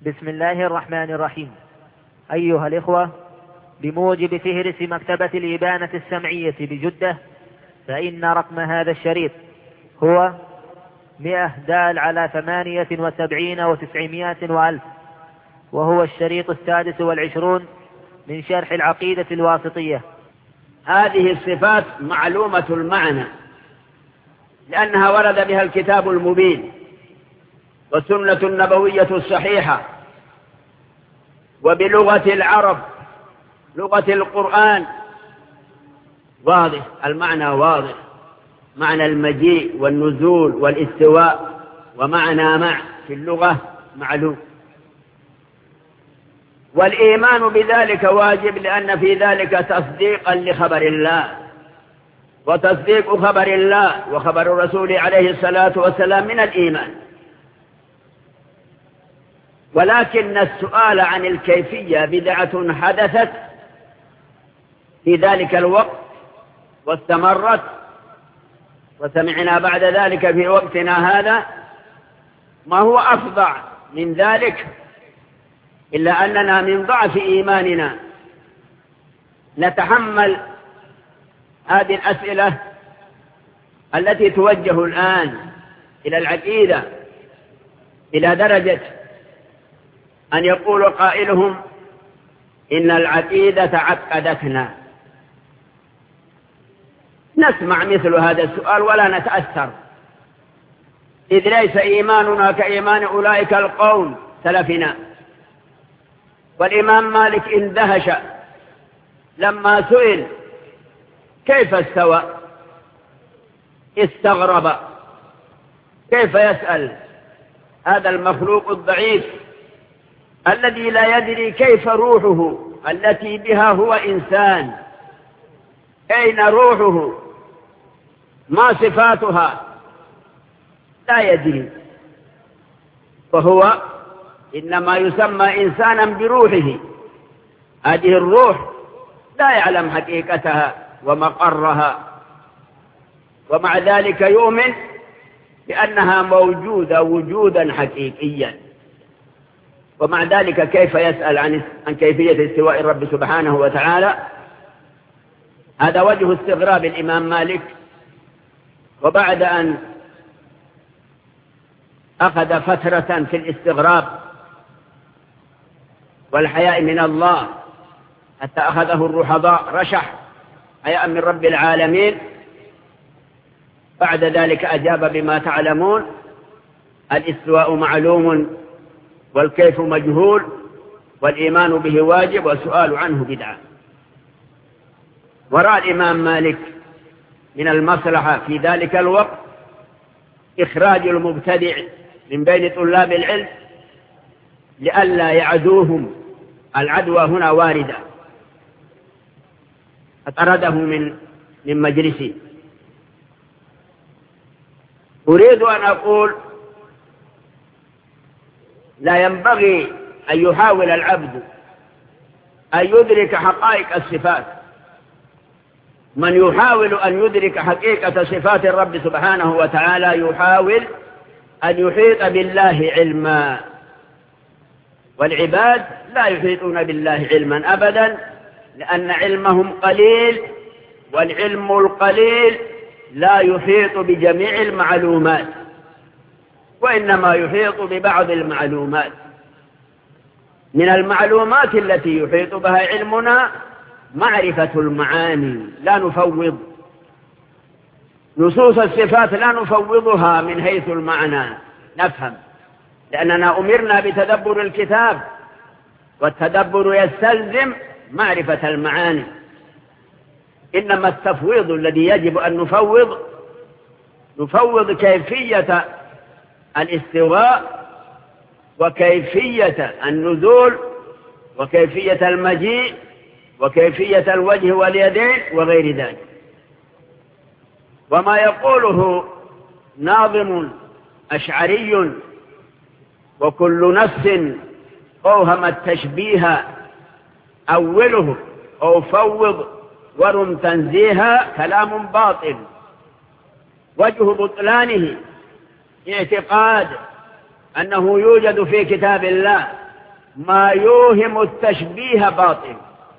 بسم الله الرحمن الرحيم. أيها الإخوة، بموجب فهرس مكتبة الإبانة السمعية بجدة، فإن رقم هذا الشريط هو 100 دال على 78 و900 وألف، وهو الشريط 26 من شرح العقيدة الواسطية. هذه الصفات معلومة المعنى، لأنها ورد بها الكتاب المبين والسنة النبوية الصحيحة، وبلغة العرب لغة القرآن واضح، المعنى واضح، معنى المجيء والنزول والاستواء، ومعنى مع في اللغة معلوم. والإيمان بذلك واجب، لأن في ذلك تصديقا لخبر الله، وتصديق خبر الله وخبر الرسول عليه الصلاة والسلام من الإيمان. ولكن السؤال عن الكيفية بدعة حدثت في ذلك الوقت واستمرت، وسمعنا بعد ذلك في وقتنا هذا ما هو أفظع من ذلك، إلا أننا من ضعف إيماننا نتحمل هذه الأسئلة التي توجه الآن إلى العقيدة إلى درجة أن يقول قائلهم إن العقيدة عقدتنا. نسمع مثل هذا السؤال ولا نتأثر، إذ ليس إيماننا كإيمان أولئك القوم سلفنا. والإمام مالك اندهش لما سئل كيف استوى، استغرب، كيف يسأل هذا المخلوق الضعيف الذي لا يدري كيف روحه التي بها هو إنسان، أين روحه، ما صفاتها، لا يدري، فهو إنما يسمى إنسانا بروحه. هذه الروح لا يعلم حقيقتها ومقرها، ومع ذلك يؤمن بأنها موجودة وجودا حقيقيا. ومع ذلك كيف يسأل عن كيفية استواء الرب سبحانه وتعالى؟ هذا وجه استغراب الإمام مالك. وبعد أن أخذ فترة في الاستغراب والحياء من الله حتى أخذه الرحضاء رشح حياء من رب العالمين، بعد ذلك أجاب بما تعلمون: الاستواء معلوم والكيف مجهول، والإيمان به واجب، والسؤال عنه بدعة. ورأى الإمام مالك من المصلحة في ذلك الوقت إخراج المبتدع من بين طلاب العلم لئلا يعدوهم، العدوى هنا واردة، فطرده من مجلسي. أريد أن أقول لا ينبغي أن يحاول العبد أن يدرك حقائق الصفات. من يحاول أن يدرك حقيقة صفات الرب سبحانه وتعالى يحاول أن يحيط بالله علما، والعباد لا يحيطون بالله علما أبدا، لأن علمهم قليل، والعلم القليل لا يحيط بجميع المعلومات، وإنما يحيط ببعض المعلومات. من المعلومات التي يحيط بها علمنا معرفة المعاني، لا نفوض نصوص الصفات، لا نفوضها من حيث المعنى، نفهم، لأننا أمرنا بتدبر الكتاب، والتدبر يستلزم معرفة المعاني. إنما التفويض الذي يجب أن نفوض كيفية الاستواء، وكيفية النزول، وكيفية المجيء، وكيفية الوجه واليدين وغير ذلك. وما يقوله ناظم أشعري: وكل نفس أوهم التشبيه أوله أو فوض ورم تنزيها، كلام باطل. وجه بطلانه اعتقاد أنه يوجد في كتاب الله ما يوهم التشبيه باطل.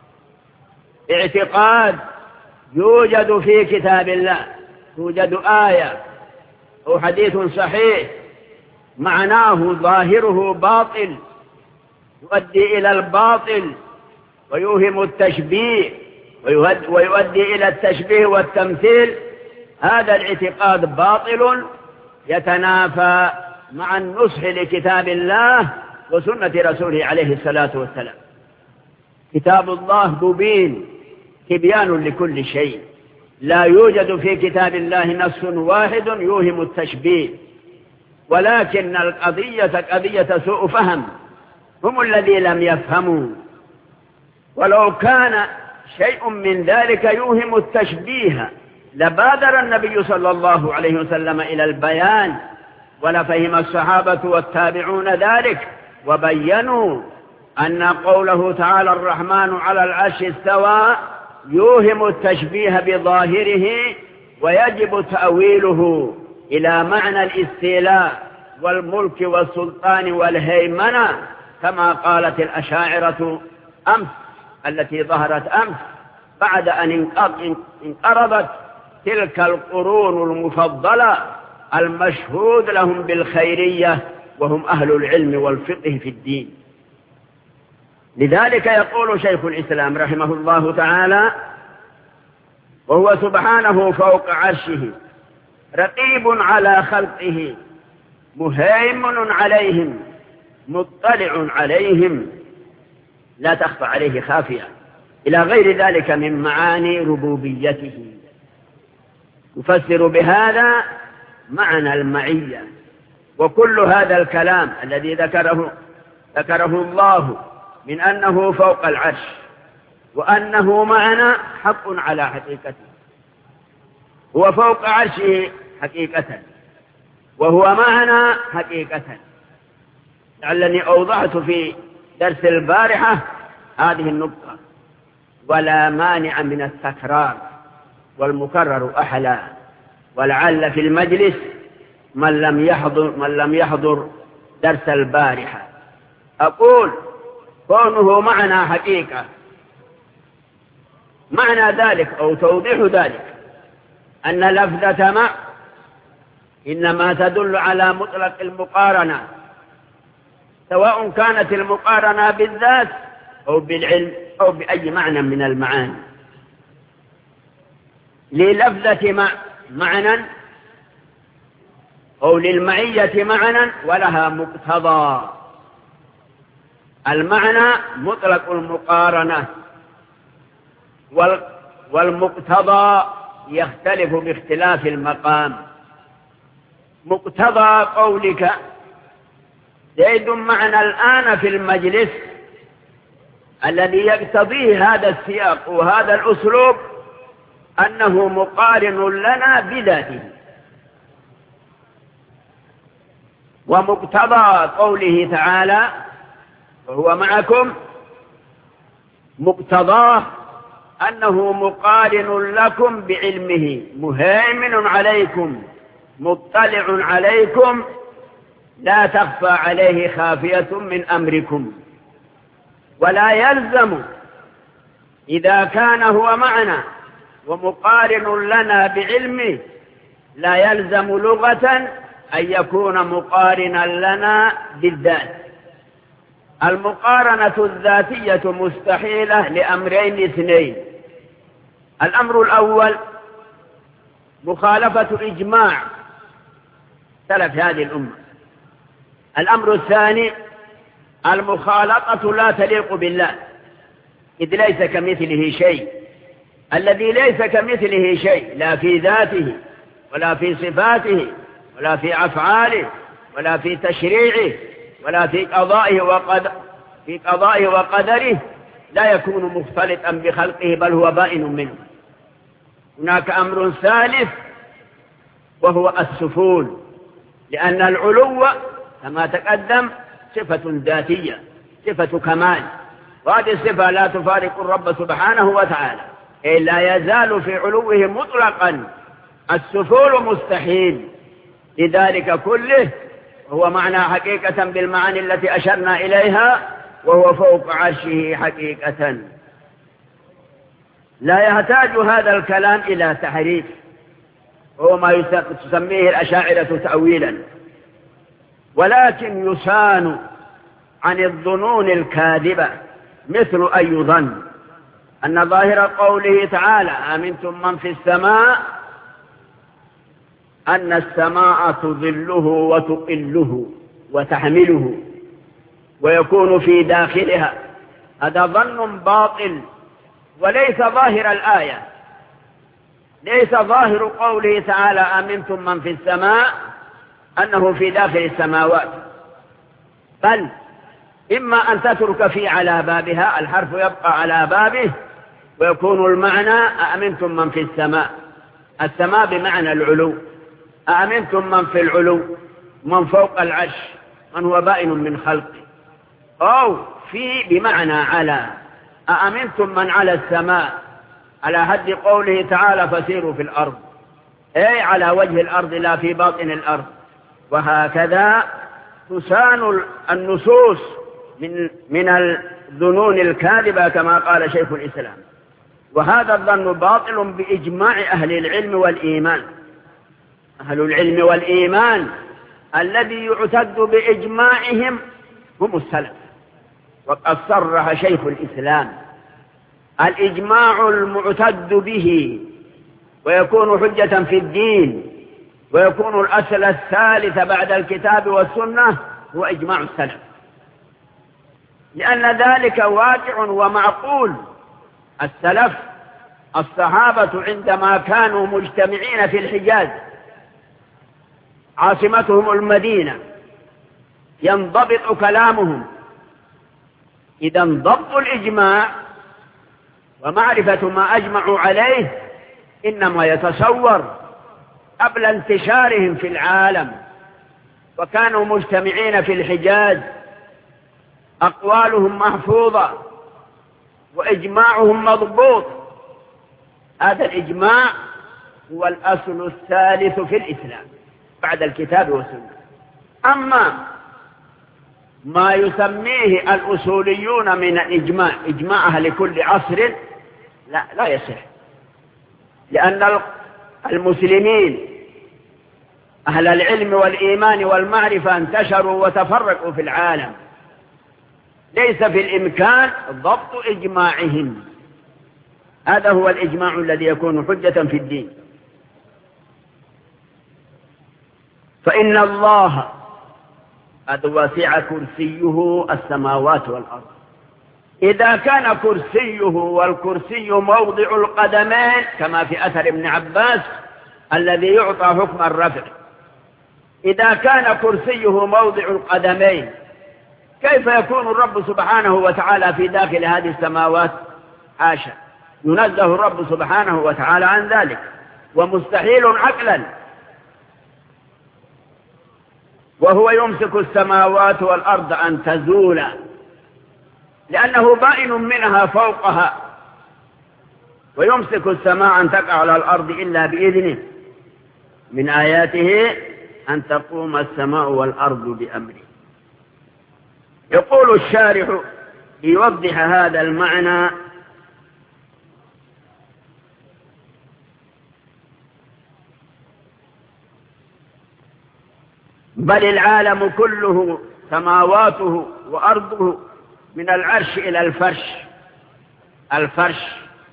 اعتقاد يوجد في كتاب الله، توجد آية أو حديث صحيح معناه ظاهره باطل يؤدي إلى الباطل ويوهم التشبيه ويؤدي إلى التشبيه والتمثيل، هذا الاعتقاد باطل يتنافى مع النصح لكتاب الله وسنة رسوله عليه الصلاة والسلام. كتاب الله مبين تبيان لكل شيء، لا يوجد في كتاب الله نص واحد يوهم التشبيه، ولكن القضية قضية سوء فهم، هم الذين لم يفهموا. ولو كان شيء من ذلك يوهم التشبيه لبادر النبي صلى الله عليه وسلم إلى البيان، ولفهم الصحابة والتابعون ذلك وبينوا أن قوله تعالى الرحمن على العرش استوى يوهم التشبيه بظاهره، ويجب تأويله إلى معنى الاستيلاء والملك والسلطان والهيمنة، كما قالت الأشاعرة أمس التي ظهرت أمس بعد أن انقرضت تلك القرون المفضلة المشهود لهم بالخيرية، وهم أهل العلم والفقه في الدين. لذلك يقول شيخ الإسلام رحمه الله تعالى: وهو سبحانه فوق عرشه رقيب على خلقه مهيمن عليهم مطلع عليهم لا تخفى عليه خافية، إلى غير ذلك من معاني ربوبيته. يفسر بهذا معنى المعية. وكل هذا الكلام الذي ذكره الله من أنه فوق العرش وأنه معنا حق على حقيقته. هو فوق عرشه حقيقة وهو معنا حقيقة. لعلني أوضحت في درس البارحة هذه النقطة: ولا مانع من التكرار، والمكرر أحلى. ولعل في المجلس من لم يحضر درس البارحة. أقول كونه معنا حقيقة، معنى ذلك أو توضيح ذلك أن لفظة مع إنما تدل على مطلق المقارنة، سواء كانت المقارنة بالذات أو بالعلم أو بأي معنى من المعاني. للفظة معنى أو للمعية معنى ولها مقتضى. المعنى مطلق المقارنة، والمقتضى يختلف باختلاف المقام. مقتضى قولك زيد معنا الآن في المجلس الذي يقتضيه هذا السياق وهذا الأسلوب أنه مقارن لنا بذاته. ومقتضى قوله تعالى وهو معكم مقتضاه أنه مقارن لكم بعلمه مهيمن عليكم مطلع عليكم لا تخفى عليه خافية من أمركم. ولا يلزم إذا كان هو معنا ومقارن لنا بعلمه، لا يلزم لغة أن يكون مقارنا لنا بالذات. المقارنة الذاتية مستحيلة لأمرين اثنين: الأمر الأول مخالفة إجماع سلف هذه الأمة. الأمر الثاني المخالطة لا تليق بالله، إذ ليس كمثله شيء. الذي ليس كمثله شيء لا في ذاته ولا في صفاته ولا في أفعاله ولا في تشريعه ولا في قضائه وقدره لا يكون مختلطا بخلقه، بل هو بائن منه. هناك أمر ثالث وهو السفول، لأن العلو كما تقدم صفة ذاتية، صفة كمال، وهذه الصفة لا تفارق الرب سبحانه وتعالى، لا يزال في علوه مطلقا. السفول مستحيل. لذلك كله هو معنى حقيقة بالمعاني التي أشرنا إليها وهو فوق عرشه حقيقة. لا يحتاج هذا الكلام إلى تحريف، هو ما تسميه الأشاعرة تأويلا، ولكن يسان عن الظنون الكاذبة مثل أي ظن أن ظاهر قوله تعالى أمنتم من في السماء أن السماء تظله وتقله وتحمله ويكون في داخلها، هذا ظن باطل وليس ظاهر الآية. ليس ظاهر قوله تعالى أمنتم من في السماء أنه في داخل السماوات، بل إما أن تترك في على بابها، الحرف يبقى على بابه ويكون المعنى أأمنتم من في السماء، السماء بمعنى العلو، أأمنتم من في العلو، من فوق العرش، من هو بائن من خلقه، أو في بمعنى على، أأمنتم من على السماء على حد قوله تعالى فسيروا في الأرض، أي على وجه الأرض لا في باطن الأرض. وهكذا تسان النصوص من الظنون الكاذبة كما قال شيخ الإسلام. وهذا الظن باطل بإجماع أهل العلم والإيمان. أهل العلم والإيمان الذي يعتد بإجماعهم هم السلف، وقد صرح شيخ الإسلام الإجماع المعتد به ويكون حجة في الدين ويكون الأصل الثالث بعد الكتاب والسنة هو إجماع السلف، لأن ذلك واقع ومعقول. السلف الصحابة عندما كانوا مجتمعين في الحجاز عاصمتهم المدينة ينضبط كلامهم، إذا ضبط الإجماع ومعرفة ما أجمعوا عليه إنما يتصور قبل انتشارهم في العالم، وكانوا مجتمعين في الحجاز أقوالهم محفوظة وإجماعهم مضبوط. هذا الإجماع هو الأصل الثالث في الإسلام بعد الكتاب والسنة. أما ما يسميه الأصوليون من الإجماع إجماع أهل كل عصر لا يصح، لأن المسلمين أهل العلم والإيمان والمعرفة انتشروا وتفرقوا في العالم، ليس في الإمكان ضبط إجماعهم. هذا هو الإجماع الذي يكون حجة في الدين. فإن الله قد وسع كرسيه السماوات والأرض. إذا كان كرسيه، والكرسي موضع القدمين كما في أثر ابن عباس الذي يعطى حكم الرفع، إذا كان كرسيه موضع القدمين كيف يكون الرب سبحانه وتعالى في داخل هذه السماوات؟ حاشا، ينزه الرب سبحانه وتعالى عن ذلك، ومستحيل عقلا. وهو يمسك السماوات والأرض أن تزولا لأنه بائن منها فوقها، ويمسك السماء أن تقع على الأرض إلا بإذنه. من آياته أن تقوم السماء والأرض بأمره. يقول الشارح ليوضح هذا المعنى: بل العالم كله سماواته وأرضه من العرش إلى الفرش، الفرش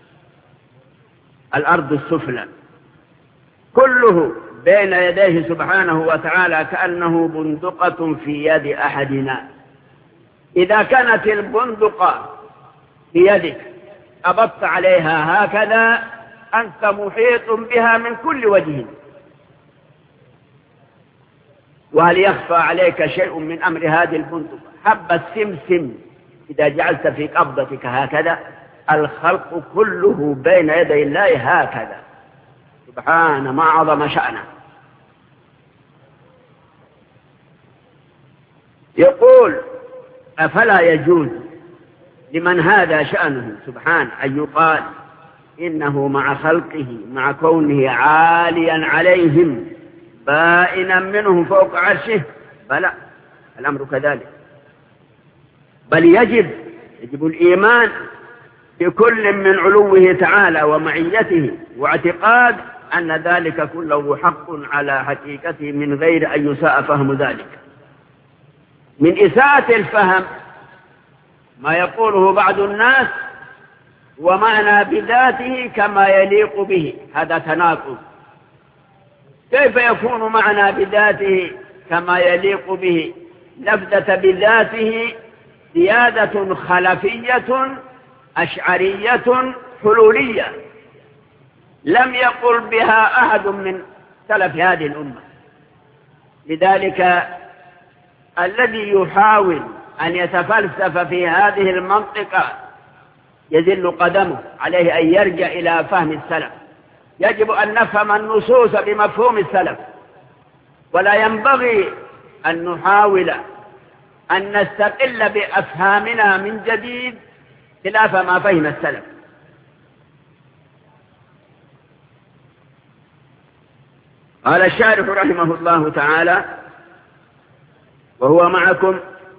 الأرض السفلى، كله بين يديه سبحانه وتعالى كأنه بندقة في يد أحدنا. إذا كانت البندقة في يدك قبضت عليها هكذا أنت محيط بها من كل وجه، وهل يخفى عليك شيء من أمر هذه البندقة؟ حبة سمسم إذا جعلت في قبضتك هكذا، الخلق كله بين يدي الله هكذا، سبحان ما عظم شأنه. يقول: أفلا يجوز لمن هذا شأنه سبحانه أن يقال إنه مع خلقه مع كونه عاليا عليهم بائنا منهم فوق عرشه؟ بلى، الأمر كذلك. بل يجب الإيمان بكل من علوه تعالى ومعيته، واعتقاد أن ذلك كله حق على حقيقته من غير أن يساء فهم ذلك. من إساءة الفهم ما يقوله بعض الناس ومعنى بذاته كما يليق به، هذا تناقض. كيف يكون معنى بذاته كما يليق به؟ لفظة بذاته زيادة خلفية أشعرية حلولية لم يقل بها أحد من سلف هذه الأمة. لذلك الذي يحاول أن يتفلسف في هذه المنطقة يزل قدمه، عليه أن يرجع إلى فهم السلف. يجب أن نفهم النصوص بمفهوم السلف، ولا ينبغي أن نحاول أن نستقل بأفهامنا من جديد خلاف ما فهم السلف. قال الشارح رحمه الله تعالى: وهو معكم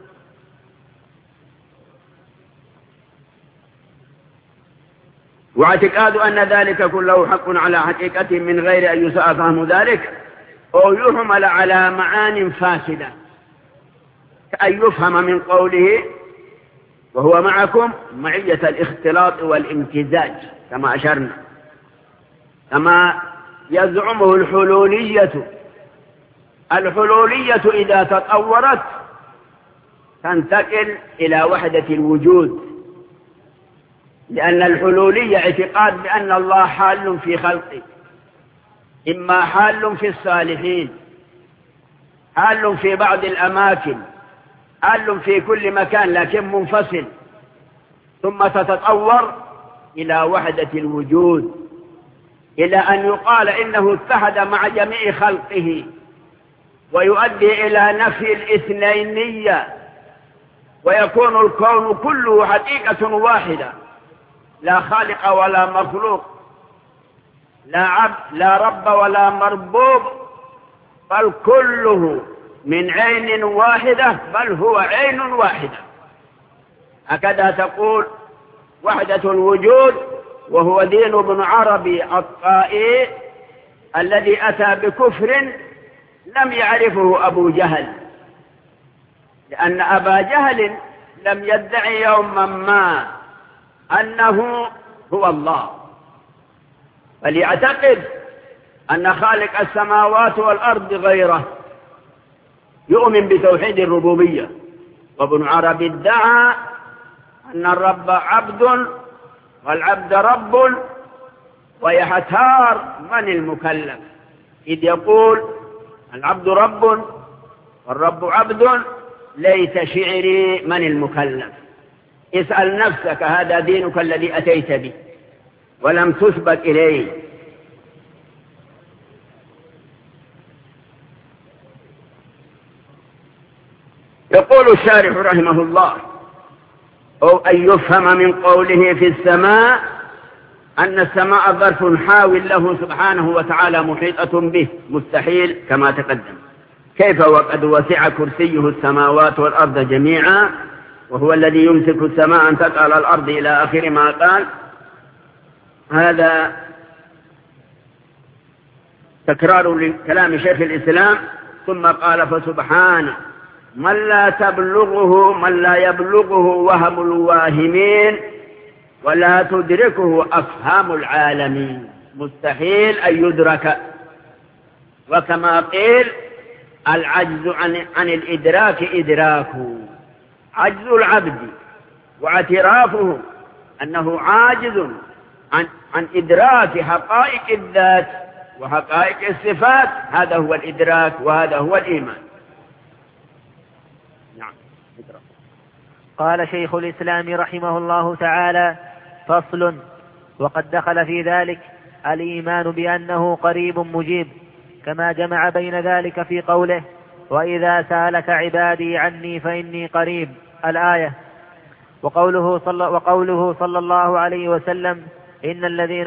واعتقاد أن ذلك كله حق على حقيقته من غير أن يساء فهم ذلك أو يحمل على معان فاسدة، كأن يفهم من قوله وهو معكم معية الاختلاط والامتزاج كما أشرنا، كما يزعمه الحلولية. الحلولية إذا تطورت تنتقل إلى وحدة الوجود، لأن الحلولية اعتقاد بأن الله حال في خلقه، إما حال في الصالحين، حال في بعض الأماكن، حال في كل مكان لكن منفصل، ثم تتطور إلى وحدة الوجود، إلى أن يقال إنه اتحد مع جميع خلقه، ويؤدي إلى نفي الاثنينية، ويكون الكون كله حقيقة واحدة، لا خالق ولا مخلوق، لا عبد لا رب ولا مربوب، بل كله من عين واحدة، بل هو عين واحدة. هكذا تقول وحدة الوجود، وهو دين ابن عربي الطائي الذي أتى بكفر لم يعرفه أبو جهل، لأن أبا جهل لم يدعي يوما ما أنه هو الله، بل يعتقد أن خالق السماوات والأرض غيره، يؤمن بتوحيد الربوبية. وابن عربي ادعى أن الرب عبد والعبد رب، ويحتار من المكلف، إذ يقول العبد رب والرب عبد، ليت شعري من المكلف. اسأل نفسك، هذا دينك الذي أتيت به ولم تسبق إليه. يقول الشارح رحمه الله: أو أن يفهم من قوله في السماء أن السماء ظرف حاول له سبحانه وتعالى محيطة به، مستحيل كما تقدم. كيف وقد وسع كرسيه السماوات والأرض جميعا، وهو الذي يمسك السماء أن تقع على الأرض إلى آخر ما قال. هذا تكرار لكلام شيخ الإسلام. ثم قال: فسبحانه من لا يبلغه وهم الواهمين ولا تدركه أفهام العالمين، مستحيل أن يدرك. وكما قيل: العجز عن الإدراك إدراكه، عجز العبد واعترافه أنه عاجز عن إدراك حقائق الذات وحقائق الصفات، هذا هو الإدراك وهذا هو الإيمان. نعم. قال شيخ الإسلام رحمه الله تعالى: فصل. وقد دخل في ذلك الإيمان بأنه قريب مجيب، كما جمع بين ذلك في قوله: وإذا سألك عبادي عني فإني قريب، الآية. وقوله صلى الله عليه وسلم: إن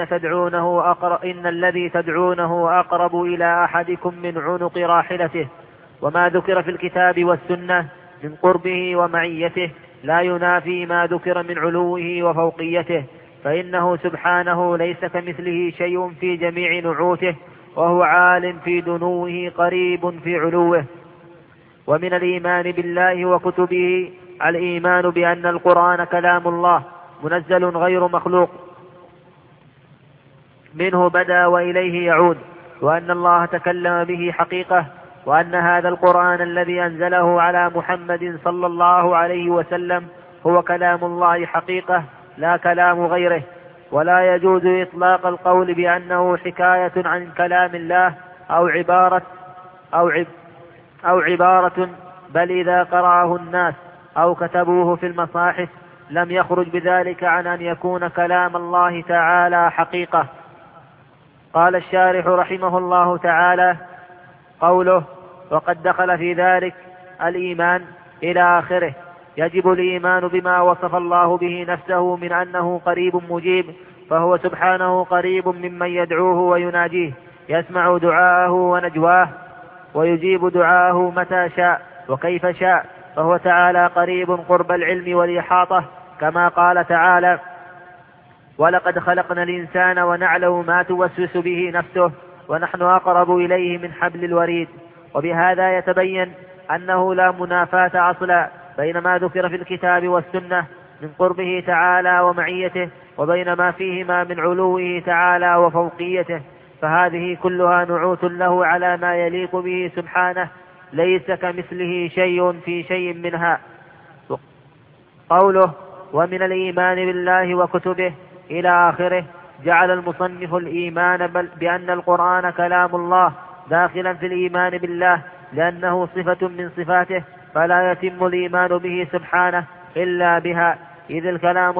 الذي تدعونه أقرب إلى أحدكم من عنق راحلته. وما ذكر في الكتاب والسنة من قربه ومعيته لا ينافي ما ذكر من علوه وفوقيته، فإنه سبحانه ليس كمثله شيء في جميع نعوته، وهو عال في دنوه قريب في علوه. ومن الإيمان بالله وكتبه الإيمان بأن القرآن كلام الله منزل غير مخلوق، منه بدأ وإليه يعود، وأن الله تكلم به حقيقة، وأن هذا القرآن الذي أنزله على محمد صلى الله عليه وسلم هو كلام الله حقيقة لا كلام غيره. ولا يجوز إطلاق القول بأنه حكاية عن كلام الله أو عبارة، بل إذا قرأه الناس أو كتبوه في المصاحف لم يخرج بذلك عن أن يكون كلام الله تعالى حقيقة. قال الشارح رحمه الله تعالى: قوله وقد دخل في ذلك الإيمان إلى آخره، يجب الإيمان بما وصف الله به نفسه من أنه قريب مجيب، فهو سبحانه قريب ممن يدعوه ويناجيه، يسمع دعاءه ونجواه، ويجيب دعاءه متى شاء وكيف شاء، فهو تعالى قريب قرب العلم والإحاطة، كما قال تعالى: ولقد خلقنا الإنسان ونعلم ما توسوس به نفسه ونحن أقرب إليه من حبل الوريد. وبهذا يتبين أنه لا منافاة أصلا بين ما ذكر في الكتاب والسنة من قربه تعالى ومعيته، وبين ما فيهما من علوه تعالى وفوقيته، فهذه كلها نعوت له على ما يليق به سبحانه، ليس كمثله شيء في شيء منها. قوله ومن الإيمان بالله وكتبه إلى آخره، جعل المصنف الإيمان بأن القرآن كلام الله داخلا في الإيمان بالله، لأنه صفة من صفاته، فلا يتم الإيمان به سبحانه إلا بها، إذ الكلام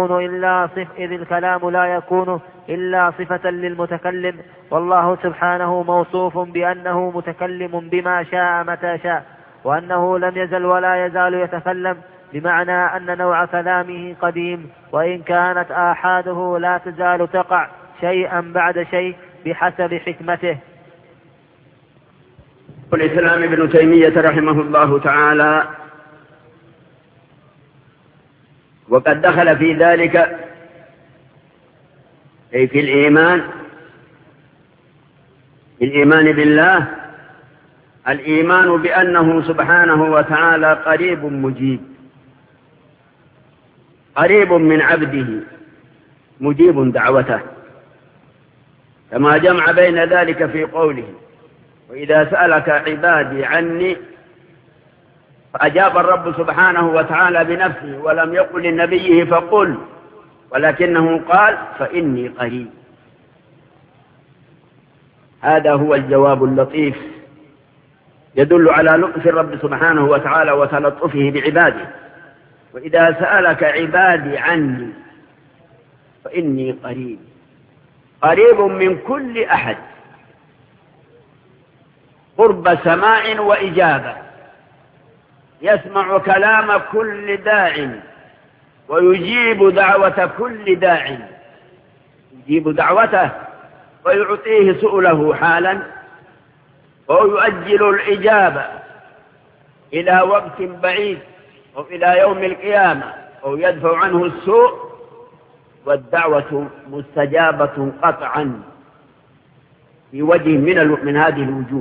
لا يكون إلا صفة للمتكلم، والله سبحانه موصوف بأنه متكلم بما شاء متى شاء، وأنه لم يزل ولا يزال يتكلم، بمعنى أن نوع كلامه قديم، وإن كانت آحاده لا تزال تقع شيئا بعد شيء بحسب حكمته. الإسلام ابن تيمية رحمه الله تعالى وقد دخل في ذلك أي في الإيمان بالله الإيمان بأنه سبحانه وتعالى قريب مجيب، قريب من عبده مجيب دعوته، كما جمع بين ذلك في قوله: وإذا سألك عبادي عني، فأجاب الرب سبحانه وتعالى بنفسه، ولم يقل لنبيه فقل، ولكنه قال: فإني قريب. هذا هو الجواب اللطيف يدل على لطف الرب سبحانه وتعالى وتلطفه بعباده. وإذا سألك عبادي عني فإني قريب، قريب من كل أحد، قرب سماع وإجابة، يسمع كلام كل داع ويجيب دعوة كل داع، يجيب دعوته ويعطيه سؤله حالا، ويؤجل الإجابة إلى وقت بعيد أو إلى يوم القيامة، أو يدفع عنه السوء، والدعوة مستجابة قطعا في وجه من هذه الوجوه.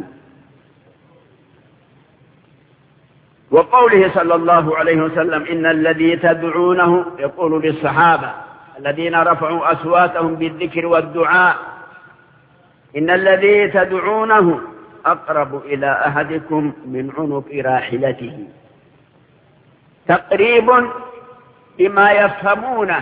وقوله صلى الله عليه وسلم: إن الذي تدعونه، يقول للصحابة الذين رفعوا أصواتهم بالذكر والدعاء: إن الذي تدعونه أقرب إلى أحدكم من عنق راحلته، تقريب بما يفهمونه.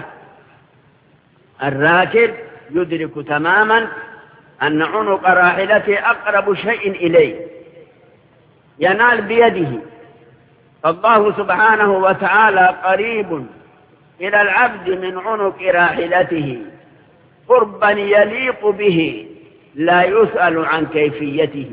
الراكب يدرك تماما أن عنق راحلته أقرب شيء إليه، ينال بيده. فالله سبحانه وتعالى قريب إلى العبد من عنق راحلته قربا يليق به، لا يسأل عن كيفيته.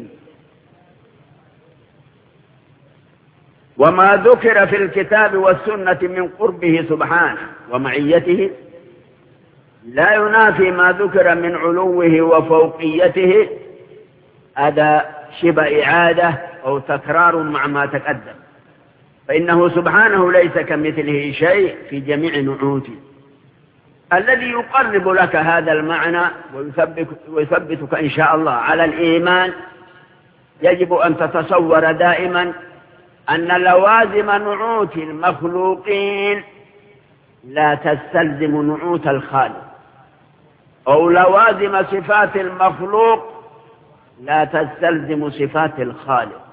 وما ذكر في الكتاب والسنة من قربه سبحانه ومعيته لا ينافي ما ذكر من علوه وفوقيته، هذا شبه إعادة أو تكرار مع ما تقدم. فإنه سبحانه ليس كمثله شيء في جميع نعوته. الذي يقرب لك هذا المعنى ويثبتك إن شاء الله على الإيمان، يجب أن تتصور دائما أن لوازم نعوت المخلوقين لا تستلزم نعوت الخالق، أو لوازم صفات المخلوق لا تستلزم صفات الخالق.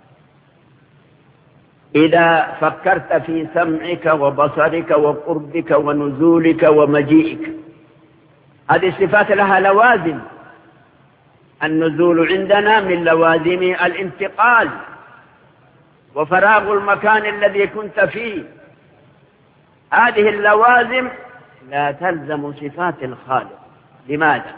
إذا فكرت في سمعك وبصرك وقربك ونزولك ومجيئك، هذه الصفات لها لوازم. النزول عندنا من لوازم الانتقال وفراغ المكان الذي كنت فيه. هذه اللوازم لا تلزم صفات الخالق. لماذا؟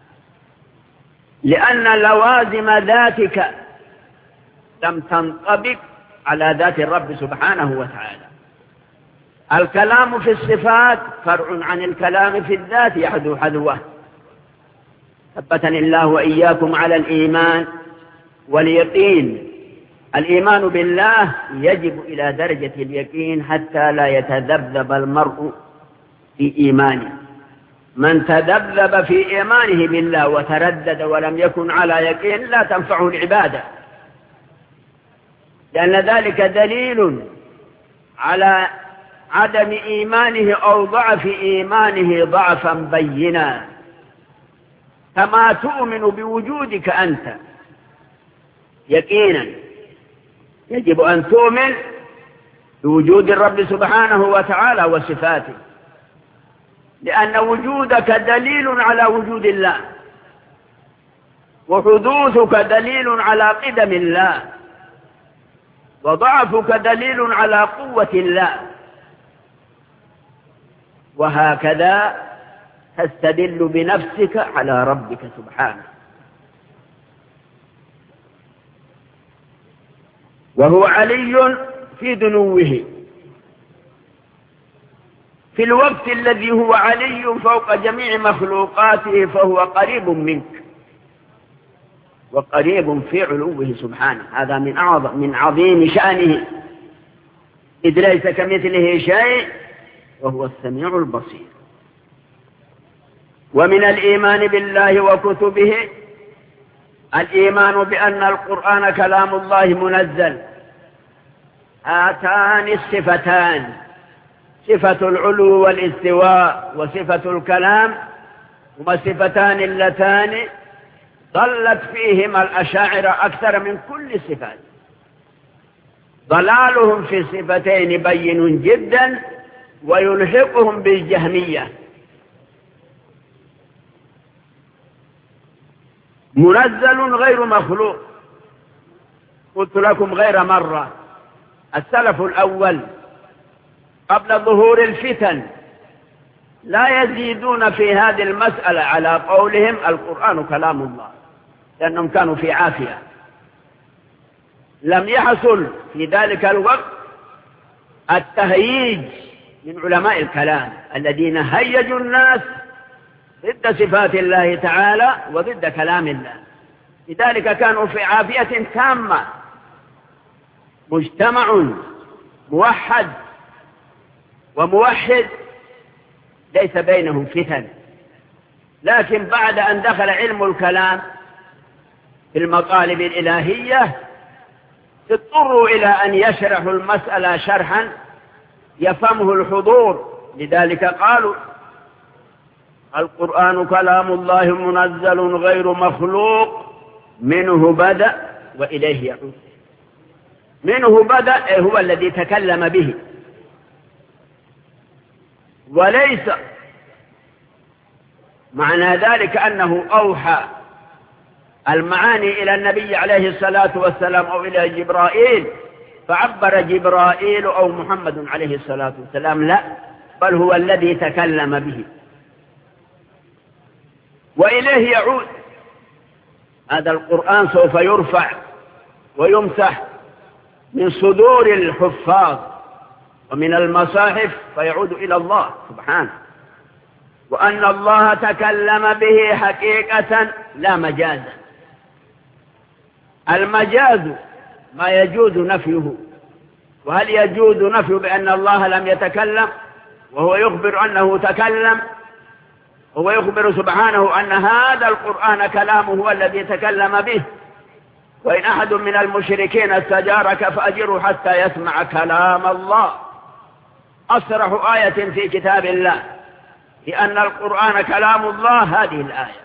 لأن لوازم ذاتك لم تنطبق على ذات الرب سبحانه وتعالى. الكلام في الصفات فرع عن الكلام في الذات يحذو حذوه. ثبتني الله وإياكم على الإيمان واليقين. الإيمان بالله يجب إلى درجة اليقين حتى لا يتذبذب المرء في إيمانه. من تذبذب في إيمانه بالله وتردد ولم يكن على يقين لا تنفعه العبادة، لأن ذلك دليل على عدم إيمانه أو ضعف إيمانه ضعفا بينا. كما تؤمن بوجودك أنت يقينا، يجب أن تؤمن بوجود الرب سبحانه وتعالى وصفاته، لأن وجودك دليل على وجود الله، وحدوثك دليل على قدم الله، وضعفك دليل على قوة الله. وهكذا تستدل بنفسك على ربك سبحانه. وهو علي في دنوه، في الوقت الذي هو علي فوق جميع مخلوقاته فهو قريب منك وقريب في علوه سبحانه. هذا من عظيم شأنه، إذ ليس كمثله شيء وهو السميع البصير. ومن الإيمان بالله وكتبه الإيمان بأن القرآن كلام الله منزل. هاتان الصفتان، صفة العلو والاستواء وصفة الكلام، هما الصفتان اللتان ضلت فيهما الأشاعرة أكثر من كل الصفات. ضلالهم في الصفتين بين جدا ويلحقهم بالجهمية. منزل غير مخلوق. قلت لكم غير مرة، السلف الأول قبل ظهور الفتن لا يزيدون في هذه المسألة على قولهم القرآن كلام الله، لأنهم كانوا في عافية. لم يحصل في ذلك الوقت التهييج من علماء الكلام الذين هيجوا الناس ضد صفات الله تعالى وضد كلام الله. لذلك كانوا في عافية تامة، مجتمع موحد وموحد ليس بينهم فتن. لكن بعد أن دخل علم الكلام في المطالب الإلهية اضطروا إلى أن يشرحوا المسألة شرحا يفهمه الحضور. لذلك قالوا القرآن كلام الله منزل غير مخلوق، منه بدأ وإليه يعود. منه بدأ هو الذي تكلم به، وليس معنى ذلك أنه أوحى المعاني إلى النبي عليه الصلاة والسلام أو إلى جبرائيل فعبر جبرائيل أو محمد عليه الصلاة والسلام، لا، بل هو الذي تكلم به وإليه يعود. هذا القرآن سوف يرفع ويمسح من صدور الحفاظ ومن المصاحف فيعود إلى الله سبحانه، وأن الله تكلم به حقيقة لا مجازا. المجاز ما يجوز نفيه وهل يجوز نفي بأن الله لم يتكلم وهو يخبر أنه تكلم؟ هو يخبر سبحانه أن هذا القرآن كلامه هو الذي تكلم به. وإن أحد من المشركين استجارك فأجره حتى يسمع كلام الله. أصرح آية في كتاب الله لأن القرآن كلام الله هذه الآية،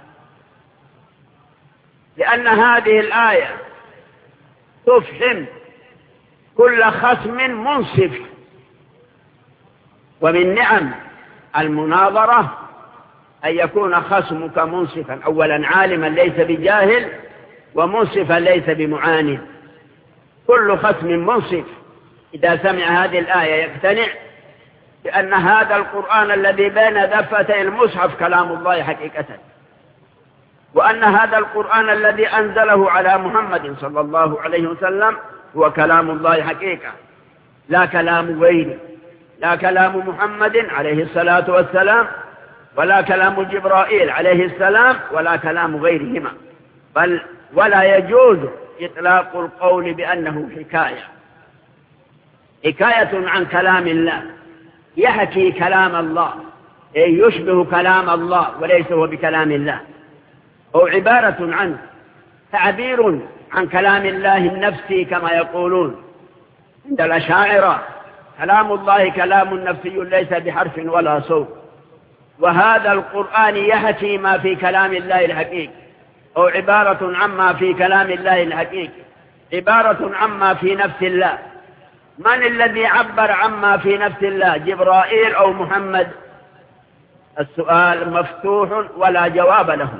لأن هذه الآية تفهم كل خصم منصف. ومن نعم المناظرة أن يكون خصمك منصفا، أولا عالما ليس بجاهل، ومنصفا ليس بمعاند. كل خصم منصف إذا سمع هذه الآية يقتنع بأن هذا القرآن الذي بين دفتي المصحف كلام الله حقيقة، وأن هذا القرآن الذي أنزله على محمد صلى الله عليه وسلم هو كلام الله حقيقة، لا كلام غيره، لا كلام محمد عليه الصلاة والسلام، ولا كلام جبرائيل عليه السلام، ولا كلام غيرهما. بل ولا يجوز إطلاق القول بأنه حكاية عن كلام الله، يحكي كلام الله، أي يشبه كلام الله وليس هو بكلام الله، أو عبارة عنه، تعبير عن كلام الله النفسي كما يقولون عند الأشاعرة. كلام الله كلام نفسي ليس بحرف ولا صوت. وهذا القرآن يحكي ما في كلام الله الحقيقي، أو عبارة عما في كلام الله الحقيقي، عبارة عما في نفس الله. من الذي عبر عما في نفس الله، جبرائيل أو محمد؟ السؤال مفتوح ولا جواب له.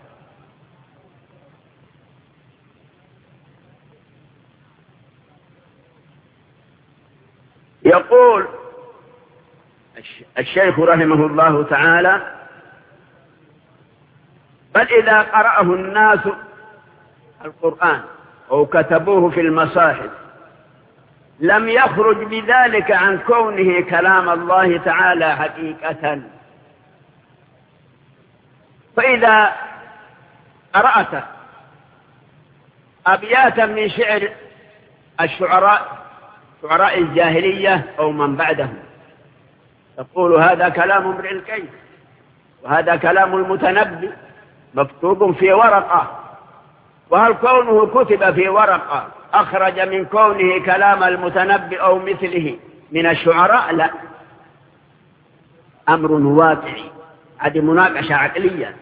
يقول الشيخ رحمه الله تعالى: بل إذا قرأه الناس القرآن أو كتبوه في المصاحف لم يخرج بذلك عن كونه كلام الله تعالى حقيقة. فإذا قرأت أبياتا من شعر شعراء الجاهلية أو من بعدهم تقول هذا كلام امرئ القيس، وهذا كلام المتنبي مكتوب في ورقة، وهل كونه كتب في ورقة أخرج من كونه كلام المتنبي أو مثله من الشعراء؟ لا، أمر واقعي، هذه مناقشة عقلية.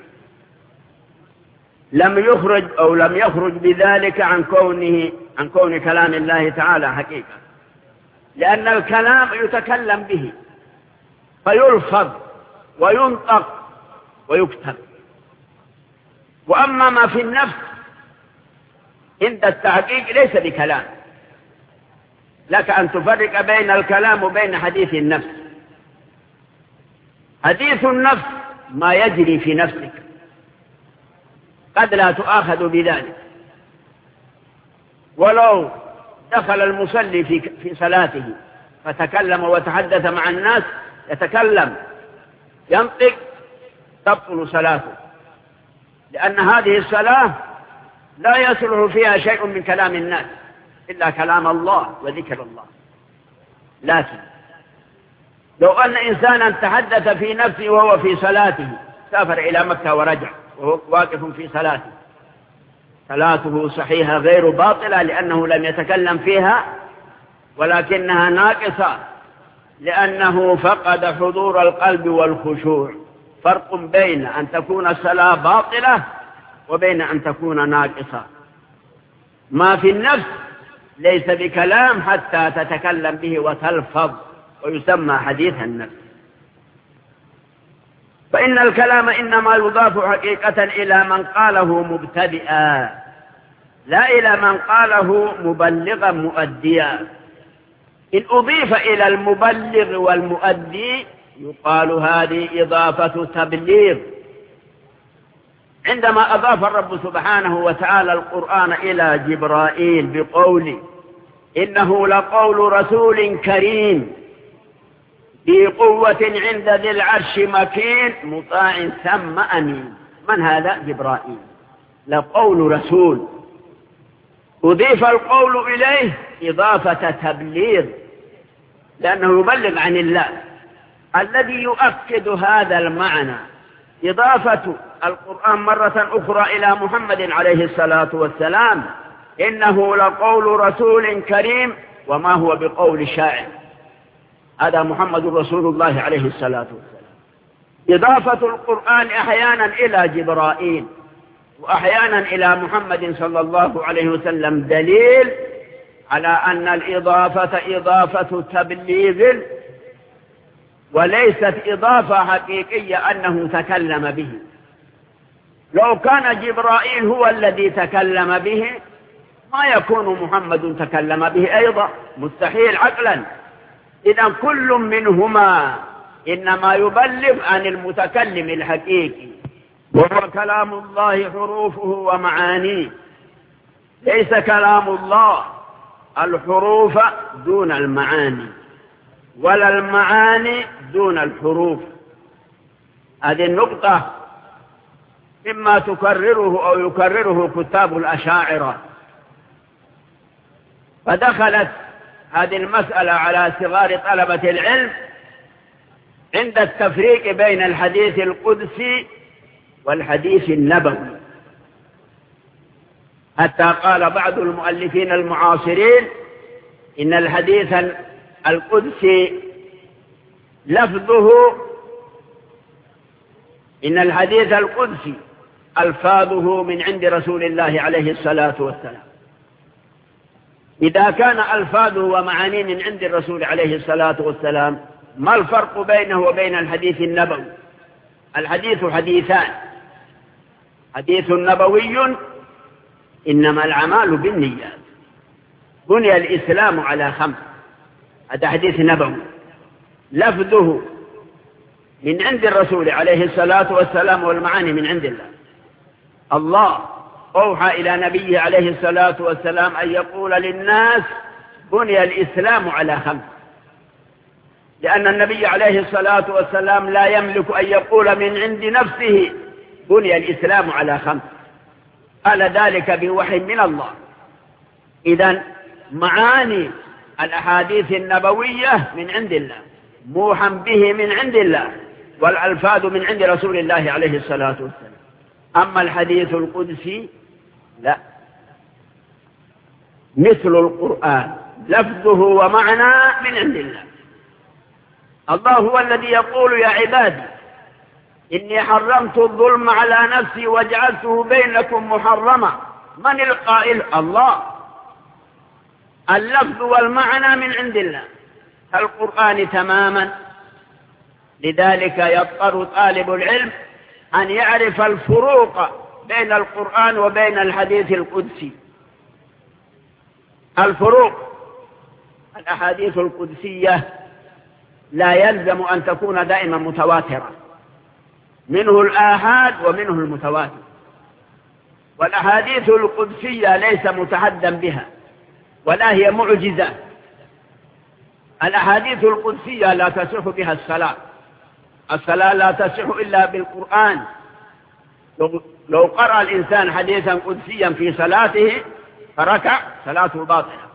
لم يخرج بذلك عن كون كلام الله تعالى حقيقة، لأن الكلام يتكلم به فيلفظ وينطق ويكتب. وأما ما في النفس عند التحقيق ليس بكلام. لك أن تفرق بين الكلام وبين حديث النفس. حديث النفس ما يجري في نفسك، قد لا تؤاخذ بذلك. ولو دخل المصلي في صلاته فتكلم وتحدث مع الناس، يتكلم ينطق، تبطل صلاته، لأن هذه الصلاة لا يصلح فيها شيء من كلام الناس إلا كلام الله وذكر الله. لكن لو أن إنسانا تحدث في نفسه وهو في صلاته، سافر إلى مكة ورجع وهو واقف في صلاته، صلاته صحيحة غير باطلة، لأنه لم يتكلم فيها، ولكنها ناقصة لأنه فقد حضور القلب والخشوع. فرق بين أن تكون الصلاة باطلة وبين أن تكون ناقصة. ما في النفس ليس بكلام حتى تتكلم به وتلفظ، ويسمى حديث النفس. فإن الكلام إنما يضاف حقيقة إلى من قاله مبتدئا، لا إلى من قاله مبلغا مؤديا. إن أضيف إلى المبلغ والمؤدي يقال هذه إضافة تبليغ. عندما أضاف الرب سبحانه وتعالى القرآن إلى جبرائيل بقوله إنه لقول رسول كريم ذي قوة عند ذي العرش مكين مطاع ثم أمين. من هذا؟ جبرائيل. لقول رسول، أضيف القول إليه إضافة تبليغ، لأنه يبلغ عن الله. الذي يؤكد هذا المعنى إضافة القرآن مرة أخرى إلى محمد عليه الصلاة والسلام: إنه لقول رسول كريم وما هو بقول شاعر. هذا محمد رسول الله عليه الصلاة والسلام. إضافة القرآن أحيانا إلى جبرائيل وأحيانا إلى محمد صلى الله عليه وسلم دليل على أن الإضافة إضافة تبليغ وليست إضافة حقيقية أنه تكلم به. لو كان جبرائيل هو الذي تكلم به ما يكون محمد تكلم به أيضا، مستحيل عقلا. إذا كل منهما إنما يبلغ عن المتكلم الحقيقي، وهو كلام الله حروفه ومعانيه، ليس كلام الله الحروف دون المعاني ولا المعاني دون الحروف. هذه النقطة مما تكرره أو يكرره كتاب الأشاعرة. فدخلت هذه المسألة على صغار طلبة العلم عند التفريق بين الحديث القدسي والحديث النبوي، حتى قال بعض المؤلفين المعاصرين إن الحديث القدسي لفظه إن الحديث القدسي ألفاظه من عند رسول الله عليه الصلاة والسلام. إذا كان ألفاظه ومعانيه من عند الرسول عليه الصلاة والسلام، ما الفرق بينه وبين الحديث النبوي؟ الحديث حديثان: حديث نبوي إنما الأعمال بالنيات، بني الإسلام على 5، هذا حديث نبوي لفظه من عند الرسول عليه الصلاة والسلام والمعاني من عند الله. الله أوحى إلى نبيه عليه الصلاة والسلام أن يقول للناس بني الإسلام على 5، لأن النبي عليه الصلاة والسلام لا يملك أن يقول من عند نفسه بني الإسلام على 5، قال ذلك بوحي من الله. إذن معاني الأحاديث النبوية من عند الله، موحى به من عند الله، والألفاظ من عند رسول الله عليه الصلاة والسلام. أما الحديث القدسي لا، مثل القرآن لفظه ومعنى من عند الله. الله هو الذي يقول: يا عبادي إني حرمت الظلم على نفسي وجعلته بينكم محرما. من القائل؟ الله. اللفظ والمعنى من عند الله القرآن تماما. لذلك يضطر طالب العلم أن يعرف الفروق بين القرآن وبين الحديث القدسي. الفروق: الأحاديث القدسية لا يلزم أن تكون دائما متواترة، منه الآحاد ومنه المتواتر. والأحاديث القدسية ليس متحدا بها ولا هي معجزة. الأحاديث القدسية لا تصح بها الصلاة، الصلاة لا تصح إلا بالقرآن. لو قرأ الإنسان حديثا قدسيا في صلاته فركع صلاته باطلة.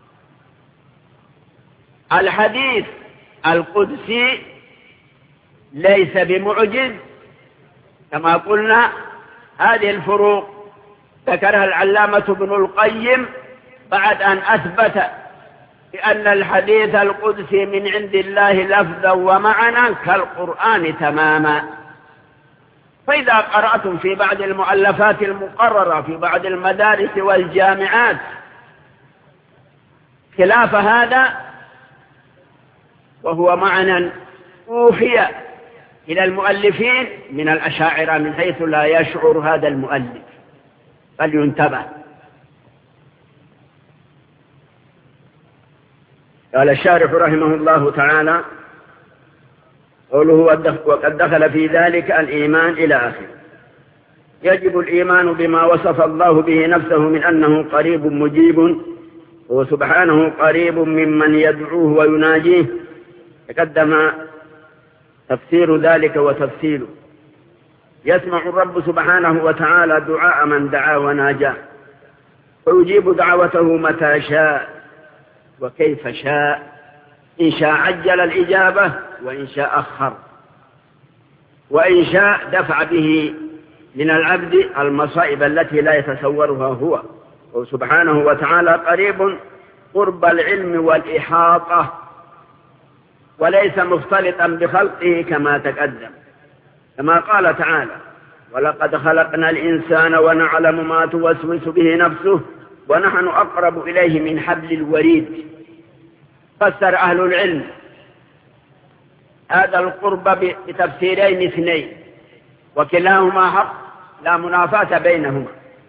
الحديث القدسي ليس بمعجز كما قلنا. هذه الفروق ذكرها العلامة ابن القيم بعد أن أثبت بأن الحديث القدسي من عند الله لفظا ومعنى كالقرآن تماما. فإذا قرأتم في بعض المؤلفات المقررة في بعض المدارس والجامعات خلاف هذا، وهو معنى أوحي إلى المؤلفين من الأشاعرة من حيث لا يشعر هذا المؤلف، فلينتبه. قال الشارح رحمه الله تعالى: قوله وقد دخل في ذلك الإيمان إلى آخره. يجب الإيمان بما وصف الله به نفسه من أنه قريب مجيب، هو سبحانه قريب ممن يدعوه ويناجيه. تقدم تفسير ذلك وتفصيله. يسمع الرب سبحانه وتعالى دعاء من دعا وناجاه، ويجيب دعوته متى شاء وكيف شاء، إن شاء عجل الإجابة وإن شاء أخر، وإن شاء دفع به من العبد المصائب التي لا يتصورها هو. وسبحانه وتعالى قريب قرب العلم والإحاطة، وليس مختلطا بخلقه كما تقدم، كما قال تعالى: ولقد خلقنا الإنسان ونعلم ما توسوس به نفسه ونحن أقرب إليه من حبل الوريد. فسر أهل العلم هذا القرب بتفسيرين اثنين، وكلاهما حق لا منافاة بينهما.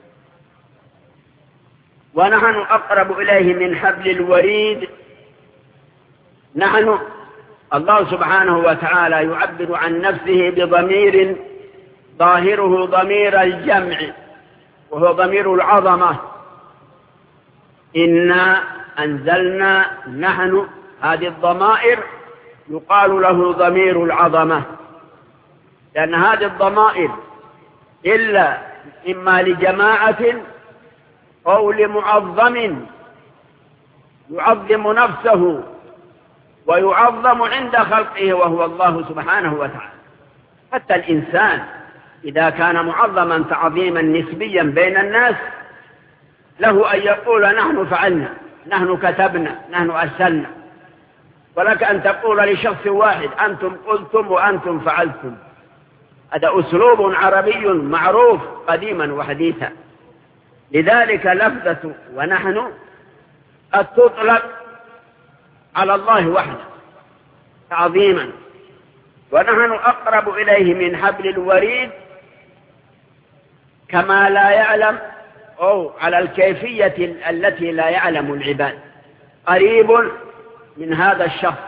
ونحن أقرب إليه من حبل الوريد، نحن الله سبحانه وتعالى يعبر عن نفسه بضمير ظاهره ضمير الجمع، وهو ضمير العظمة. إنا أنزلنا، نحن، هذه الضمائر يقال له ضمير العظمة، لأن هذه الضمائر إلا إما لجماعة أو لمعظم يعظم نفسه ويعظم عند خلقه وهو الله سبحانه وتعالى. حتى الإنسان إذا كان معظما تعظيما نسبيا بين الناس له أن يقول نحن فعلنا، نحن كتبنا، نحن أرسلنا، ولك أن تقول لشخص واحد أنتم قلتم وأنتم فعلتم. هذا أسلوب عربي معروف قديما وحديثا. لذلك لفظة ونحن قد تطلق على الله وحده تعظيما، ونحن أقرب إليه من حبل الوريد، كما لا يعلم أو على الكيفية التي لا يعلم العباد، قريب من هذا الشخص،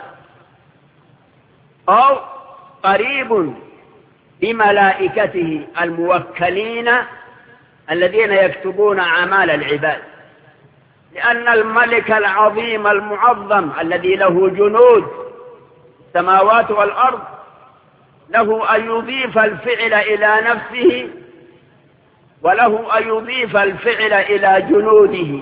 أو قريب بملائكته الموكلين الذين يكتبون أعمال العباد. لأن الملك العظيم المعظم الذي له جنود السماوات والأرض له أن يضيف الفعل إلى نفسه، وله أن يضيف الفعل إلى جنوده،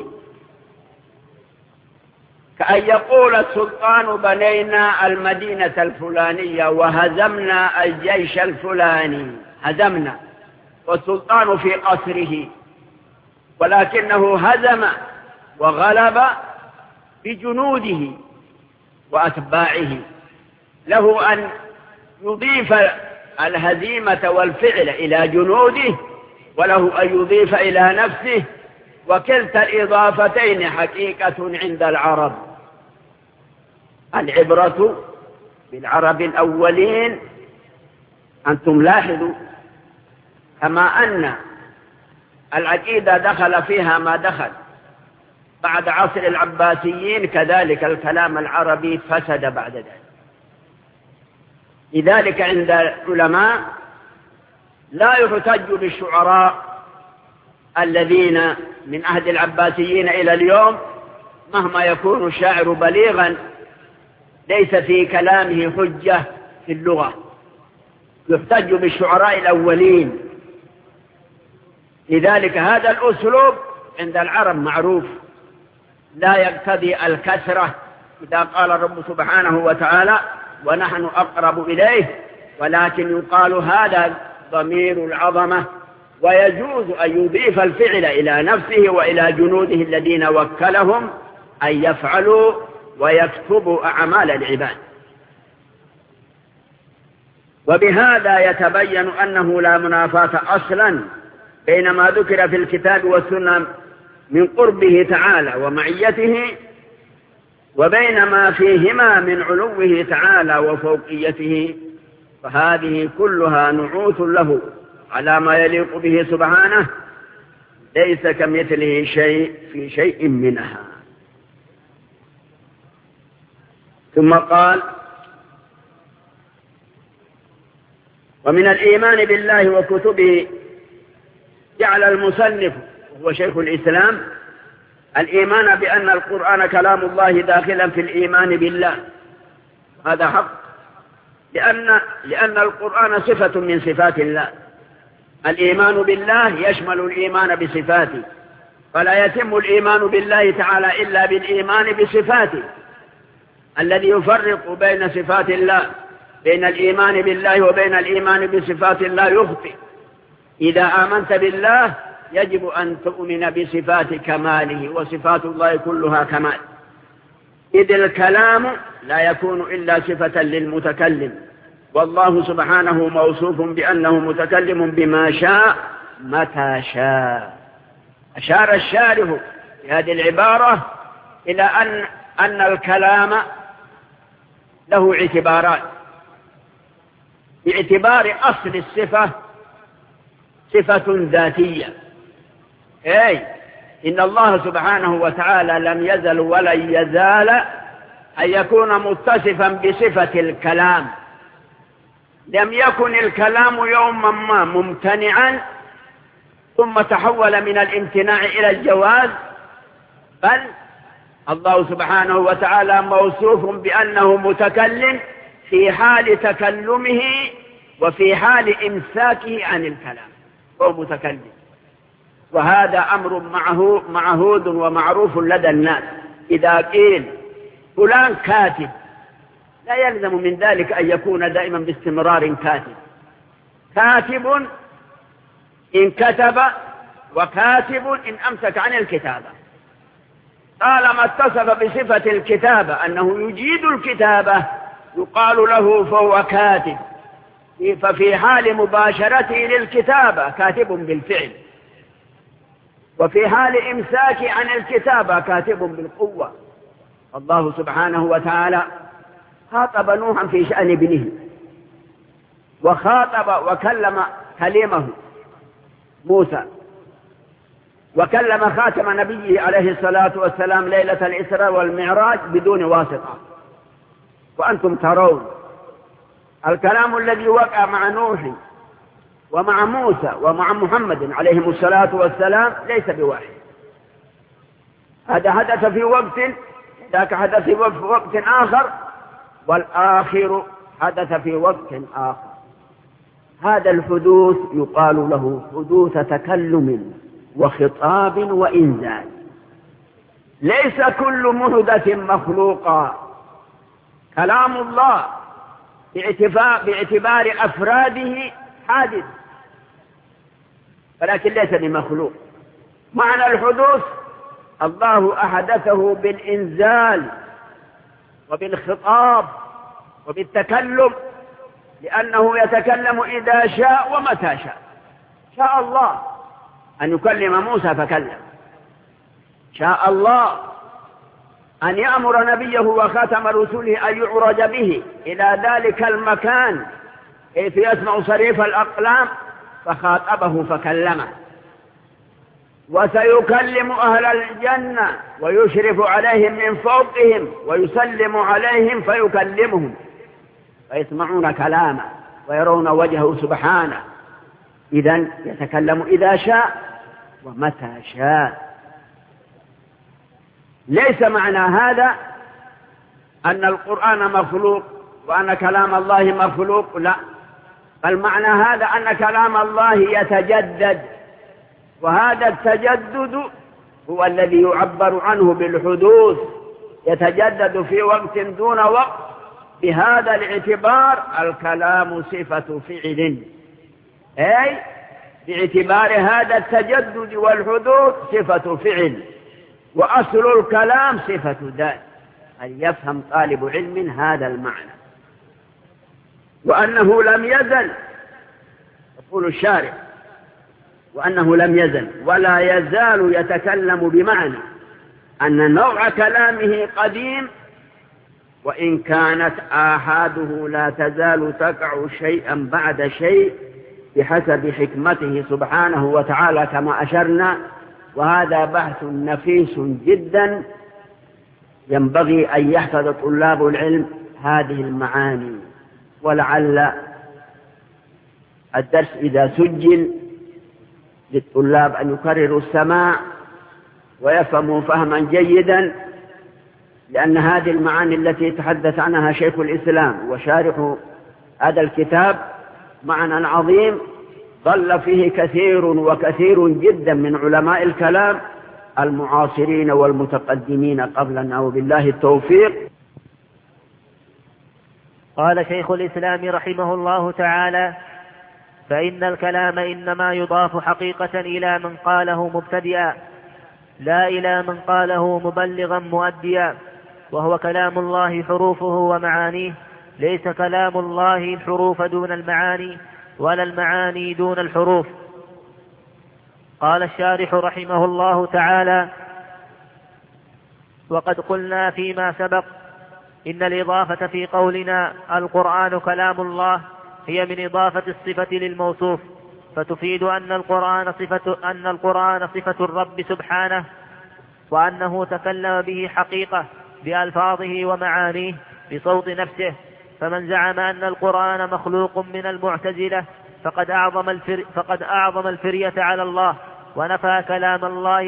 كأن يقول السلطان بنينا المدينة الفلانية وهزمنا الجيش الفلاني. هزمنا، والسلطان في قصره، ولكنه هزم وغلب بجنوده وأتباعه. له أن يضيف الهزيمة والفعل إلى جنوده، وله أن يضيف إلى نفسه، وكلتا الإضافتين حقيقة عند العرب. العبرة بالعرب الأولين. أنتم لاحظوا كما أن العقيدة دخل فيها ما دخل بعد عصر العباسيين، كذلك الكلام العربي فسد بعد ذلك. لذلك عند العلماء لا يحتج بالشعراء الذين من عهد العباسيين إلى اليوم، مهما يكون الشاعر بليغا ليس في كلامه حجة في اللغة. يحتج بالشعراء الأولين. لذلك هذا الأسلوب عند العرب معروف، لا يقتضي الكثرة. إذا قال الرب سبحانه وتعالى ونحن أقرب إليه، ولكن يقال هذا ضمير العظمة، ويجوز أن يضيف الفعل إلى نفسه وإلى جنوده الذين وكلهم أن يفعلوا ويكتبوا أعمال العباد. وبهذا يتبين أنه لا منافاة أصلا بين ما ذكر في الكتاب والسنة من قربه تعالى ومعيته، وبين ما فيهما من علوه تعالى وفوقيته، فهذه كلها نعوت له على ما يليق به سبحانه، ليس كمثله شيء في شيء منها. ثم قال: ومن الإيمان بالله وكتبه، جعل المصنف وهو شيخ الإسلام الإيمان بأن القرآن كلام الله داخلا في الإيمان بالله. هذا حق، لأن القرآن صفة من صفات الله. الإيمان بالله يشمل الإيمان بصفاته، فلا يتم الإيمان بالله تعالى إلا بالإيمان بصفاته. الذي يفرق بين صفات الله، بين الإيمان بالله وبين الإيمان بصفات الله يخطئ. إذا آمنت بالله يجب أن تؤمن بصفات كماله، وصفات الله كلها كمال، إذ الكلام لا يكون إلا صفة للمتكلم، والله سبحانه موصوف بأنه متكلم بما شاء متى شاء. أشار الشارح في هذه العبارة إلى أن الكلام له اعتبارات. باعتبار أصل الصفة صفة ذاتية، أي إن الله سبحانه وتعالى لم يزل ولن يزال أن يكون متصفا بصفة الكلام. لم يكن الكلام يوما ما ممتنعا ثم تحول من الامتناع إلى الجواز، بل الله سبحانه وتعالى موصوف بأنه متكلم في حال تكلمه وفي حال إمساكه عن الكلام، هو متكلم. وهذا أمر معهود ومعروف لدى الناس. إذا قيل فلان كاتب لا يلزم من ذلك أن يكون دائما باستمرار كاتب. كاتب إن كتب، وكاتب إن أمسك عن الكتابة. طالما اتصف بصفة الكتابة أنه يجيد الكتابة يقال له فهو كاتب. ففي حال مباشرته للكتابة كاتب بالفعل، وفي حال إمساك عن الكتابة كاتب بالقوة. الله سبحانه وتعالى خاطب نوحا في شأن ابنه، وخاطب وكلم كلمه موسى، وكلم خاتم نبيه عليه الصلاة والسلام ليلة الإسراء والمعراج بدون واسطة. وأنتم ترون الكلام الذي وقع مع نوح ومع موسى ومع محمد عليهم الصلاة والسلام ليس بواحد. هذا حدث في وقت، ذاك حدث في وقت آخر، والآخر حدث في وقت آخر. هذا الحدوث يقال له حدوث تكلم وخطاب وإنزال. ليس كل محدث مخلوقا. كلام الله باعتبار أفراده حادث، ولكن ليس بمخلوق. معنى الحدوث الله أحدثه بالإنزال وبالخطاب وبالتكلم، لأنه يتكلم إذا شاء ومتى شاء. شاء الله أن يكلم موسى فكلم، شاء الله أن يأمر نبيه وخاتم رسوله أن يعرج به إلى ذلك المكان كيف يسمع صريف الأقلام فخاطبه فكلمه. وسيكلم أهل الجنة ويشرف عليهم من فوقهم ويسلم عليهم فيكلمهم فيسمعون كلامه ويرون وجهه سبحانه. إذن يتكلم إذا شاء ومتى شاء. ليس معنى هذا أن القرآن مخلوق وأن كلام الله مخلوق، لا، بل معنى هذا أن كلام الله يتجدد، وهذا التجدد هو الذي يعبر عنه بالحدوث، يتجدد في وقت دون وقت. بهذا الاعتبار الكلام صفة فعل، أي باعتبار هذا التجدد والحدوث صفة فعل، وأصل الكلام صفة ذات. هل يفهم طالب علم هذا المعنى؟ وأنه لم يزل، يقول الشارع، وأنه لم يزل ولا يزال يتكلم، بمعنى أن نوع كلامه قديم، وإن كانت آحاده لا تزال تقع شيئا بعد شيء بحسب حكمته سبحانه وتعالى كما أشرنا. وهذا بحث نفيس جدا، ينبغي أن يحفظ طلاب العلم هذه المعاني. ولعل الدرس إذا سجل للطلاب أن يكرروا السماع ويفهموا فهما جيدا، لأن هذه المعاني التي تحدث عنها شيخ الإسلام وشارح هذا الكتاب معنى عظيم ضل فيه كثير جدا من علماء الكلام المعاصرين والمتقدمين قبلنا، وبالله التوفيق. قال شيخ الإسلام رحمه الله تعالى: فإن الكلام إنما يضاف حقيقة إلى من قاله مبتدئا، لا إلى من قاله مبلغا مؤديا، وهو كلام الله حروفه ومعانيه، ليس كلام الله الحروف دون المعاني ولا المعاني دون الحروف. قال الشارح رحمه الله تعالى: وقد قلنا فيما سبق إن الإضافة في قولنا القرآن كلام الله هي من إضافة الصفة للموصوف، فتفيد أن القرآن صفة الرب سبحانه، وأنه تكلم به حقيقة بألفاظه ومعانيه بصوت نفسه. فمن زعم أن القرآن مخلوق من المعتزلة فقد أعظم الفرية على الله، ونفى كلام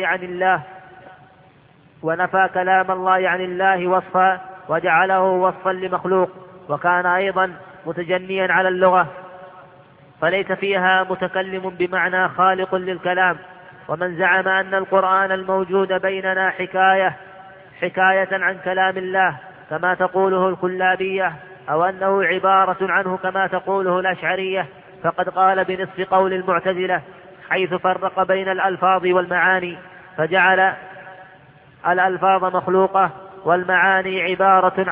الله عن الله وصفا، وجعله وصفا لمخلوق، وكان أيضا متجنيا على اللغة، فليس فيها متكلم بمعنى خالق للكلام. ومن زعم أن القرآن الموجود بيننا حكاية عن كلام الله كما تقوله الكلابية، أو أنه عبارة عنه كما تقوله الأشعرية، فقد قال بنصف قول المعتزلة، حيث فرق بين الألفاظ والمعاني، فجعل الألفاظ مخلوقة والمعاني عبارة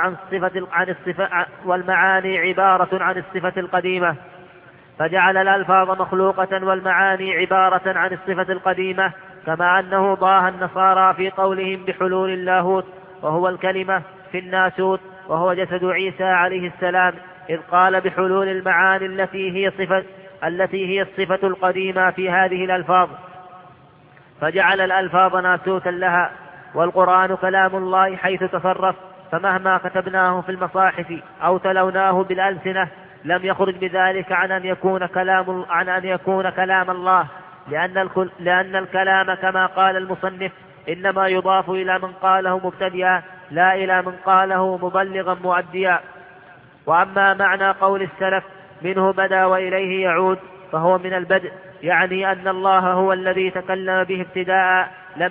عن الصفة القديمة، فجعل الألفاظ مخلوقة والمعاني عبارة عن الصفة القديمة، كما أنه ضاهى النصارى في قولهم بحلول اللاهوت، وهو الكلمة في الناسوت، وهو جسد عيسى عليه السلام، إذ قال بحلول المعاني التي هي الصفة القديمة في هذه الألفاظ، فجعل الألفاظ ناسوتا لها. والقرآن كلام الله حيث تصرف، فمهما كتبناه في المصاحف أو تلوناه بالألسنة لم يخرج بذلك عن أن يكون كلام الله، لأن الكلام كما قال المصنف إنما يضاف إلى من قاله مبتدئا، لا إلى من قاله مبلغا مؤديا. وأما معنى قول السلف منه بدأ وإليه يعود، فهو من البدء، يعني أن الله هو الذي تكلم به ابتداء،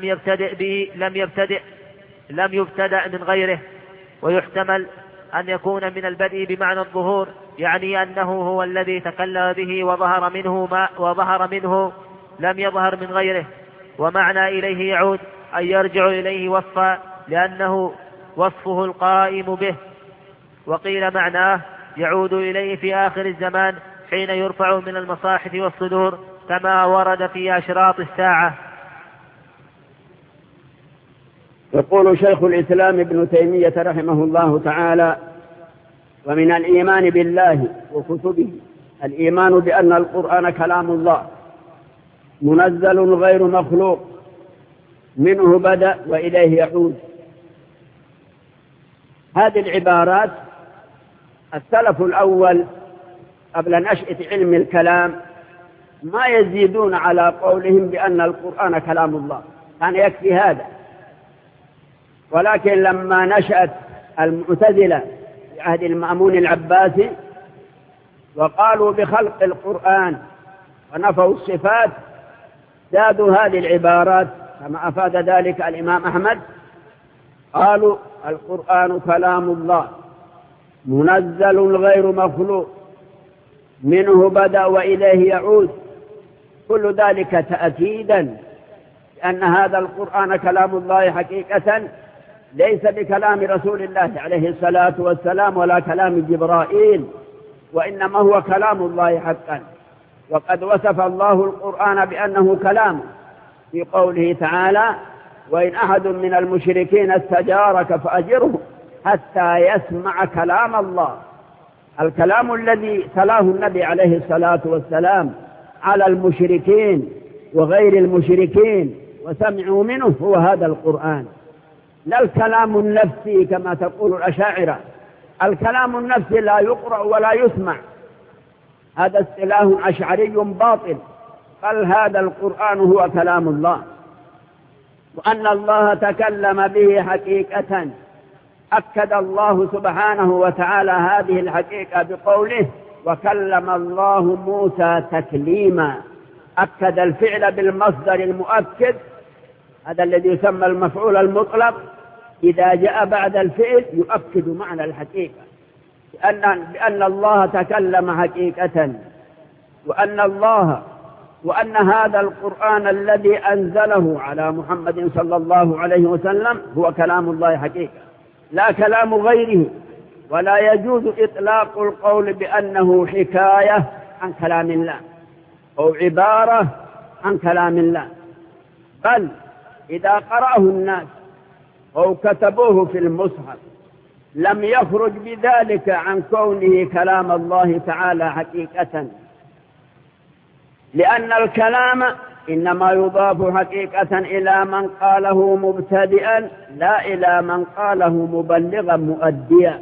لم يبتدأ من غيره. ويحتمل أن يكون من البدء بمعنى الظهور، يعني أنه هو الذي تكلم به وظهر منه لم يظهر من غيره. ومعنى إليه يعود أن يرجع إليه وصفا، لأنه وصفه القائم به. وقيل معناه يعود إليه في آخر الزمان حين يرفع من المصاحف والصدور، كما ورد في أشراط الساعة. يقول شيخ الإسلام ابن تيمية رحمه الله تعالى: ومن الإيمان بالله وكتبه الإيمان بأن القرآن كلام الله منزل غير مخلوق، منه بدأ وإليه يعود. هذه العبارات السلف الأول قبل نشأة علم الكلام ما يزيدون على قولهم بأن القرآن كلام الله، كان يكفي هذا. ولكن لما نشأت المعتزلة في عهد المأمون العباسي وقالوا بخلق القرآن ونفوا الصفات، زادوا هذه العبارات كما أفاد ذلك الإمام أحمد، قالوا القرآن كلام الله منزل غير مخلوق، منه بدأ وإليه يعود. كل ذلك تأكيدا لأن هذا القرآن كلام الله حقيقة، ليس بكلام رسول الله عليه الصلاة والسلام ولا كلام جبرائيل، وإنما هو كلام الله حقا. وقد وصف الله القرآن بأنه كلام في قوله تعالى: وإن أحد من المشركين استجارك فأجره حتى يسمع كلام الله. الكلام الذي تلاه النبي عليه الصلاة والسلام على المشركين وغير المشركين وسمعوا منه هو هذا القرآن، لا الكلام النفسي كما تقول الأشاعرة. الكلام النفسي لا يقرأ ولا يسمع، هذا اصطلاح أشعري باطل. بل هذا القرآن هو كلام الله، وأن الله تكلم به حقيقة. أكد الله سبحانه وتعالى هذه الحقيقة بقوله: وكلم الله موسى تكليما. أكد الفعل بالمصدر المؤكد، هذا الذي يسمى المفعول المطلق، إذا جاء بعد الفعل يؤكد معنى الحقيقة. بأن الله تكلم حقيقة، وأن هذا القرآن الذي أنزله على محمد صلى الله عليه وسلم هو كلام الله حقيقة لا كلام غيره. ولا يجوز إطلاق القول بأنه حكاية عن كلام الله أو عبارة عن كلام الله، بل إذا قرأه الناس أو كتبوه في المصحف لم يخرج بذلك عن كونه كلام الله تعالى حقيقة، لأن الكلام إنما يضاف حقيقة إلى من قاله مبتدئا لا إلى من قاله مبلغا مؤديا.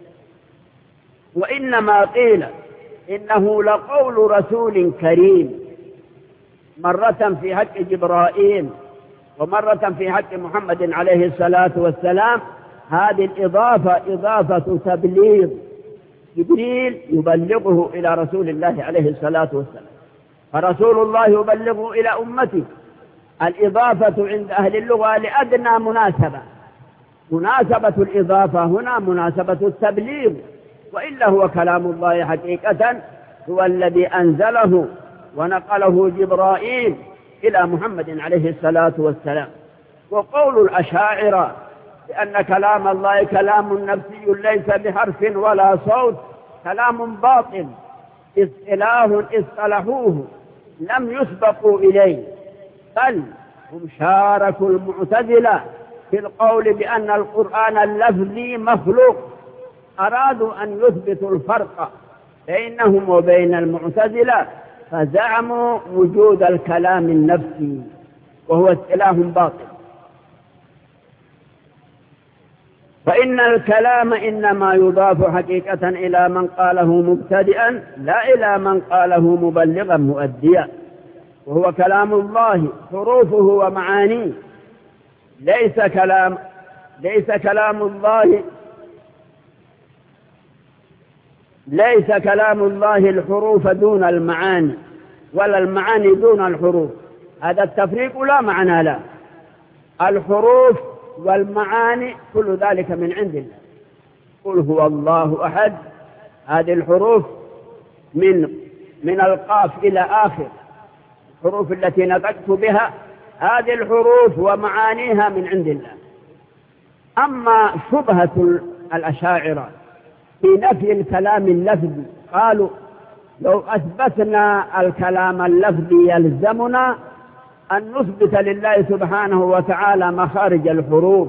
وإنما قيل إنه لقول رسول كريم، مرة في حق جبرائيل ومرة في حق محمد عليه الصلاة والسلام. هذه الإضافة إضافة تبليغ، جبريل يبلغه إلى رسول الله عليه الصلاة والسلام، فرسول الله يبلغه إلى أمته. الإضافة عند أهل اللغة لأدنى مناسبة الإضافة هنا مناسبة التبليغ، وإلا هو كلام الله حقيقة، هو الذي أنزله ونقله جبرائيل إلى محمد عليه الصلاة والسلام. وقول الأشاعرة بأن كلام الله كلام نفسي ليس بحرف ولا صوت كلام باطل، اصطلاح اصطلحوه لم يسبقوا إليه، بل هم شاركوا المعتزلة في القول بأن القرآن اللفظي مخلوق. أرادوا أن يثبتوا الفرق بينهم وبين المعتزلة، فزعموا وجود الكلام النفسي وهو اصطلاح باطل. فإن الكلام إنما يضاف حقيقة إلى من قاله مبتدئا لا إلى من قاله مبلغا مؤديا، وهو كلام الله حروفه ومعانيه، ليس كلام الله الحروف دون المعاني ولا المعاني دون الحروف. هذا التفريق لا معنى له. الحروف والمعاني كل ذلك من عند الله. قل هو الله أحد، هذه الحروف من القاف إلى آخر، الحروف التي نطقت بها هذه الحروف ومعانيها من عند الله. أما شبهة الأشاعرة في نفي الكلام اللفظي، قالوا لو أثبتنا الكلام اللفظي يلزمنا أن نثبت لله سبحانه وتعالى مخارج الحروف.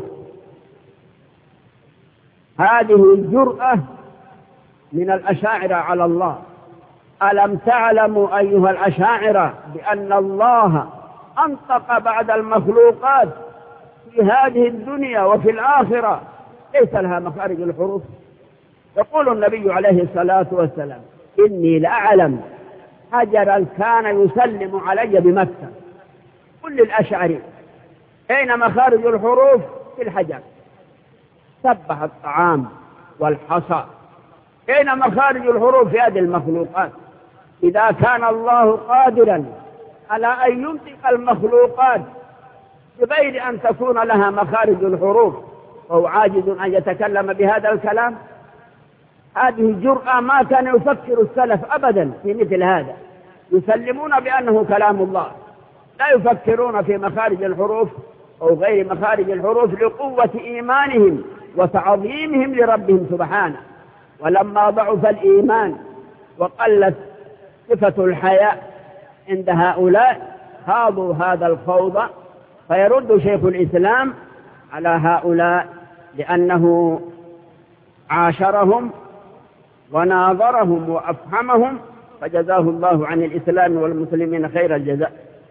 هذه الجرأة من الأشاعرة على الله. ألم تعلموا أيها الأشاعرة بأن الله أنطق بعد المخلوقات في هذه الدنيا وفي الآخرة ليس لها مخارج الحروف؟ يقول النبي عليه الصلاة والسلام: إني لأعلم حجرا كان يسلم علي بمكة. قل للأشعري: أين مخارج الحروف؟ في الحجر. سبح الطعام والحصى. أين مخارج الحروف في هذه المخلوقات؟ إذا كان الله قادرا على أن ينطق المخلوقات بغير أن تكون لها مخارج الحروف، وهو عاجز أن يتكلم بهذا الكلام، هذه جرأة ما كان يفكر السلف أبدا في مثل هذا. يسلمون بأنه كلام الله، لا يفكرون في مخارج الحروف أو غير مخارج الحروف لقوة إيمانهم وتعظيمهم لربهم سبحانه. ولما ضعف الإيمان وقلت صفة الحياء عند هؤلاء خاضوا هذا الخوض. فيرد شيخ الإسلام على هؤلاء لأنه عاشرهم وناظرهم وأفهمهم، فجزاه الله عن الإسلام والمسلمين خير الجزاء.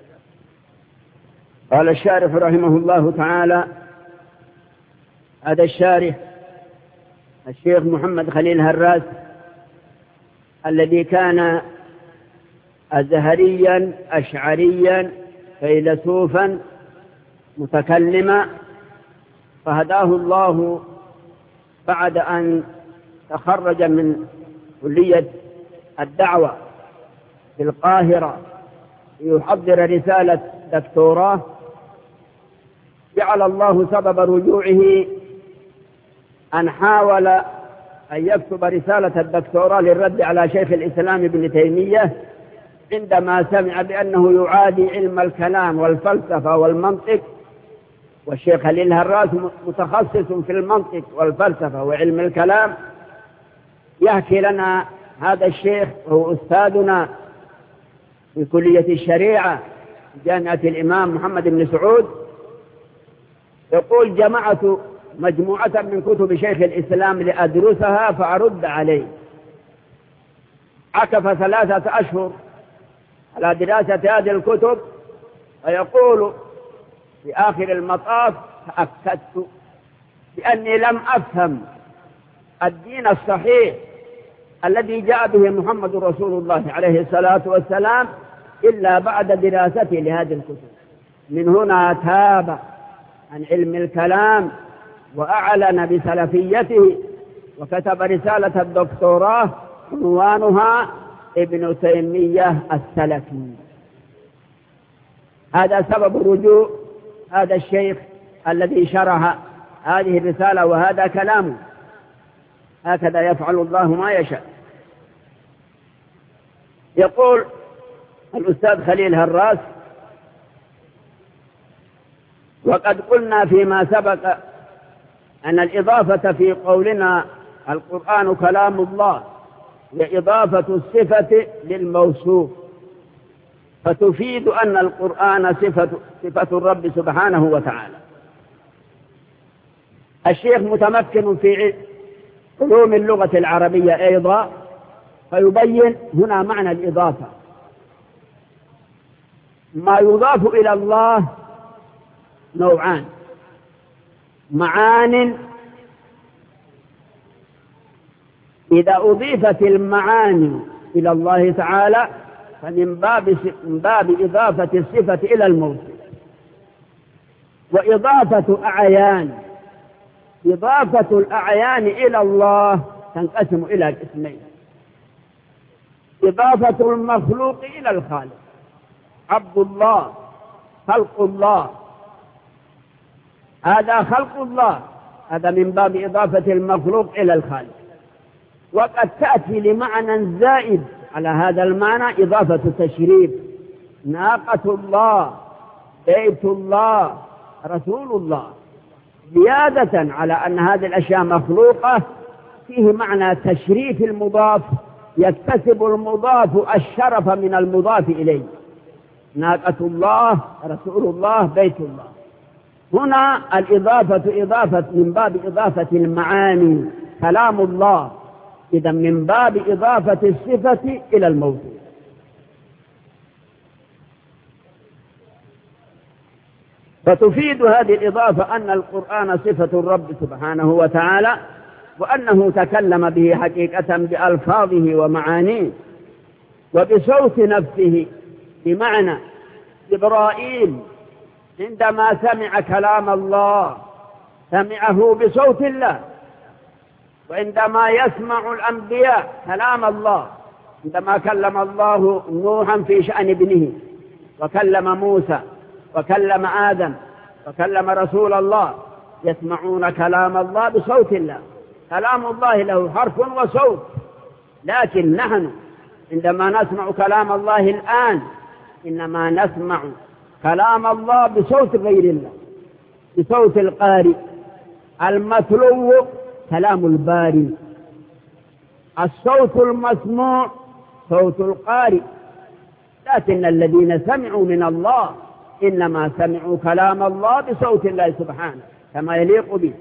قال الشارح رحمه الله تعالى: هذا الشارح الشيخ محمد خليل هراس الذي كان أزهريا أشعريا فيلسوفا متكلما، فهداه الله بعد أن تخرج من كلية الدعوة في القاهرة ليحضر رسالة دكتوراه. جعل الله سبب رجوعه أن حاول أن يكتب رسالة الدكتوراه للرد على شيخ الإسلام ابن تيمية عندما سمع بأنه يعادي علم الكلام والفلسفة والمنطق، والشيخ خليل هراس متخصص في المنطق والفلسفة وعلم الكلام. يحكي لنا هذا الشيخ هو أستاذنا في كلية الشريعة جامعة الإمام محمد بن سعود، يقول: جمعت مجموعة من كتب شيخ الإسلام لأدرسها فأرد عليه. عكف 3 أشهر على دراسة هذه الكتب، ويقول في آخر المطاف: تأكدت بأني لم أفهم الدين الصحيح الذي جاء به محمد رسول الله عليه الصلاة والسلام إلا بعد دراسته لهذه الكتب. من هنا تاب عن علم الكلام وأعلن بسلفيته، وكتب رسالة الدكتوراه عنوانها ابن تيمية السلفي. هذا سبب رجوع هذا الشيخ الذي شرح هذه الرسالة، وهذا كلامه. هكذا يفعل الله ما يشاء. يقول الأستاذ خليل هراس: وقد قلنا فيما سبق أن الإضافة في قولنا القرآن كلام الله هي إضافة الصفة للموصوف، فتفيد أن القرآن صفة الرب سبحانه وتعالى. الشيخ متمكن في علوم اللغة العربية أيضا، فيبين هنا معنى الإضافة. ما يضاف إلى الله نوعان: معان، إذا أضيفت المعاني إلى الله تعالى فمن باب إضافة الصفة إلى الموصوف. وإضافة أعيان، إضافة الأعيان إلى الله تنقسم إلى قسمين: إضافة المخلوق إلى الخالق، عبد الله، خلق الله، هذا خلق الله، هذا من باب إضافة المخلوق إلى الخالق. وقد تأتي لمعنى زائد على هذا المعنى إضافة تشريف: ناقة الله، بيت الله، رسول الله، زيادة على أن هذه الأشياء مخلوقة. فيه معنى تشريف المضاف، يكتسب المضاف الشرف من المضاف إليه: ناقة الله، رسول الله، بيت الله. هنا الإضافة إضافة من باب إضافة المعاني، كلام الله، إذا من باب إضافة الصفة إلى الموصوف. فتفيد هذه الإضافة أن القرآن صفة الرب سبحانه وتعالى، وأنه تكلم به حقيقة بألفاظه ومعانيه وبصوت نفسه. بمعنى جبرائيل عندما سمع كلام الله سمعه بصوت الله، وعندما يسمع الأنبياء كلام الله، عندما كلم الله نوحا في شأن ابنه، وكلم موسى، وكلم آدم، وكلم رسول الله، يسمعون كلام الله بصوت الله. كلام الله له حرف وصوت، لكن نحن عندما نسمع كلام الله الآن إنما نسمع كلام الله بصوت غير الله، بصوت القارئ. المتلو كلام الباري، الصوت المسموع صوت القارئ. لكن الذين سمعوا من الله إنما سمعوا كلام الله بصوت الله سبحانه كما يليق به.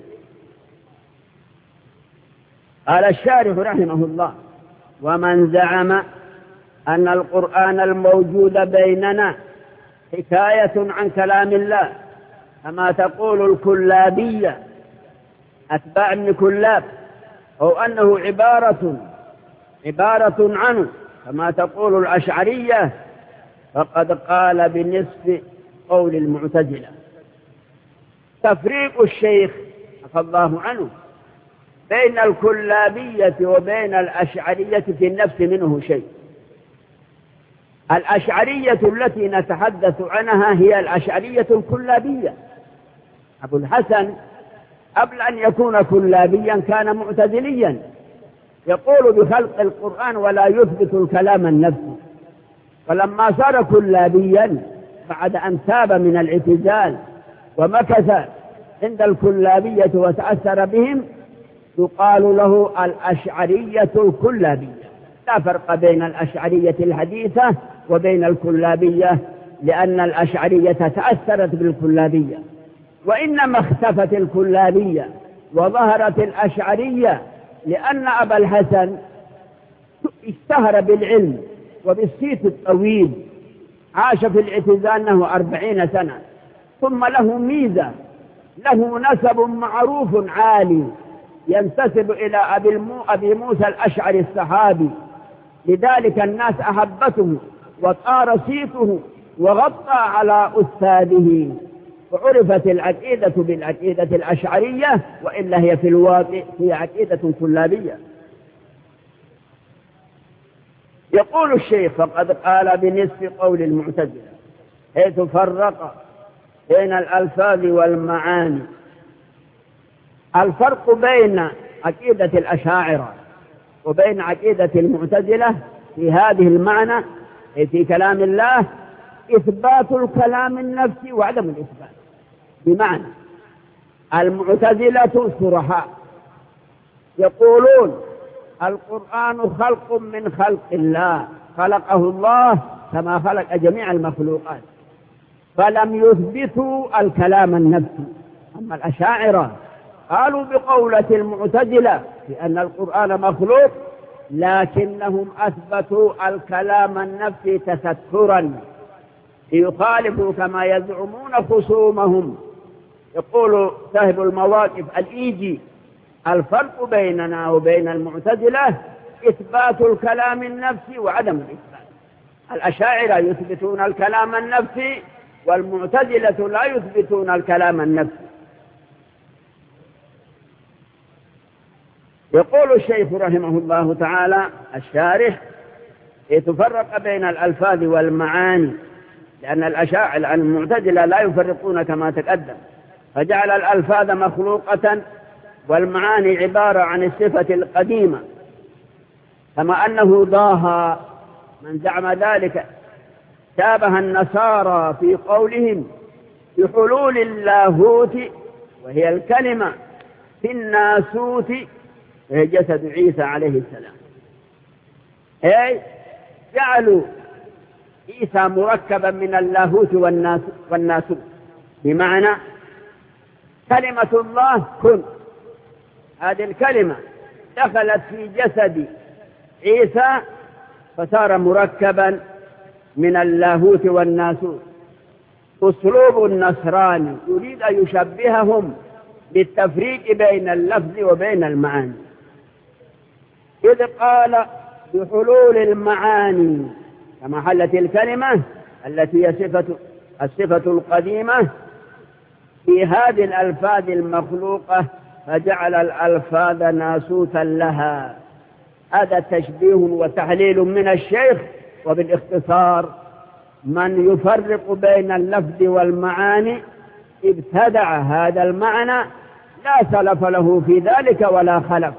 قال الشارح رحمه الله: ومن زعم أن القرآن الموجود بيننا حكاية عن كلام الله كما تقول الكلابية أتباع ابن كلاب، أو أنه عبارة عنه كما تقول الأشعرية، فقد قال بنصف قول المعتزلة. تفريق الشيخ عفى الله عنه بين الكلابية وبين الأشعرية في النفس منه شيء. الأشعرية التي نتحدث عنها هي الأشعرية الكلابية. أبو الحسن قبل أن يكون كلابيا كان معتزليا، يقول بخلق القرآن ولا يثبت الكلام النفسي. فلما صار كلابيا بعد أن تاب من الاعتزال ومكث عند الكلابية وتأثر بهم يقال له الأشعرية الكلابية. لا فرق بين الأشعرية الحديثة وبين الكلابية، لأن الأشعرية تأثرت بالكلابية، وإنما اختفت الكلابية وظهرت الأشعرية لأن أبا الحسن اشتهر بالعلم وبالصيت الطويل، عاش في الاعتزال له 40 سنة، ثم له ميزة، له نسب معروف عالي ينتسب إلى أبي موسى الأشعري الصحابي، لذلك الناس أحبته وطار صيته وغطى على أستاذه، وعرفت العقيدة بالعقيدة الأشعرية، وإلا هي في الواقع هي عقيدة كلابية. يقول الشيخ فقد قال بنصف قول المعتزلة حيث فرق بين الألفاظ والمعاني. الفرق بين عقيدة الأشاعرة وبين عقيدة المعتزلة في هذه المعنى في كلام الله إثبات الكلام النفسي وعدم الإثبات. بمعنى المعتزلة صرحاء يقولون القرآن خلق من خلق الله، خلقه الله كما خلق جميع المخلوقات، فلم يثبتوا الكلام النفسي. أما الأشاعرة قالوا بقولة المعتزلة بأن القرآن مخلوق، لكنهم أثبتوا الكلام النفسي تسترا ليخالفوا كما يزعمون خصومهم. يقول صاحب المواقف الإيجي الفرق بيننا وبين المعتزلة إثبات الكلام النفسي وعدم الإثبات. الأشاعرة يثبتون الكلام النفسي والمعتزلة لا يثبتون الكلام النفسي. يقول الشيخ رحمه الله تعالى الشارح يتفرق بين الألفاظ والمعاني، لأن الأشاعرة المعتزلة لا يفرقون كما تقدم، فجعل الألفاظ مخلوقة والمعاني عبارة عن الصفة القديمة، كما أنه ضاها من زعم ذلك شابه النصارى في قولهم بحلول اللاهوت وهي الكلمة في الناسوت وهي جسد عيسى عليه السلام، أي جعلوا عيسى مركبا من اللاهوت والناسوت، بمعنى كلمة الله كن، هذه الكلمة دخلت في جسد عيسى فصار مركبا من اللاهوت والناسوت. أسلوب النصراني يريد أن يشبههم بالتفريق بين اللفظ وبين المعاني، إذ قال بحلول المعاني كما حلت الكلمة التي هي الصفة القديمة في هذه الألفاظ المخلوقة، فجعل الألفاظ ناسوتا لها. هذا تشبيه وتحليل من الشيخ. وبالاختصار من يفرق بين اللفظ والمعاني ابتدع هذا المعنى، لا سلف له في ذلك ولا خلف.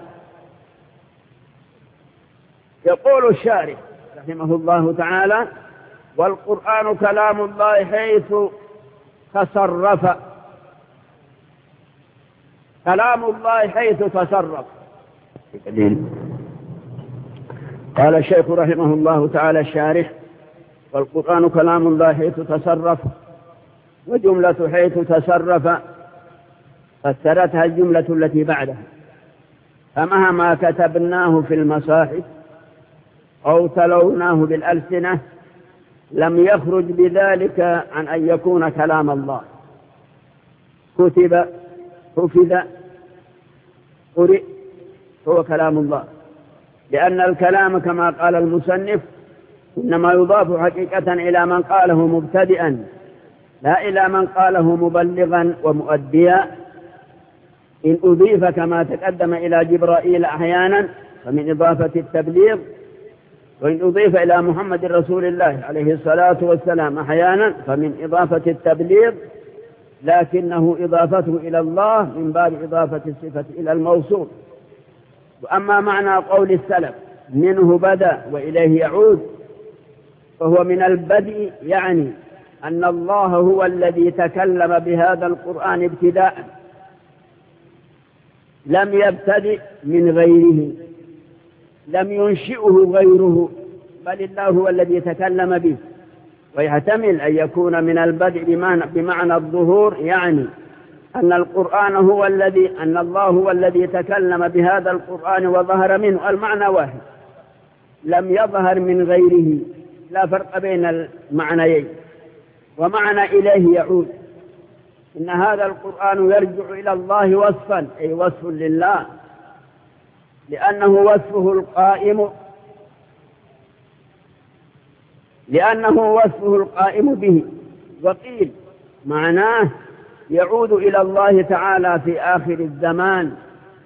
يقول الشارح رحمه الله تعالى والقرآن كلام الله حيث تصرف، كلام الله حيث تصرف. قال الشيخ رحمه الله تعالى الشارح والقرآن كلام الله حيث تصرف، وجملة حيث تصرف فسرتها الجملة التي بعدها، فمهما كتبناه في المصاحف أو تلوناه بالألسنة لم يخرج بذلك عن أن يكون كلام الله. كتب، حفظ، قرئ هو كلام الله، لأن الكلام كما قال المصنف إنما يضاف حقيقة إلى من قاله مبتدئا لا إلى من قاله مبلغا ومؤديا. إن أضيف كما تقدم إلى جبرائيل أحيانا فمن إضافة التبليغ، وإن أضيف إلى محمد رسول الله عليه الصلاة والسلام أحيانا فمن إضافة التبليغ، لكنه إضافته إلى الله من باب إضافة الصفة إلى الموصول. وأما معنى قول السلف منه بدأ وإليه يعود، فهو من البدء، يعني أن الله هو الذي تكلم بهذا القرآن ابتداء، لم يبتدئ من غيره، لم ينشئه غيره، بل الله هو الذي تكلم به. ويحتمل أن يكون من البدء بمعنى الظهور، يعني أن القرآن هو الذي، أن الله هو الذي تكلم بهذا القرآن وظهر منه، المعنى واحد، لم يظهر من غيره، لا فرق بين المعنيين. ومعنى إليه يعود، إن هذا القرآن يرجع إلى الله وصفا، أي وصف لله، لأنه وصفه القائم به. وقيل معناه يعود إلى الله تعالى في آخر الزمان،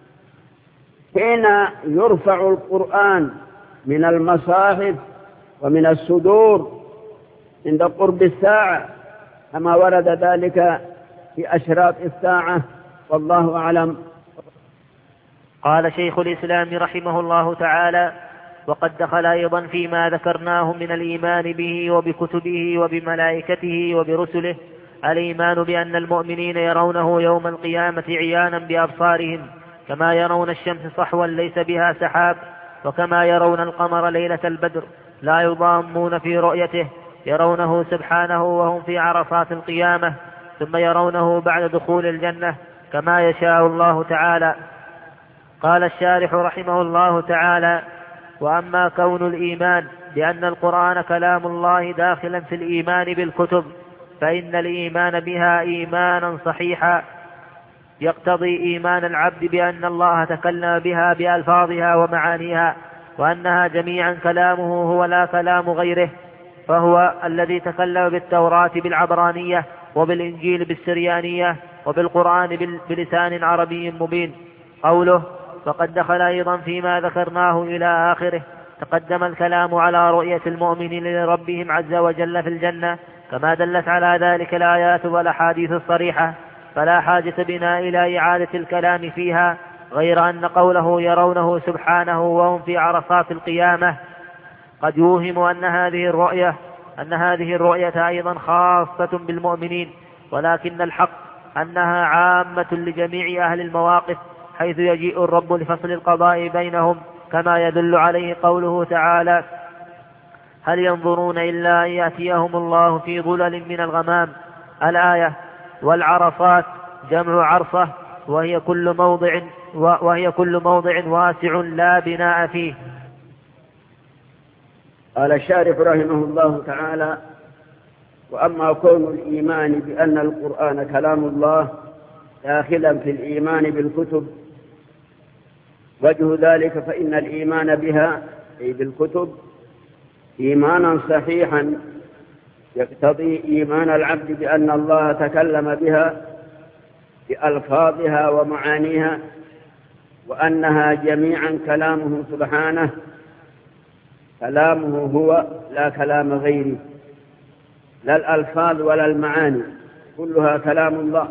حين يرفع القرآن من المصاحف ومن الصدور عند قرب الساعة، كما ورد ذلك في أشراط الساعة، والله أعلم. قال شيخ الإسلام رحمه الله تعالى: وقد دخل أيضا فيما ذكرناه من الإيمان به وبكتبه وبملائكته وبرسله الإيمان بأن المؤمنين يرونه يوم القيامة عيانا بأبصارهم، كما يرون الشمس صحوا ليس بها سحاب، وكما يرون القمر ليلة البدر لا يضامون في رؤيته، يرونه سبحانه وهم في عرصات القيامة، ثم يرونه بعد دخول الجنة كما يشاء الله تعالى. قال الشارح رحمه الله تعالى: وأما كون الإيمان بأن القرآن كلام الله داخلا في الإيمان بالكتب، فإن الإيمان بها إيمانا صحيحا يقتضي إيمان العبد بأن الله تكلم بها بألفاظها ومعانيها، وأنها جميعا كلامه هو لا كلام غيره، فهو الذي تكلم بالتوراة بالعبرانية، وبالإنجيل بالسريانية، وبالقرآن بلسان عربي مبين. قوله: فقد دخل أيضا فيما ذكرناه إلى آخره. تقدم الكلام على رؤية المؤمنين لربهم عز وجل في الجنة، كما دلت على ذلك الآيات والأحاديث الصريحة، فلا حاجة بنا إلى إعادة الكلام فيها، غير أن قوله يرونه سبحانه وهم في عرصات القيامة قد يوهم أن هذه الرؤية أيضا خاصة بالمؤمنين، ولكن الحق أنها عامة لجميع أهل المواقف، حيث يجيء الرب لفصل القضاء بينهم، كما يدل عليه قوله تعالى: هل ينظرون إلا أن يأتيهم الله في ظلل من الغمام، الآية. والعرصات جمع عرصة، وهي كل موضع واسع لا بناء فيه. قال الشارح رحمه الله تعالى: وأما كون الإيمان بأن القرآن كلام الله داخلا في الإيمان بالكتب، وجه ذلك فإن الإيمان بها أي بالكتب إيمانا صحيحا يقتضي إيمان العبد بأن الله تكلم بها بألفاظها ومعانيها، وأنها جميعا كلامه سبحانه، كلامه هو لا كلام غيره، لا الألفاظ ولا المعاني، كلها كلام الله،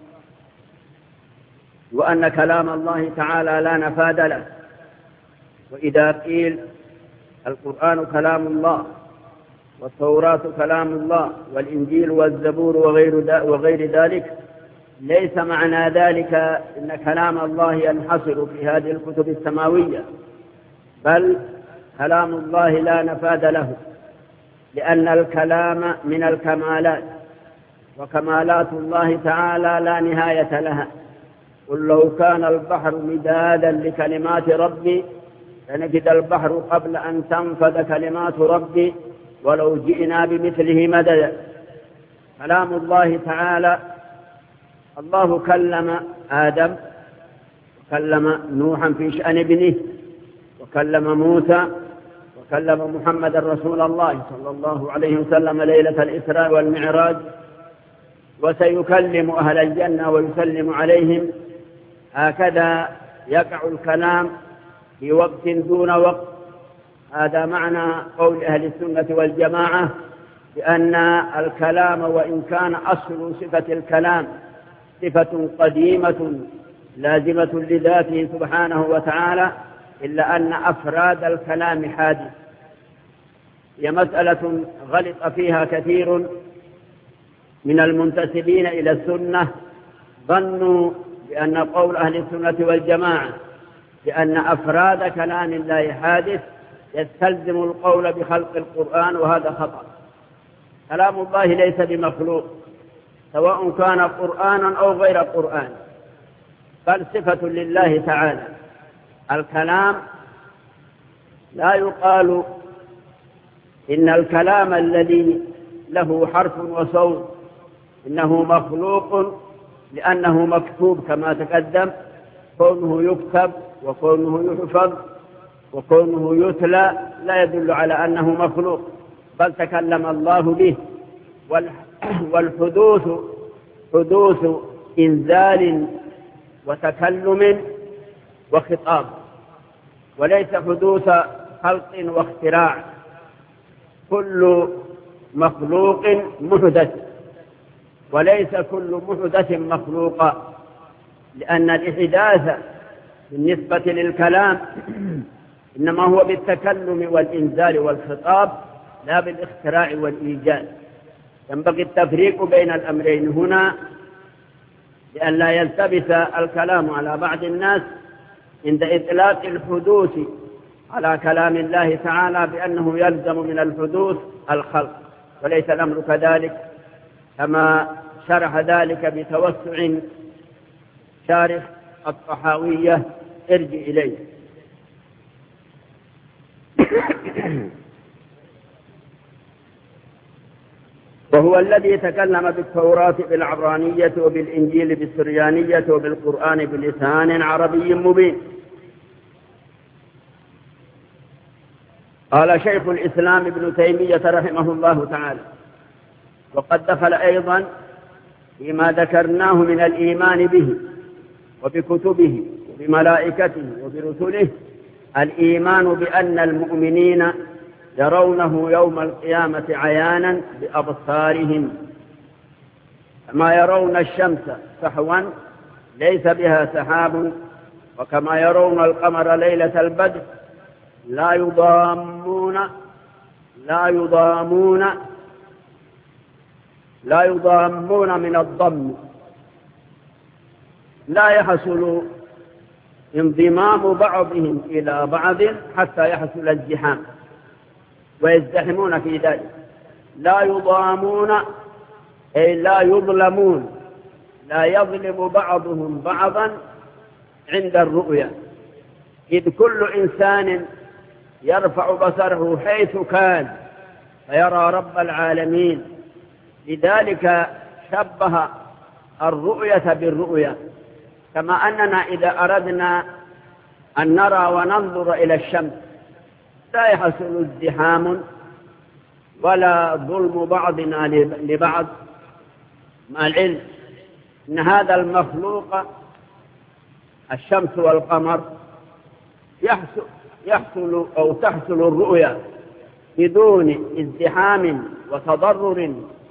وأن كلام الله تعالى لا نفاد له. وإذا قيل القرآن كلام الله، والتوراة كلام الله، والإنجيل والزبور وغير ذلك، ليس معنى ذلك إن كلام الله ينحصر في هذه الكتب السماوية، بل كلام الله لا نفاد له، لأن الكلام من الكمالات، وكمالات الله تعالى لا نهاية لها. قل لو كان البحر مدادا لكلمات ربي لنفد البحر قبل أن تنفد كلمات ربي ولو جئنا بمثله مددا. كلام الله تعالى، الله كلم آدم، وكلم نوحا في شأن ابنه، وكلم موسى، وكلم محمد رسول الله صلى الله عليه وسلم ليلة الإسراء والمعراج، وسيكلم أهل الجنة ويسلم عليهم. هكذا يقع الكلام في وقت دون وقت. هذا معنى قول أهل السنة والجماعة بأن الكلام وإن كان أصل صفة الكلام صفة قديمة لازمة لذاته سبحانه وتعالى، إلا أن أفراد الكلام حادث. هي مسألة غلط فيها كثير من المنتسبين إلى السنة، ظنوا بأن قول أهل السنة والجماعة بأن أفراد كلام الله حادث يستلزم القول بخلق القرآن، وهذا خطأ. كلام الله ليس بمخلوق، سواء كان قرآنا أو غير قرآن، بل صفة لله تعالى. الكلام لا يقال إن الكلام الذي له حرف وصوت إنه مخلوق لأنه مكتوب كما تقدم. كونه يكتب وكونه يحفظ وكونه يتلى لا يدل على أنه مخلوق، بل تكلم الله به. والحدوث حدوث إنزال وتكلم وخطاب، وليس حدوث خلق واختراع. كل مخلوق محدث، وليس كل محدث مخلوقا، لأن الإحداث بالنسبة للكلام إنما هو بالتكلم والإنزال والخطاب، لا بالاختراع والإيجاد. ينبغي التفريق بين الأمرين هنا لأن لا يلتبس الكلام على بعض الناس عند إطلاق الحدوث على كلام الله تعالى بأنه يلزم من الحدوث الخلق، وليس الأمر كذلك، كما شرح ذلك بتوسع شارح الطحاوية. ارجع إليه. وهو الذي تكلم بالتوراة بالعبرانية وبالإنجيل بالسريانية وبالقرآن بلسان عربي مبين. قال شيخ الإسلام ابن تيمية رحمه الله تعالى: وقد دخل أيضا فيما ذكرناه من الإيمان به وبكتبه وبملائكته وبرسله الإيمان بأن المؤمنين يرونه يوم القيامة عيانا بأبصارهم، كما يرون الشمس سحوا ليس بها سحاب، وكما يرون القمر ليلة البدر لا يضامون من الضم، لا يحصل انضمام بعضهم إلى بعض حتى يحصل الزحام ويزدحمون في ذلك. لا يضامون أي لا يظلمون، لا يظلم بعضهم بعضا عند الرؤيا، إذ كل إنسان يرفع بصره حيث كان فيرى رب العالمين. لذلك شبه الرؤية بالرؤيا، كما أننا إذا أردنا أن نرى وننظر إلى الشمس لا يحصل ازدحام ولا ظلم بعضنا لبعض، مع العلم أن هذا المخلوق الشمس والقمر يحصل أو تحصل الرؤيا بدون ازدحام وتضرر.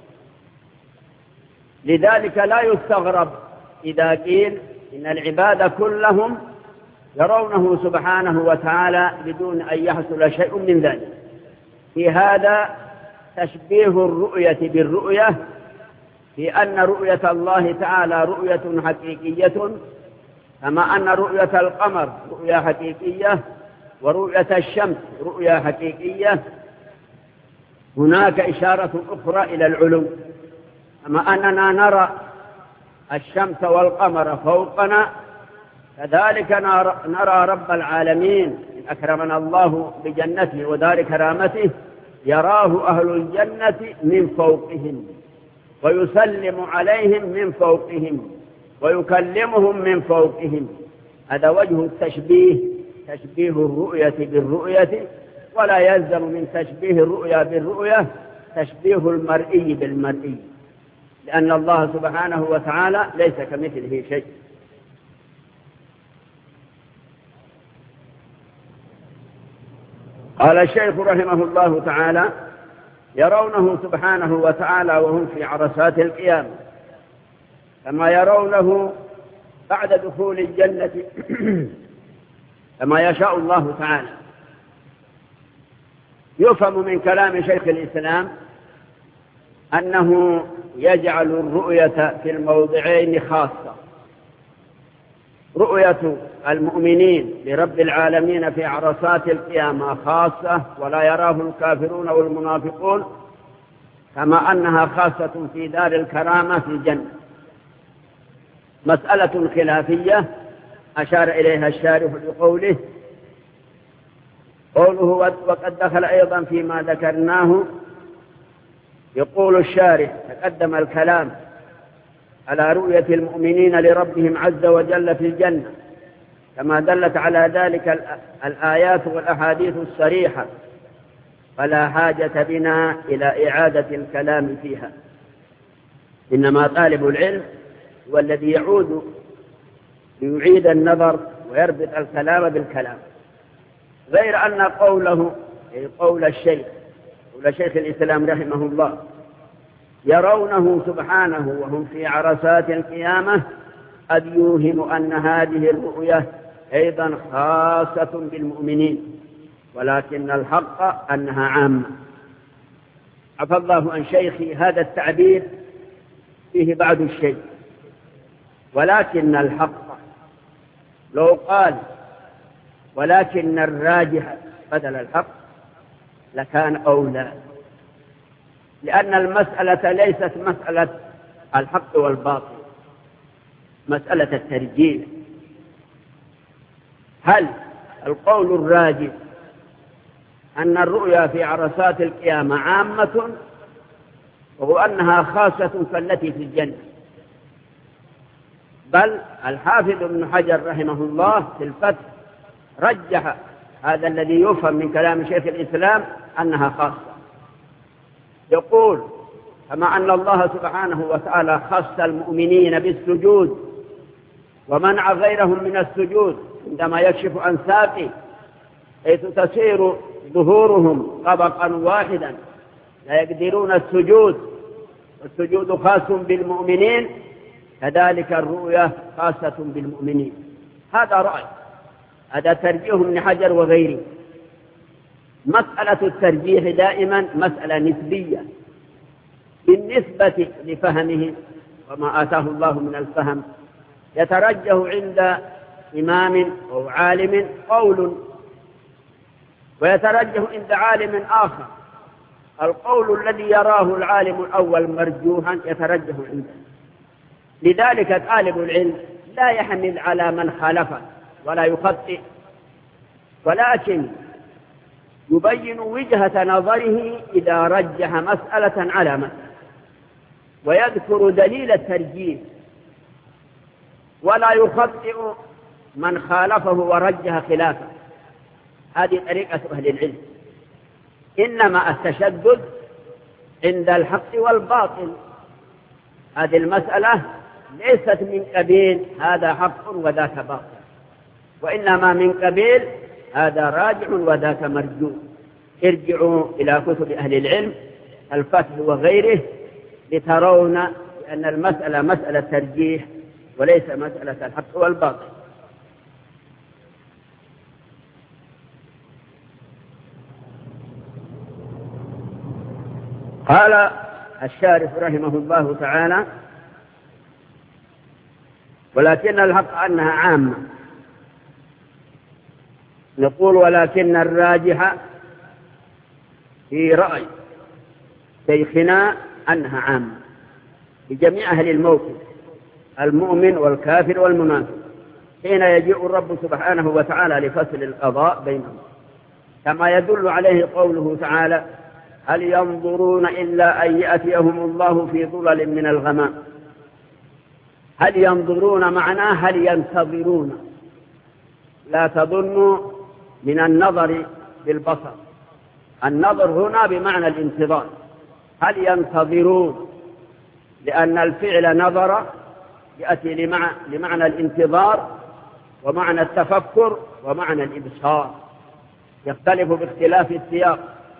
لذلك لا يستغرب إذا قيل إن العباد كلهم يرونه سبحانه وتعالى بدون أن يحصل شيء من ذلك. في هذا تشبيه الرؤية بالرؤية، في أن رؤية الله تعالى رؤية حقيقية، كما أن رؤية القمر رؤية حقيقية ورؤية الشمس رؤية حقيقية. هناك إشارة أخرى إلى العلو، كما أننا نرى الشمس والقمر فوقنا كذلك نرى رب العالمين إن أكرمنا الله بجنته ودار كرامته، يراه أهل الجنة من فوقهم ويسلم عليهم من فوقهم ويكلمهم من فوقهم. هذا وجه التشبيه، تشبيه الرؤية بالرؤية، ولا يلزم من تشبيه الرؤيا بالرؤية تشبيه المرئي بالمرئي، لأن الله سبحانه وتعالى ليس كمثله شيء. قال الشيخ رحمه الله تعالى: يرونه سبحانه وتعالى وهم في عرصات القيامة، كما يرونه بعد دخول الجنة كما يشاء الله تعالى. يفهم من كلام شيخ الإسلام أنه يجعل الرؤية في الموضعين خاصة: رؤية المؤمنين لرب العالمين في عرصات القيامة خاصة ولا يراه الكافرون والمنافقون، كما أنها خاصة في دار الكرامة في الجنة. مسألة خلافية أشار إليها الشارح بقوله: وقد دخل أيضا فيما ذكرناه. يقول الشارح: تقدم الكلام على رؤية المؤمنين لربهم عز وجل في الجنة، كما دلت على ذلك الآيات والأحاديث الصريحة، فلا حاجة بنا إلى إعادة الكلام فيها. إنما طالب العلم هو الذي يعود ليعيد النظر ويربط الكلام بالكلام، غير أن قوله أي قول شيخ الإسلام رحمه الله يرونه سبحانه وهم في عرصات القيامة قد يوهم أن هذه الرؤية أيضا خاصة بالمؤمنين، ولكن الحق أنها عامة. عفى الله عن شيخي هذا التعبير فيه بعض الشيء، ولكن الحق لو قال ولكن الراجح بدل الحق لكان أولى، لأن المسألة ليست مسألة الحق والباطل، مسألة الترجيح. هل القول الراجح أن الرؤيا في عرصات القيامة عامة، وهو أنها خاصة كالتي في الجنة؟ بل الحافظ ابن حجر رحمه الله في الفتح رجح هذا الذي يفهم من كلام شيخ الإسلام أنها خاصة. يقول: كما أن الله سبحانه وتعالى خص المؤمنين بالسجود ومنع غيرهم من السجود عندما يكشف عن ساقه، حيث تسير ظهورهم طبقا واحدا لا يقدرون السجود، والسجود خاص بالمؤمنين، كذلك الرؤية خاصة بالمؤمنين. هذا رأي، هذا ترجيح ابن حجر وغيره. مسألة الترجيح دائما مسألة نسبية بالنسبة لفهمه وما آتاه الله من الفهم. يترجح عند إمام أو عالم قول، ويترجح عند عالم آخر. القول الذي يراه العالم الأول مرجوحا يترجح عنده. لذلك طالب العلم لا يحمل على من خالفه ولا يخطئ، ولكن يبين وجهة نظره إذا رجح مسألة على مسألة، ويذكر دليل الترجيح، ولا يخطئ من خالفه ورجح خلافه. هذه طريقة أهل العلم. إنما التشدد عند الحق والباطل. هذه المسألة ليست من قبيل هذا حق وذاك باطل، وإنما من قبيل هذا راجع وذاك مرجوع. ارجعوا إلى كتب أهل العلم الفتح وغيره لترون أن المسألة مسألة ترجيح وليس مسألة الحق والباطل. قال الشارح رحمه الله تعالى: ولكن الحق أنها عامة. نقول: ولكن الراجح في رأي شيخنا أنها عامة لجميع أهل الموقف، المؤمن والكافر والمنافق، حين يجيء الرب سبحانه وتعالى لفصل القضاء بينهم، كما يدل عليه قوله تعالى: هل ينظرون إلا أن يأتيهم الله في ظلل من الغمام. هل ينظرون معناه هل ينتظرون، لا تظنوا من النظر بالبصر، النظر هنا بمعنى الانتظار. هل ينتظرون لأن الفعل نظر يأتي لمعنى الانتظار ومعنى التفكر ومعنى الإبصار، يختلف باختلاف السياق.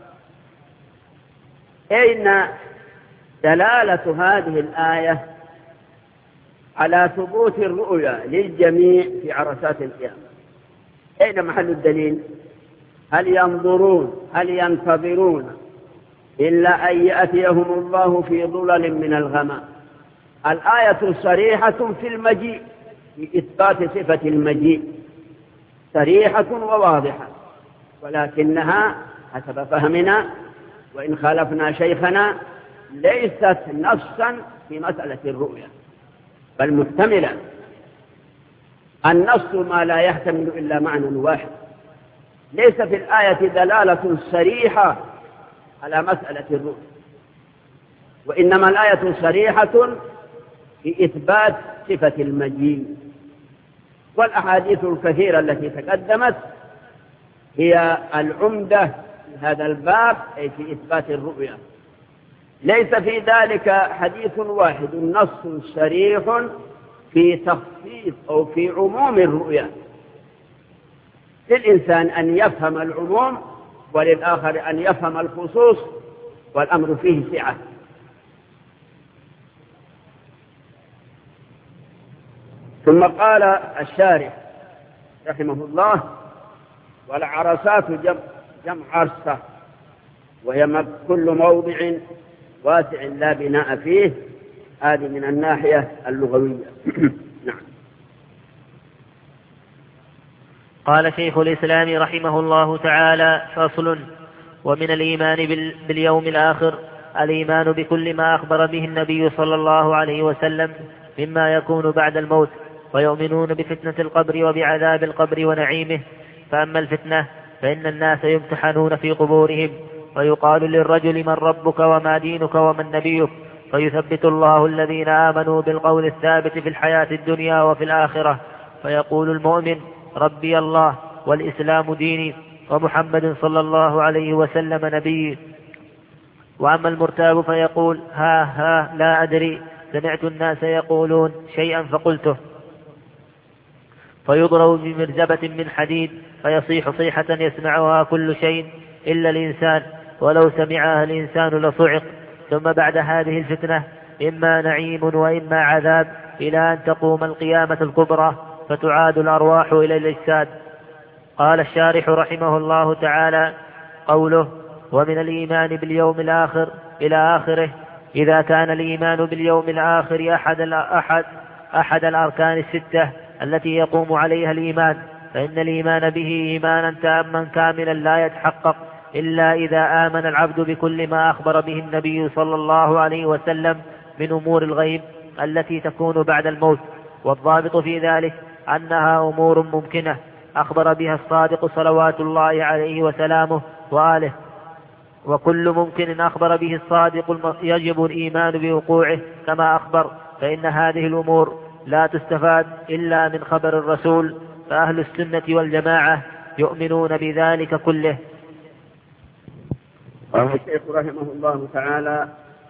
أين دلالة هذه الآية على ثبوت الرؤيا للجميع في عرصات القيامة؟ أين محل الدليل؟ هل ينظرون هل ينتظرون إلا أن يأتيهم الله في ظلل من الغمام؟ الآية صريحة في المجيء، في إثبات صفة المجيء، صريحة وواضحة، ولكنها حسب فهمنا وإن خالفنا شيخنا ليست نصا في مسألة الرؤية، بل محتملة. النص ما لا يحتمل إلا معنى واحد، ليس في الآية دلالة صريحة على مسألة الرؤية، وإنما الآية صريحة في إثبات صفة المجيء. والأحاديث الكثيرة التي تقدمت هي العمدة في هذا الباب، أي في إثبات الرؤية. ليس في ذلك حديث واحد نص صريح في تخصيص أو في عموم الرؤية. للإنسان أن يفهم العموم وللآخر أن يفهم الخصوص، والأمر فيه سعة. ثم قال الشارح رحمه الله: والعرسات جمع عرسة، وهي كل موضع واسع لا بناء فيه. هذه من الناحية اللغوية. نعم. قال شيخ الإسلام رحمه الله تعالى: فصل. ومن الإيمان باليوم الآخر الإيمان بكل ما أخبر به النبي صلى الله عليه وسلم مما يكون بعد الموت، ويؤمنون بفتنة القبر وبعذاب القبر ونعيمه. فأما الفتنة فإن الناس يمتحنون في قبورهم، ويقال للرجل: من ربك وما دينك ومن نبيك؟ فيثبت الله الذين آمنوا بالقول الثابت في الحياة الدنيا وفي الآخرة، فيقول المؤمن: ربي الله والإسلام ديني ومحمد صلى الله عليه وسلم نبي. وأما المرتاب فيقول: ها لا أدري، سمعت الناس يقولون شيئا فقلته. فيضرب بمرزبة من حديد فيصيح صيحة يسمعها كل شيء إلا الإنسان، ولو سمعها الإنسان لصعق. ثم بعد هذه الفتنة إما نعيم وإما عذاب، إلى أن تقوم القيامة الكبرى فتعاد الأرواح إلى الأجساد. قال الشارح رحمه الله تعالى: قوله: ومن الإيمان باليوم الآخر إلى آخره. إذا كان الإيمان باليوم الآخر أحد الأركان الستة التي يقوم عليها الإيمان، فإن الإيمان به إيمانا تاما كاملا لا يتحقق إلا إذا آمن العبد بكل ما أخبر به النبي صلى الله عليه وسلم من أمور الغيب التي تكون بعد الموت. والضابط في ذلك أنها أمور ممكنة أخبر بها الصادق صلوات الله عليه وسلامه وآله، وكل ممكن أخبر به الصادق يجب الإيمان بوقوعه كما أخبر، فإن هذه الأمور لا تستفاد إلا من خبر الرسول، فأهل السنة والجماعة يؤمنون بذلك كله. قال الشيخ رحمه الله تعالى: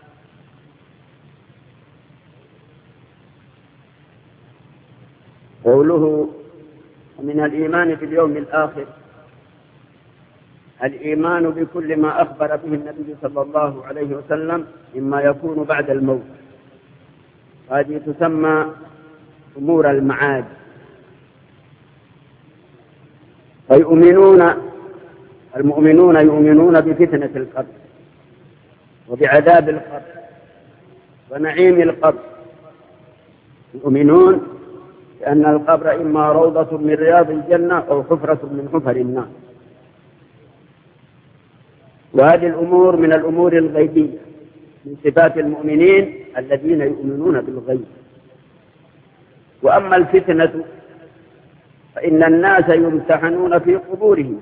قوله: من الإيمان باليوم الآخر الإيمان بكل ما أخبر به النبي صلى الله عليه وسلم مما يكون بعد الموت. هذه تسمى أمور المعاد. المؤمنون يؤمنون بفتنة القبر وبعذاب القبر ونعيم القبر. يؤمنون بأن القبر إما روضة من رياض الجنة أو حفرة من حفر النار. وهذه الأمور من الأمور الغيبية، من صفات المؤمنين الذين يؤمنون بالغيب. وأما الفتنة فإن الناس يمتحنون في قبورهم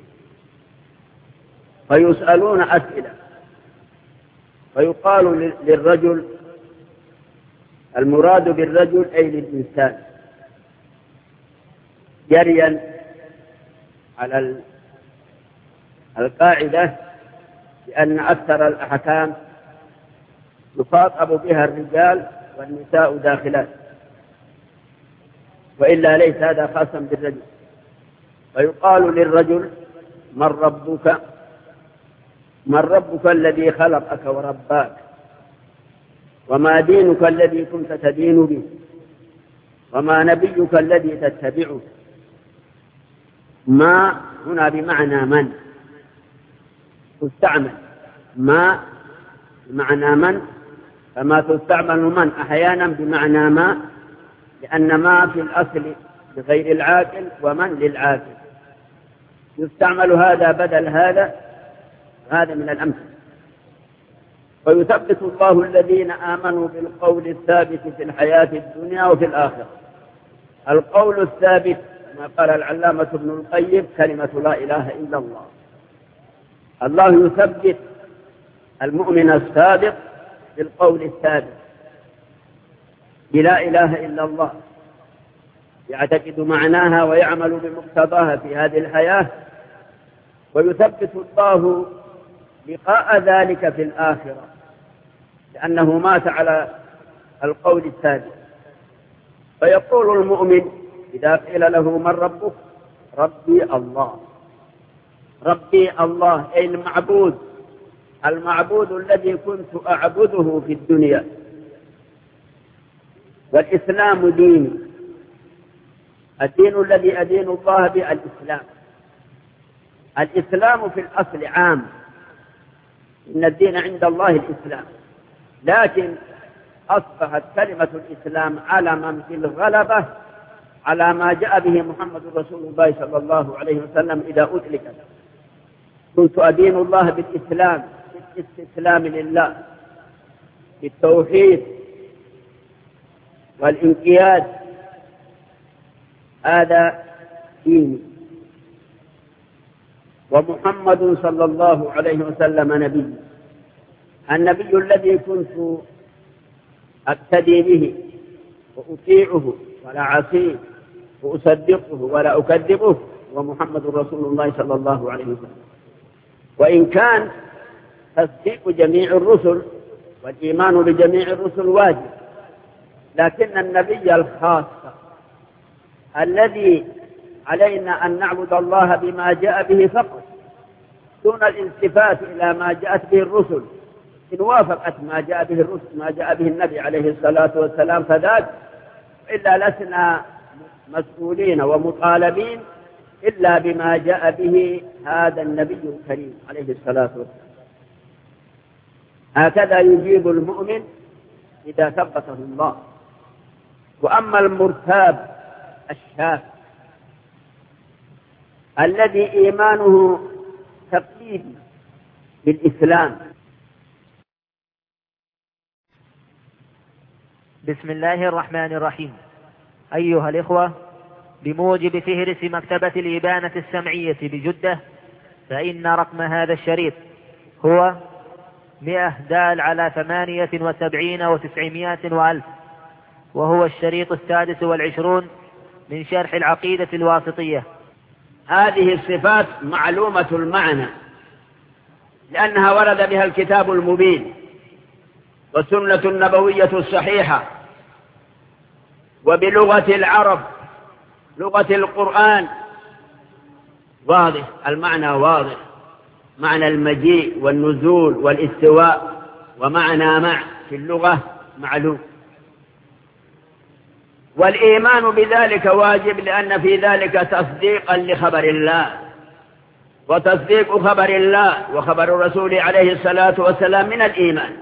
فيسألون أسئلة، فيقال للرجل، المراد بالرجل أي للإنسان، جريا على القاعدة بأن أكثر الأحكام يخاطب بها الرجال والنساء داخلات، وإلا ليس هذا خاصا بالرجل. فيقال للرجل: من ربك الذي خلقك ورباك؟ وما دينك الذي كنت تدين به؟ وما نبيك الذي تتبعه؟ ما هنا بمعنى من، تستعمل ما بمعنى من، فما تستعمل من أحيانا بمعنى ما، لأن ما في الأصل لغير العاقل ومن للعاقل، يستعمل هذا بدل هذا من الأمثلة. ويثبت الله الذين آمنوا بالقول الثابت في الحياة الدنيا وفي الآخرة. القول الثابت ما قال العلامة ابن القيم كلمة لا إله إلا الله. الله يثبت المؤمن الصادق بالقول الثابت بلا إله إلا الله، يعتقد معناها ويعمل بمقتضاها في هذه الحياة، ويثبت الله لقاء ذلك في الآخرة لأنه مات على القول الثابت. فيقول المؤمن إذا قيل له من ربك؟ ربي الله. ربي الله أي المعبود الذي كنت أعبده في الدنيا. والإسلام ديني، الدين الذي أدين الله به الإسلام. الإسلام في الأصل عام، إن الدين عند الله الإسلام، لكن أصبحت كلمة الإسلام علما في الغلبة على ما جاء به محمد رسول الله صلى الله عليه وسلم إذا أطلقت. كنت أدين الله بالإسلام، بالاستسلام لله، بالتوحيد والانقياد، هذا ديني. ومحمد صلى الله عليه وسلم نبي، النبي الذي كنت أقتدي به وأطيعه ولا عصيه وأصدقه ولا أكذبه، ومحمد رسول الله صلى الله عليه وسلم. وإن كان تصديق جميع الرسل والإيمان بجميع الرسل واجب، لكن النبي الخاص الذي علينا أن نعبد الله بما جاء به فقط دون الالتفات إلى ما جاءت به الرسل، إن وافقت ما جاء به الرسل ما جاء به النبي عليه الصلاة والسلام فذاك، إلا لسنا مسؤولين ومطالبين إلا بما جاء به هذا النبي الكريم عليه الصلاة والسلام. هكذا يجيب المؤمن إذا ثبته الله. وأما المرتاب الشاك الذي إيمانه تقليدي بالإسلام. بسم الله الرحمن الرحيم. أيها الإخوة، بموجب فهرس مكتبة الإبانة السمعية بجدة، فإن رقم هذا الشريط هو 100 دال على 78 و900 وألف، وهو الشريط 26 من شرح العقيدة الواسطية. هذه الصفات معلومة المعنى لأنها ورد بها الكتاب المبين والسنة النبوية الصحيحة، وبلغة العرب لغة القرآن واضح، المعنى واضح، معنى المجيء والنزول والاستواء، ومعنى مع في اللغة معلوم. والإيمان بذلك واجب لأن في ذلك تصديقا لخبر الله، وتصديق خبر الله وخبر الرسول عليه الصلاة والسلام من الإيمان.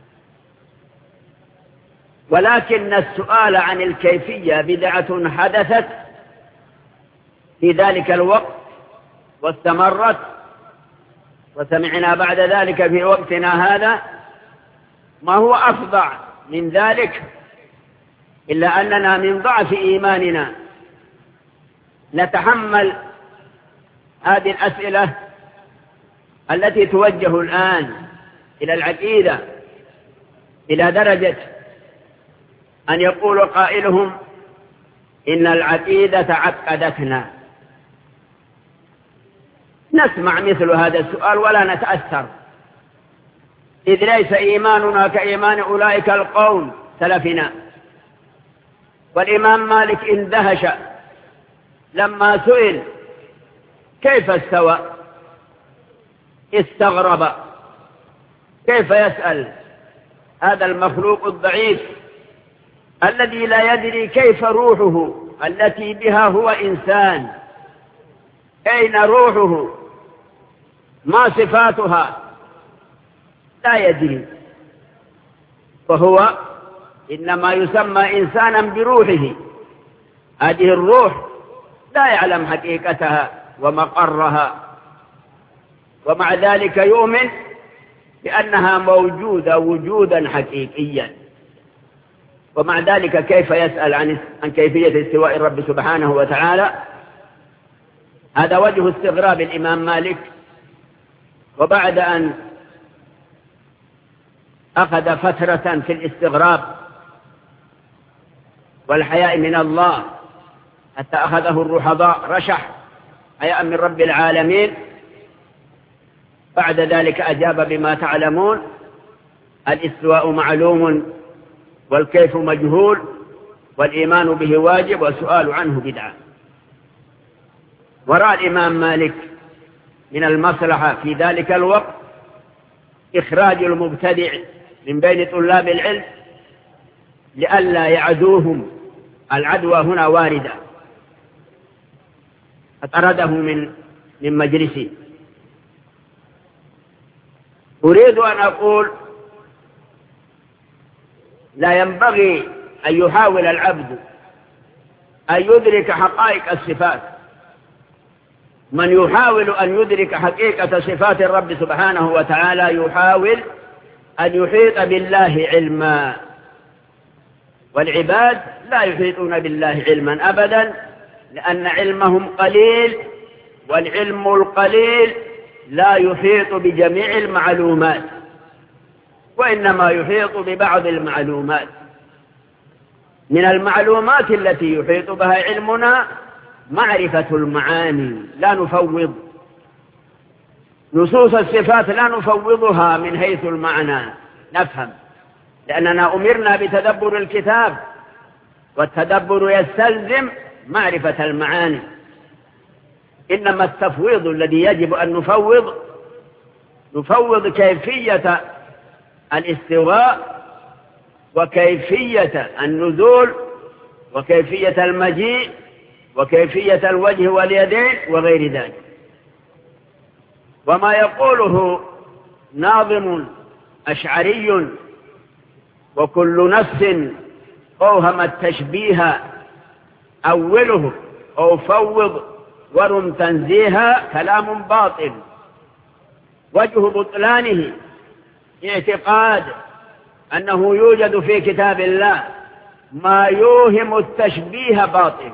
ولكن السؤال عن الكيفية بدعة حدثت في ذلك الوقت واستمرت، وسمعنا بعد ذلك في وقتنا هذا ما هو أفظع من ذلك، إلا أننا من ضعف إيماننا نتحمل هذه الأسئلة التي توجه الآن إلى العقيدة إلى درجة أن يقول قائلهم إن العقيدة عقدتنا. نسمع مثل هذا السؤال ولا نتأثر، إذ ليس إيماننا كإيمان أولئك القوم سلفنا. والإمام مالك اندهش لما سئل كيف استوى، استغرب، كيف يسأل هذا المخلوق الضعيف الذي لا يدري كيف روحه التي بها هو إنسان أين روحه؟ ما صفاتها؟ لا يدري، فهو إنما يسمى إنسانا بروحه. هذه الروح لا يعلم حقيقتها ومقرها، ومع ذلك يؤمن بأنها موجودة وجودا حقيقيا. ومع ذلك كيف يسأل عن كيفية استواء الرب سبحانه وتعالى؟ هذا وجه استغراب الإمام مالك. وبعد أن أخذ فترة في الاستغراب والحياء من الله حتى أخذه الرحضاء رشح حياء من رب العالمين، بعد ذلك أجاب بما تعلمون: الاستواء معلوم والكيف مجهول والإيمان به واجب والسؤال عنه بدعة. ورأى الإمام مالك من المصلحة في ذلك الوقت إخراج المبتدع من بين طلاب العلم لئلا يعدوهم، العدوى هنا واردة، فطرده من مجلسه. أريد أن أقول: لا ينبغي أن يحاول العبد أن يدرك حقائق الصفات. من يحاول أن يدرك حقيقة صفات الرب سبحانه وتعالى يحاول أن يحيط بالله علما، والعباد لا يحيطون بالله علما أبدا، لأن علمهم قليل، والعلم القليل لا يحيط بجميع المعلومات، وإنما يحيط ببعض المعلومات. من المعلومات التي يحيط بها علمنا معرفة المعاني، لا نفوض نصوص الصفات، لا نفوضها من حيث المعنى، نفهم، لأننا أمرنا بتدبر الكتاب، والتدبر يستلزم معرفة المعاني. إنما التفويض الذي يجب أن نفوض كيفية الاستواء وكيفية النزول وكيفية المجيء وكيفية الوجه واليدين وغير ذلك. وما يقوله ناظم أشعري: وكل نفس أوهم التشبيه أوله أو فوض ورم تنزيها، كلام باطل. وجه بطلانه اعتقاد أنه يوجد في كتاب الله ما يوهم التشبيه باطل.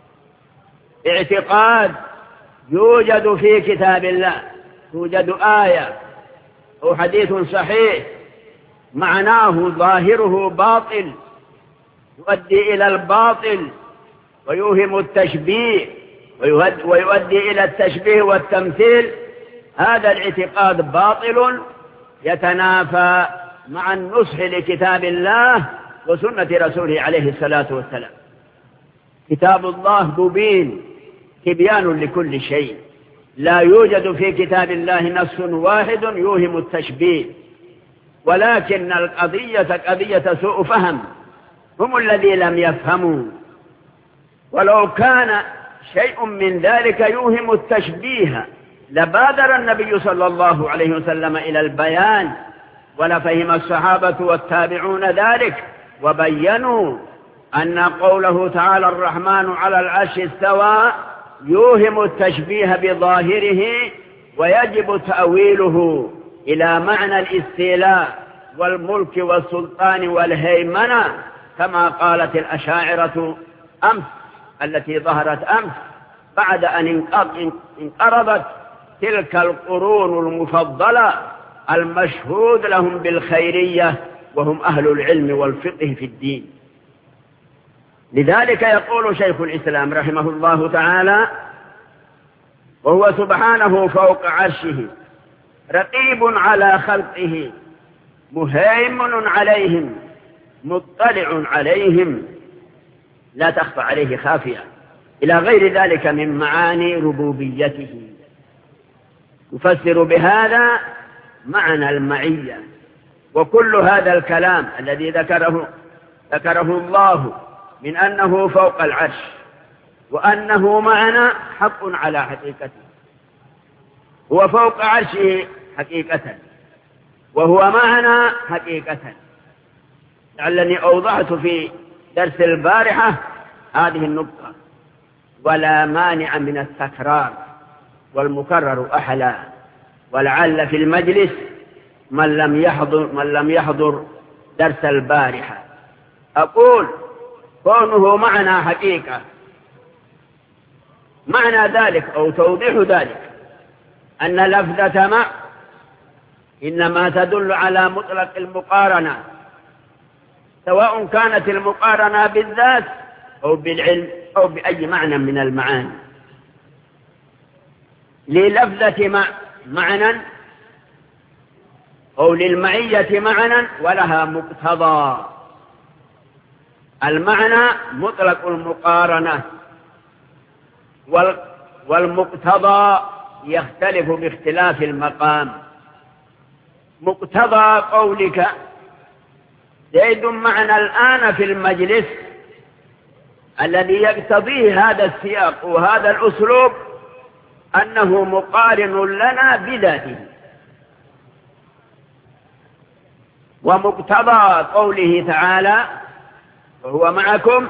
اعتقاد يوجد في كتاب الله، توجد آية أو حديث صحيح معناه ظاهره باطل يؤدي إلى الباطل ويوهم التشبيه ويؤدي إلى التشبيه والتمثيل، هذا الاعتقاد باطل يتنافى مع النصح لكتاب الله وسنة رسوله عليه الصلاة والسلام. كتاب الله مبين تبيان لكل شيء، لا يوجد في كتاب الله نص واحد يوهم التشبيه، ولكن القضية قضية سوء فهم، هم الذين لم يفهموا. ولو كان شيء من ذلك يوهم التشبيه لبادر النبي صلى الله عليه وسلم إلى البيان، ولفهم الصحابة والتابعون ذلك وبينوا أن قوله تعالى الرحمن على العرش استوى يوهم التشبيه بظاهره، ويجب تأويله إلى معنى الاستيلاء والملك والسلطان والهيمنة، كما قالت الأشاعرة أمس التي ظهرت أمس بعد أن انقرضت تلك القرون المفضلة المشهود لهم بالخيرية، وهم أهل العلم والفقه في الدين. لذلك يقول شيخ الإسلام رحمه الله تعالى: وهو سبحانه فوق عرشه رقيب على خلقه مهيمن عليهم مطلع عليهم لا تخفى عليه خافية، إلى غير ذلك من معاني ربوبيته. يفسر بهذا معنى المعية. وكل هذا الكلام الذي ذكره الله من أنه فوق العرش وأنه معنا حق على حقيقته، هو فوق عرشه حقيقة وهو معنا حقيقة. لعلني أوضحت في درس البارحة هذه النقطة. ولا مانع من التكرار، والمكرر أحلى. ولعل في المجلس من لم يحضر درس البارحة. أقول كونه معنا حقيقة، معنى ذلك أو توضيح ذلك أن لفظة مع إنما تدل على مطلق المقارنة، سواء كانت المقارنة بالذات أو بالعلم أو بأي معنى من المعاني. للفظة معنى أو للمعية معنى ولها مقتضى. المعنى مطلق المقارنة، والمقتضى يختلف باختلاف المقام. مقتضى قولك زيد معنا الآن في المجلس الذي يقتضيه هذا السياق وهذا الأسلوب أنه مقارن لنا بذاته. ومقتضى قوله تعالى وهو معكم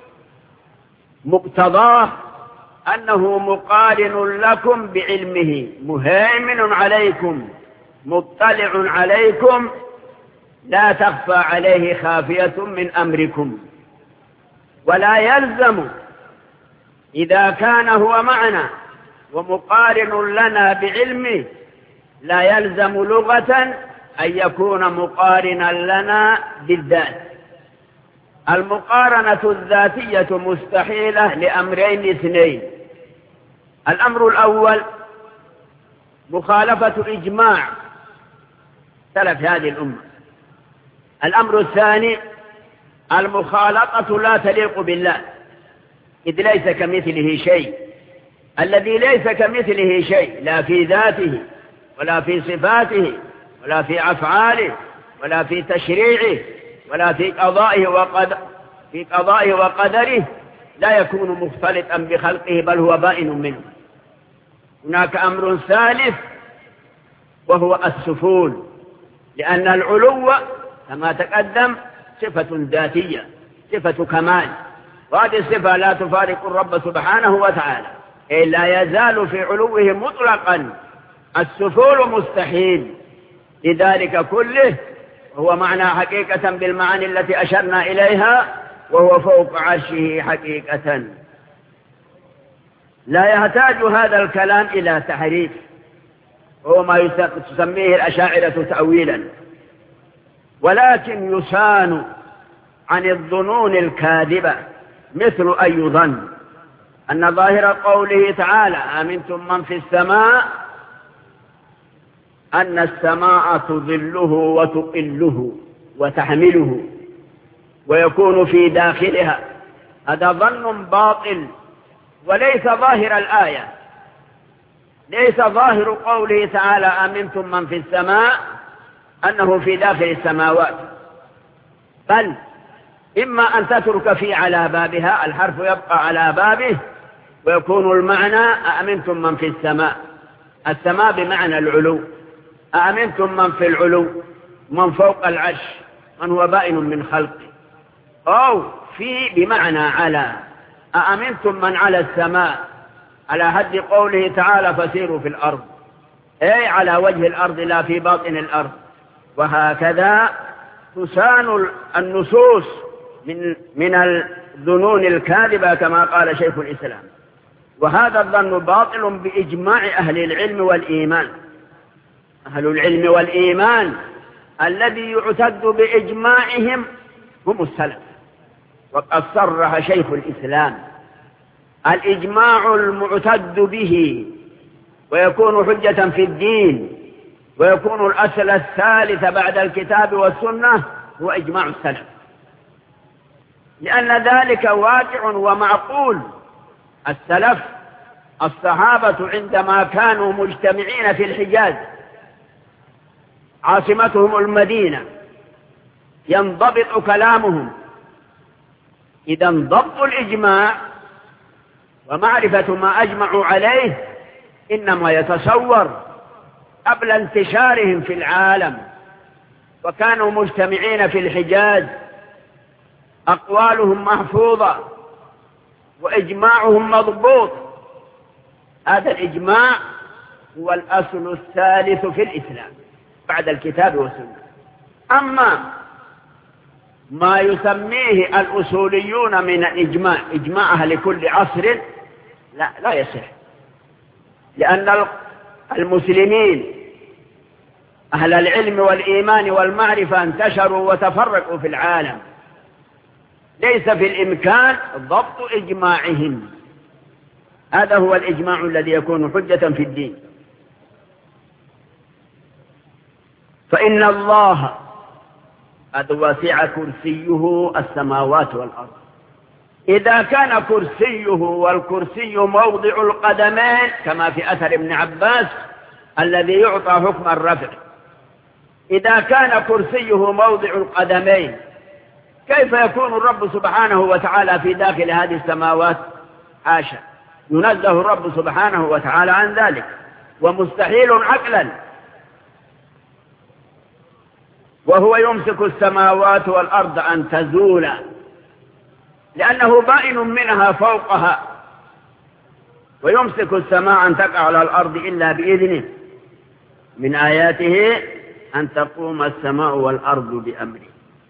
مقتضاه أنه مقارن لكم بعلمه، مهيمن عليكم، مطلع عليكم، لا تخفى عليه خافية من أمركم. ولا يلزم إذا كان هو معنا ومقارن لنا بعلمه، لا يلزم لغة أن يكون مقارنا لنا بالذات. المقارنة الذاتية مستحيلة لأمرين اثنين. الأمر الأول مخالفة إجماع سلف هذه الأمة. الأمر الثاني المخالطة لا تليق بالله، إذ ليس كمثله شيء. الذي ليس كمثله شيء لا في ذاته ولا في صفاته ولا في أفعاله ولا في تشريعه ولا في قضائه وقدره لا يكون مختلطا بخلقه، بل هو بائن منه. هناك أمر ثالث وهو السفول، لأن العلو كما تقدم صفة ذاتية، صفة كمال، وهذه الصفة لا تفارق الرب سبحانه وتعالى، لا يزال في علوه مطلقا. السفول مستحيل. لذلك كله هو معنى حقيقة بالمعاني التي أشرنا إليها، وهو فوق عرشه حقيقة. لا يحتاج هذا الكلام إلى تحريف، هو ما تسميه الأشاعرة تأويلا، ولكن يسان عن الظنون الكاذبة مثل أي ظن أن ظاهر قوله تعالى أمنتم من في السماء أن السماء تظله وتقله وتحمله ويكون في داخلها. هذا ظن باطل وليس ظاهر الآية. ليس ظاهر قوله تعالى أمنتم من في السماء أنه في داخل السماوات، بل إما أن تترك في على بابها، الحرف يبقى على بابه ويكون المعنى أأمنتم من في السماء. السماء بمعنى العلو، أأمنتم من في العلو، من فوق العرش، من هو بائن من خلقه. أو في بمعنى على، أأمنتم من على السماء، على حد قوله تعالى فسيروا في الأرض، أي على وجه الأرض لا في باطن الأرض. وهكذا تسان النصوص من الظنون الكاذبة كما قال شيخ الإسلام. وهذا الظن باطل بإجماع أهل العلم والإيمان. أهل العلم والإيمان الذي يعتد بإجماعهم هم السلف. وقد صرح شيخ الإسلام الإجماع المعتد به ويكون حجة في الدين ويكون الأصل الثالث بعد الكتاب والسنة هو إجماع السلف، لأن ذلك واقع ومعقول. السلف الصحابة عندما كانوا مجتمعين في الحجاز عاصمتهم المدينة ينضبط كلامهم. إذا انضبط الإجماع ومعرفة ما أجمعوا عليه إنما يتصور قبل انتشارهم في العالم، وكانوا مجتمعين في الحجاز، أقوالهم محفوظة وإجماعهم مضبوط. هذا الإجماع هو الأصل الثالث في الإسلام بعد الكتاب والسنة. أما ما يسميه الأصوليون من الإجماع إجماعها لكل عصر لا يصح، لأن المسلمين أهل العلم والإيمان والمعرفة انتشروا وتفرقوا في العالم، ليس في الإمكان ضبط إجماعهم. هذا هو الإجماع الذي يكون حجة في الدين. فإن الله قد وسع كرسيه السماوات والأرض. إذا كان كرسيه، والكرسي موضع القدمين كما في أثر ابن عباس الذي يعطى حكم الرفع، إذا كان كرسيه موضع القدمين كيف يكون الرب سبحانه وتعالى في داخل هذه السماوات؟ حاشا، ينزه الرب سبحانه وتعالى عن ذلك، ومستحيل عقلا. وهو يمسك السماوات والأرض أن تزولا لأنه بائن منها فوقها، ويمسك السماء أن تقع على الأرض إلا بإذنه. من آياته أن تقوم السماء والأرض بأمره.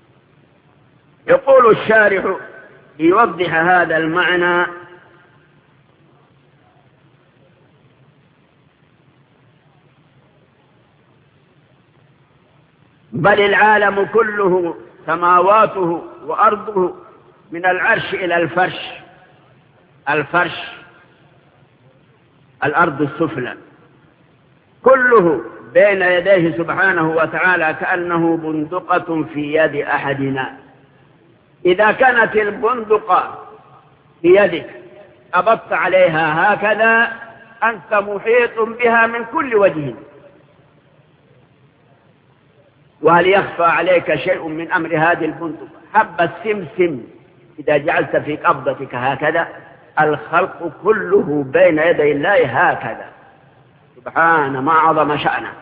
يقول الشارح ليوضح هذا المعنى: بل العالم كله سماواته وأرضه من العرش إلى الفرش. الفرش الأرض السفلى، كله بين يديه سبحانه وتعالى كأنه بندقة في يد أحدنا. إذا كانت البندقة في يدك قبضت عليها هكذا أنت محيط بها من كل وجه. وهل يخفى عليك شيء من أمر هذه البندقة؟ حبة سمسم إذا جعلت في قبضتك هكذا، الخلق كله بين يدي الله هكذا، سبحان ما عظم شأنه.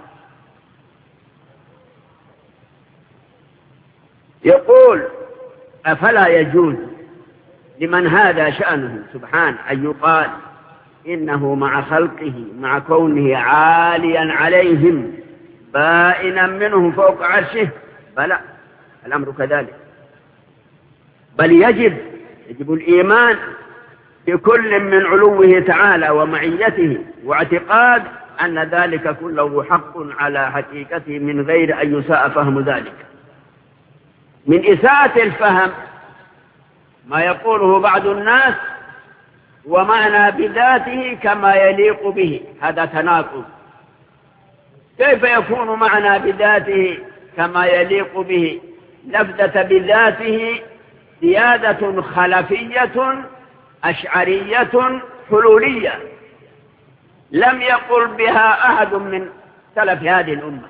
يقول: أفلا يجوز لمن هذا شأنه سبحانه أن يقال إنه مع خلقه مع كونه عاليا عليهم بائنا منهم فوق عرشه؟ بلى، الأمر كذلك. بل يجب الإيمان بكل من علوه تعالى ومعيته، واعتقاد أن ذلك كله حق على حقيقته من غير أن يساء فهم ذلك. من إساءة الفهم ما يقوله بعض الناس: ومعنى بذاته كما يليق به. هذا تناقض. كيف يكون معنى بذاته كما يليق به؟ لفظة بذاته زيادة خلفية أشعرية حلولية لم يقل بها أحد من سلف هذه الأمة.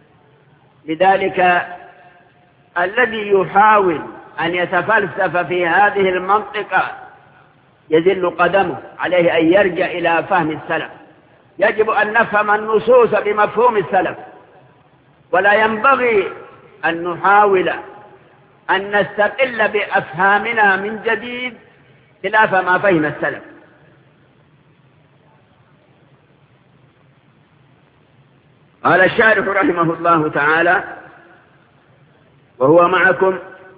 لذلك الذي يحاول أن يتفلسف في هذه المنطقة يذل قدمه، عليه أن يرجع إلى فهم السلف. يجب أن نفهم النصوص بمفهوم السلف، ولا ينبغي أن نحاول أن نستقل بأفهامنا من جديد خلاف ما فهم السلف. قال الشارح رحمه الله تعالى: وهو معكم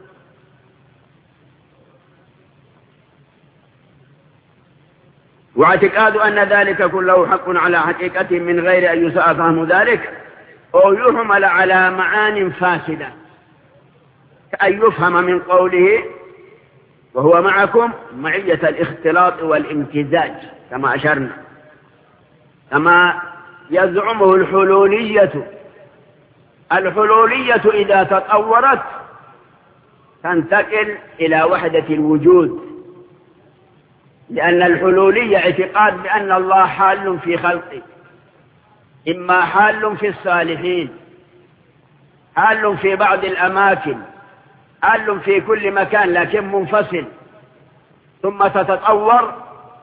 واعتقاد أن ذلك كله حق على حقيقته من غير أن يساء فهم ذلك أو يحمل على معان فاسدة، كأن يفهم من قوله وهو معكم معية الاختلاط والامتزاج كما أشرنا، كما يزعمه الحلولية. الحلولية إذا تطورت تنتقل إلى وحدة الوجود، لأن الحلولية اعتقاد بأن الله حال في خلقه، إما حال في الصالحين، حال في بعض الأماكن، حال في كل مكان لكن منفصل، ثم تتطور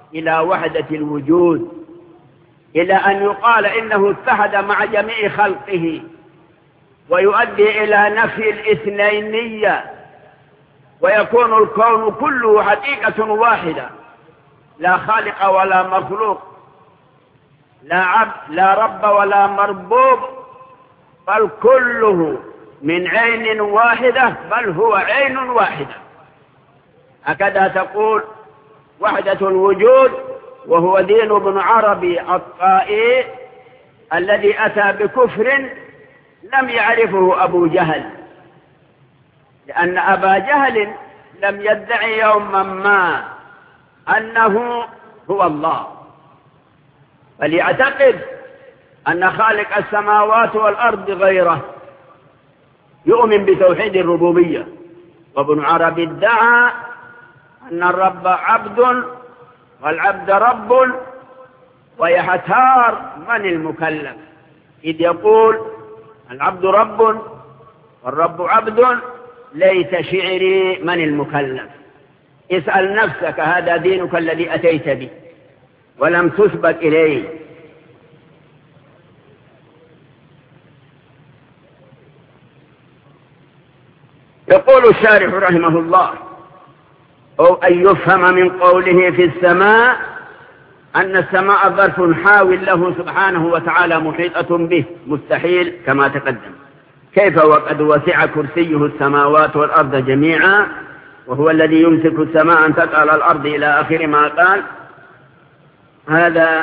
إلى وحدة الوجود، إلى أن يقال إنه اتحد مع جميع خلقه، ويؤدي إلى نفي الاثنينية، ويكون الكون كله حقيقة واحدة، لا خالق ولا مخلوق، لا عبد لا رب ولا مربوب، بل كله من عين واحدة، بل هو عين واحدة. هكذا تقول وحدة الوجود، وهو دين ابن عربي الطائي الذي أتى بكفر لم يعرفه أبو جهل، لأن أبا جهل لم يدعي يوما ما أنه هو الله، بل يعتقد أن خالق السماوات والأرض غيره، يؤمن بتوحيد الربوبية. وابن عربي ادعى أن الرب عبد والعبد رب، ويحتار من المكلف، إذ يقول العبد رب والرب عبد، ليت شعري من المكلف. اسأل نفسك، هذا دينك الذي أتيت به ولم تثبت إليه. يقول الشارح رحمه الله: أو أن يفهم من قوله في السماء أن السماء ظرف حاول له سبحانه وتعالى محيطة به، مستحيل كما تقدم. كيف وقد وسع كرسيه السماوات والأرض جميعا، وهو الذي يمسك السماء أن تقع على الأرض إلى آخر ما قال. هذا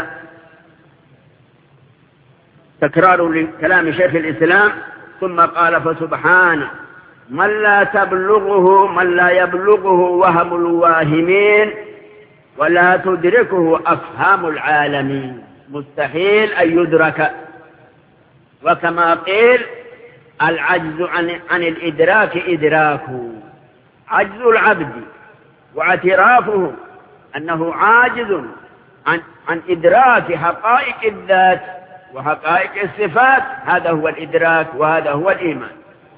تكرار لكلام شيخ الإسلام. ثم قال: فسبحانه من لا يبلغه وهم الواهمين ولا تدركه أفهام العالمين، مستحيل أن يدرك. وكما قيل: العجز عن الإدراك إدراكه، عجز العبد واعترافه أنه عاجز عن إدراك حقائق الذات وحقائق الصفات، هذا هو الإدراك وهذا هو الإيمان.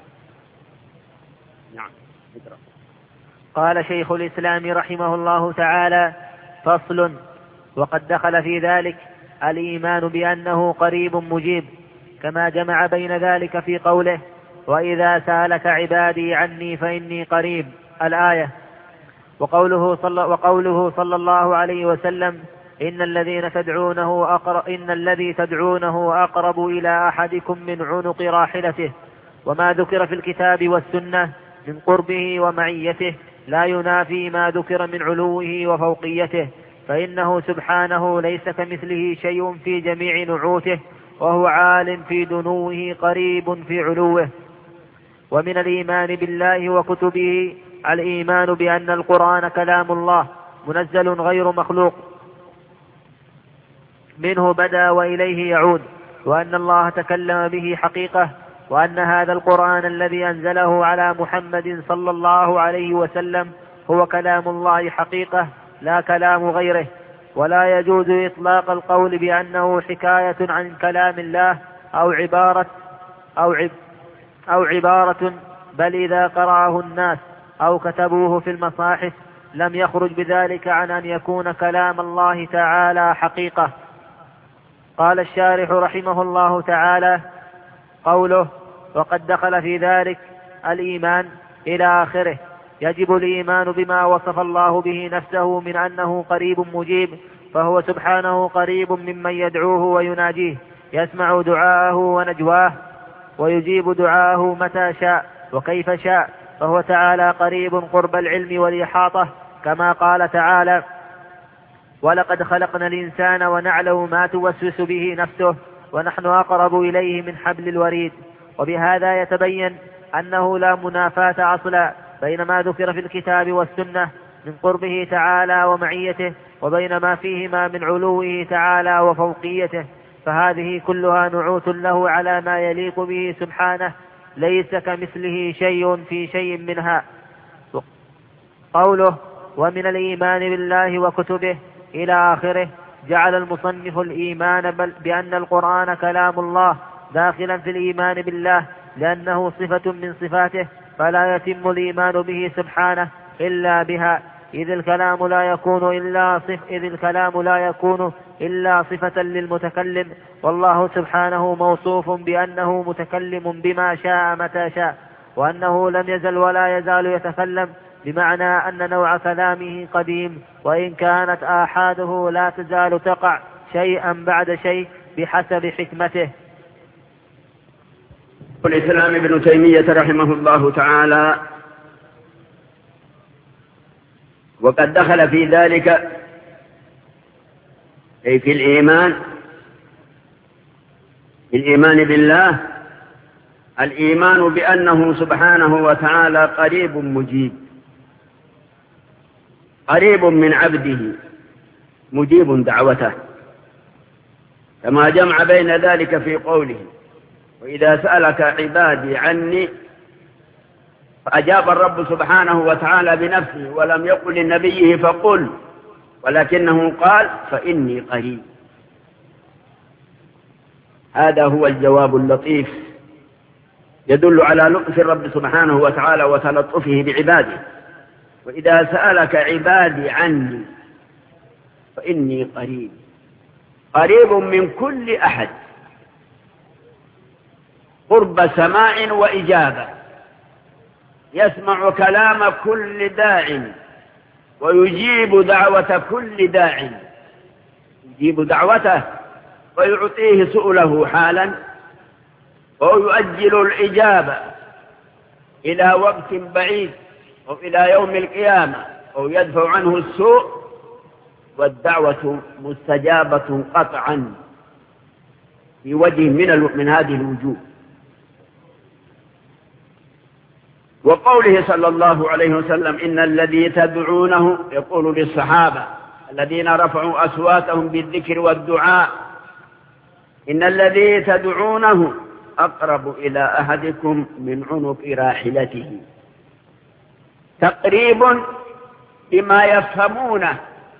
نعم. قال شيخ الإسلام رحمه الله تعالى: فصل. وقد دخل في ذلك الإيمان بأنه قريب مجيب، كما جمع بين ذلك في قوله: وإذا سألك عبادي عني فإني قريب، الآية. وقوله صلى الله عليه وسلم: إن الذي تدعونه أقرب إلى أحدكم من عنق راحلته. وما ذكر في الكتاب والسنة من قربه ومعيته لا ينافي ما ذكر من علوه وفوقيته، فإنه سبحانه ليس كمثله شيء في جميع نعوته، وهو عال في دنوه قريب في علوه. ومن الإيمان بالله وكتبه الإيمان بأن القرآن كلام الله منزل غير مخلوق، منه بدأ وإليه يعود، وأن الله تكلم به حقيقة، وأن هذا القرآن الذي أنزله على محمد صلى الله عليه وسلم هو كلام الله حقيقة لا كلام غيره. ولا يجوز إطلاق القول بأنه حكاية عن كلام الله أو عبارة، بل إذا قرأه الناس أو كتبوه في المصاحف لم يخرج بذلك عن أن يكون كلام الله تعالى حقيقة. قال الشارح رحمه الله تعالى: قوله: وقد دخل في ذلك الإيمان إلى آخره، يجب الإيمان بما وصف الله به نفسه من أنه قريب مجيب، فهو سبحانه قريب ممن يدعوه ويناجيه، يسمع دعاءه ونجواه، ويجيب دعاءه متى شاء وكيف شاء، فهو تعالى قريب قرب العلم والإحاطة، كما قال تعالى: ولقد خلقنا الإنسان ونعلم ما توسوس به نفسه ونحن أقرب إليه من حبل الوريد. وبهذا يتبين أنه لا منافاة أصلا بين ما ذكر في الكتاب والسنة من قربه تعالى ومعيته، وبين ما فيهما من علوه تعالى وفوقيته، فهذه كلها نعوت له على ما يليق به سبحانه، ليس كمثله شيء في شيء منها. قوله: ومن الإيمان بالله وكتبه إلى آخره، جعل المصنف الإيمان بأن القرآن كلام الله داخلا في الإيمان بالله، لأنه صفة من صفاته، فلا يتم الإيمان به سبحانه إلا بها، إذ الكلام لا يكون إلا صفة للمتكلم، والله سبحانه موصوف بأنه متكلم بما شاء متى شاء، وأنه لم يزل ولا يزال يتكلم، بمعنى أن نوع كلامه قديم، وإن كانت آحاده لا تزال تقع شيئا بعد شيء بحسب حكمته. الإسلام ابن تيمية رحمه الله تعالى وقد دخل في ذلك أي في الإيمان بالله الإيمان بأنه سبحانه وتعالى قريب مجيب، قريب من عبده مجيب دعوته، كما جمع بين ذلك في قوله: وإذا سألك عبادي عني، فأجاب الرب سبحانه وتعالى بنفسه ولم يقل لنبيه فقل، ولكنه قال: فإني قريب. هذا هو الجواب اللطيف يدل على لطف الرب سبحانه وتعالى وتلطفه بعباده. وإذا سألك عبادي عني فإني قريب، قريب من كل أحد، قرب سماع وإجابة، يسمع كلام كل داع ويجيب دعوة كل داع، يجيب دعوته ويعطيه سؤله حالا، ويؤجل الإجابة إلى وقت بعيد أو إلى يوم القيامة، أو يدفع عنه السوء، والدعوة مستجابة قطعا في وجه من هذه الوجوه. وقوله صلى الله عليه وسلم: إن الذي تدعونه، يقول للصحابة الذين رفعوا أصواتهم بالذكر والدعاء: إن الذي تدعونه أقرب إلى أحدكم من عنق راحلته. تقريب بما يفهمونه.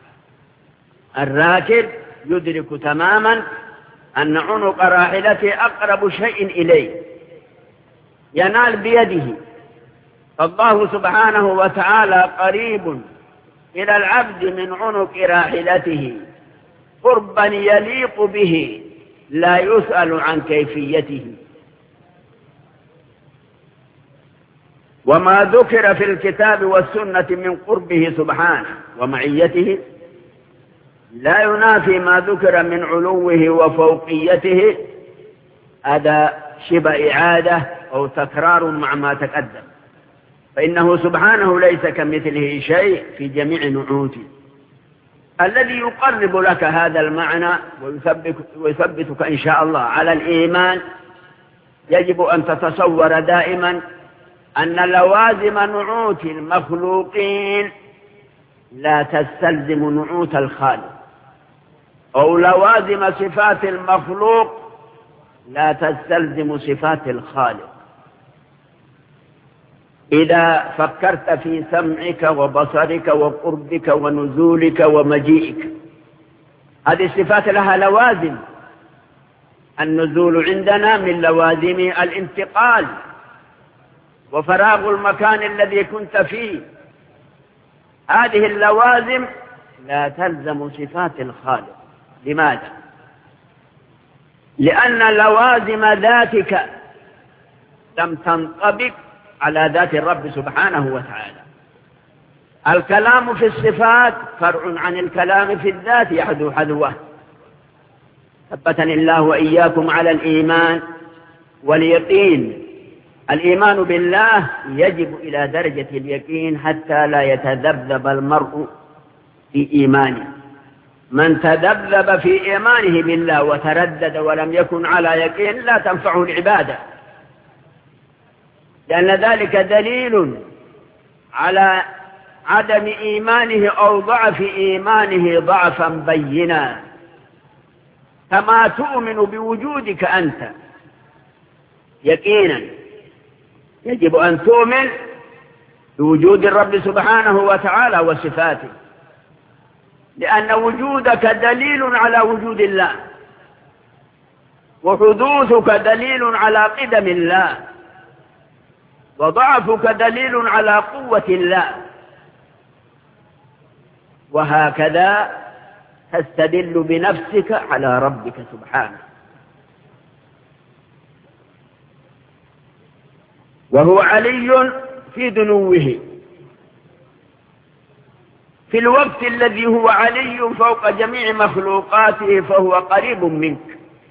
الراكب يدرك تماما أن عنق راحلته أقرب شيء إليه، ينال بيده. فالله سبحانه وتعالى قريب إلى العبد من عنق راحلته قربا يليق به، لا يسأل عن كيفيته. وما ذكر في الكتاب والسنة من قربه سبحانه ومعيته لا ينافي ما ذكر من علوه وفوقيته. هذا شبه إعادة أو تكرار مع ما تقدم، فإنه سبحانه ليس كمثله شيء في جميع نعوته. الذي يقرب لك هذا المعنى ويثبتك إن شاء الله على الإيمان، يجب أن تتصور دائما أن لوازم نعوت المخلوقين لا تستلزم نعوت الخالق، أو لوازم صفات المخلوق لا تستلزم صفات الخالق. إذا فكرت في سمعك وبصرك وقربك ونزولك ومجيئك، هذه الصفات لها لوازم. النزول عندنا من لوازم الانتقال وفراغ المكان الذي كنت فيه. هذه اللوازم لا تلزم صفات الخالق. لماذا؟ لأن لوازم ذاتك لم تنطبق على ذات الرب سبحانه وتعالى. الكلام في الصفات فرع عن الكلام في الذات يحذو حذوه. ثبتني الله وإياكم على الإيمان واليقين. الإيمان بالله يجب إلى درجة اليقين حتى لا يتذبذب المرء في إيمانه. من تذبذب في إيمانه بالله وتردد ولم يكن على يقين لا تنفعه العبادة، لأن ذلك دليل على عدم إيمانه أو ضعف إيمانه ضعفا بينا. كما تؤمن بوجودك أنت يقينا، يجب أن تؤمن بوجود الرب سبحانه وتعالى وصفاته، لأن وجودك دليل على وجود الله، وحدوثك دليل على قدم الله، وضعفك دليل على قوة الله. وهكذا تستدل بنفسك على ربك سبحانه. وهو علي في دنوه، في الوقت الذي هو علي فوق جميع مخلوقاته فهو قريب منك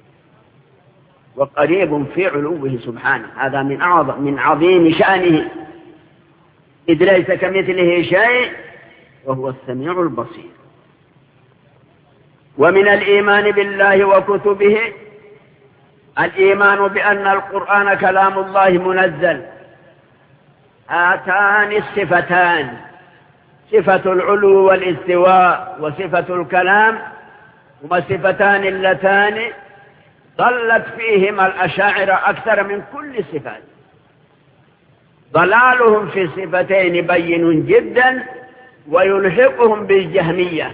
وقريب في علوه سبحانه. هذا من عظيم شأنه، إذ ليس كمثله شيء وهو السميع البصير. ومن الإيمان بالله وكتبه الإيمان بأن القرآن كلام الله منزل. هاتان الصفتان، صفة العلو والاستواء وصفة الكلام، هما صفتان اللتان ضلت فيهما الأشاعرة أكثر من كل الصفات. ضلالهم في الصفتين بين جدا ويلحقهم بالجهمية.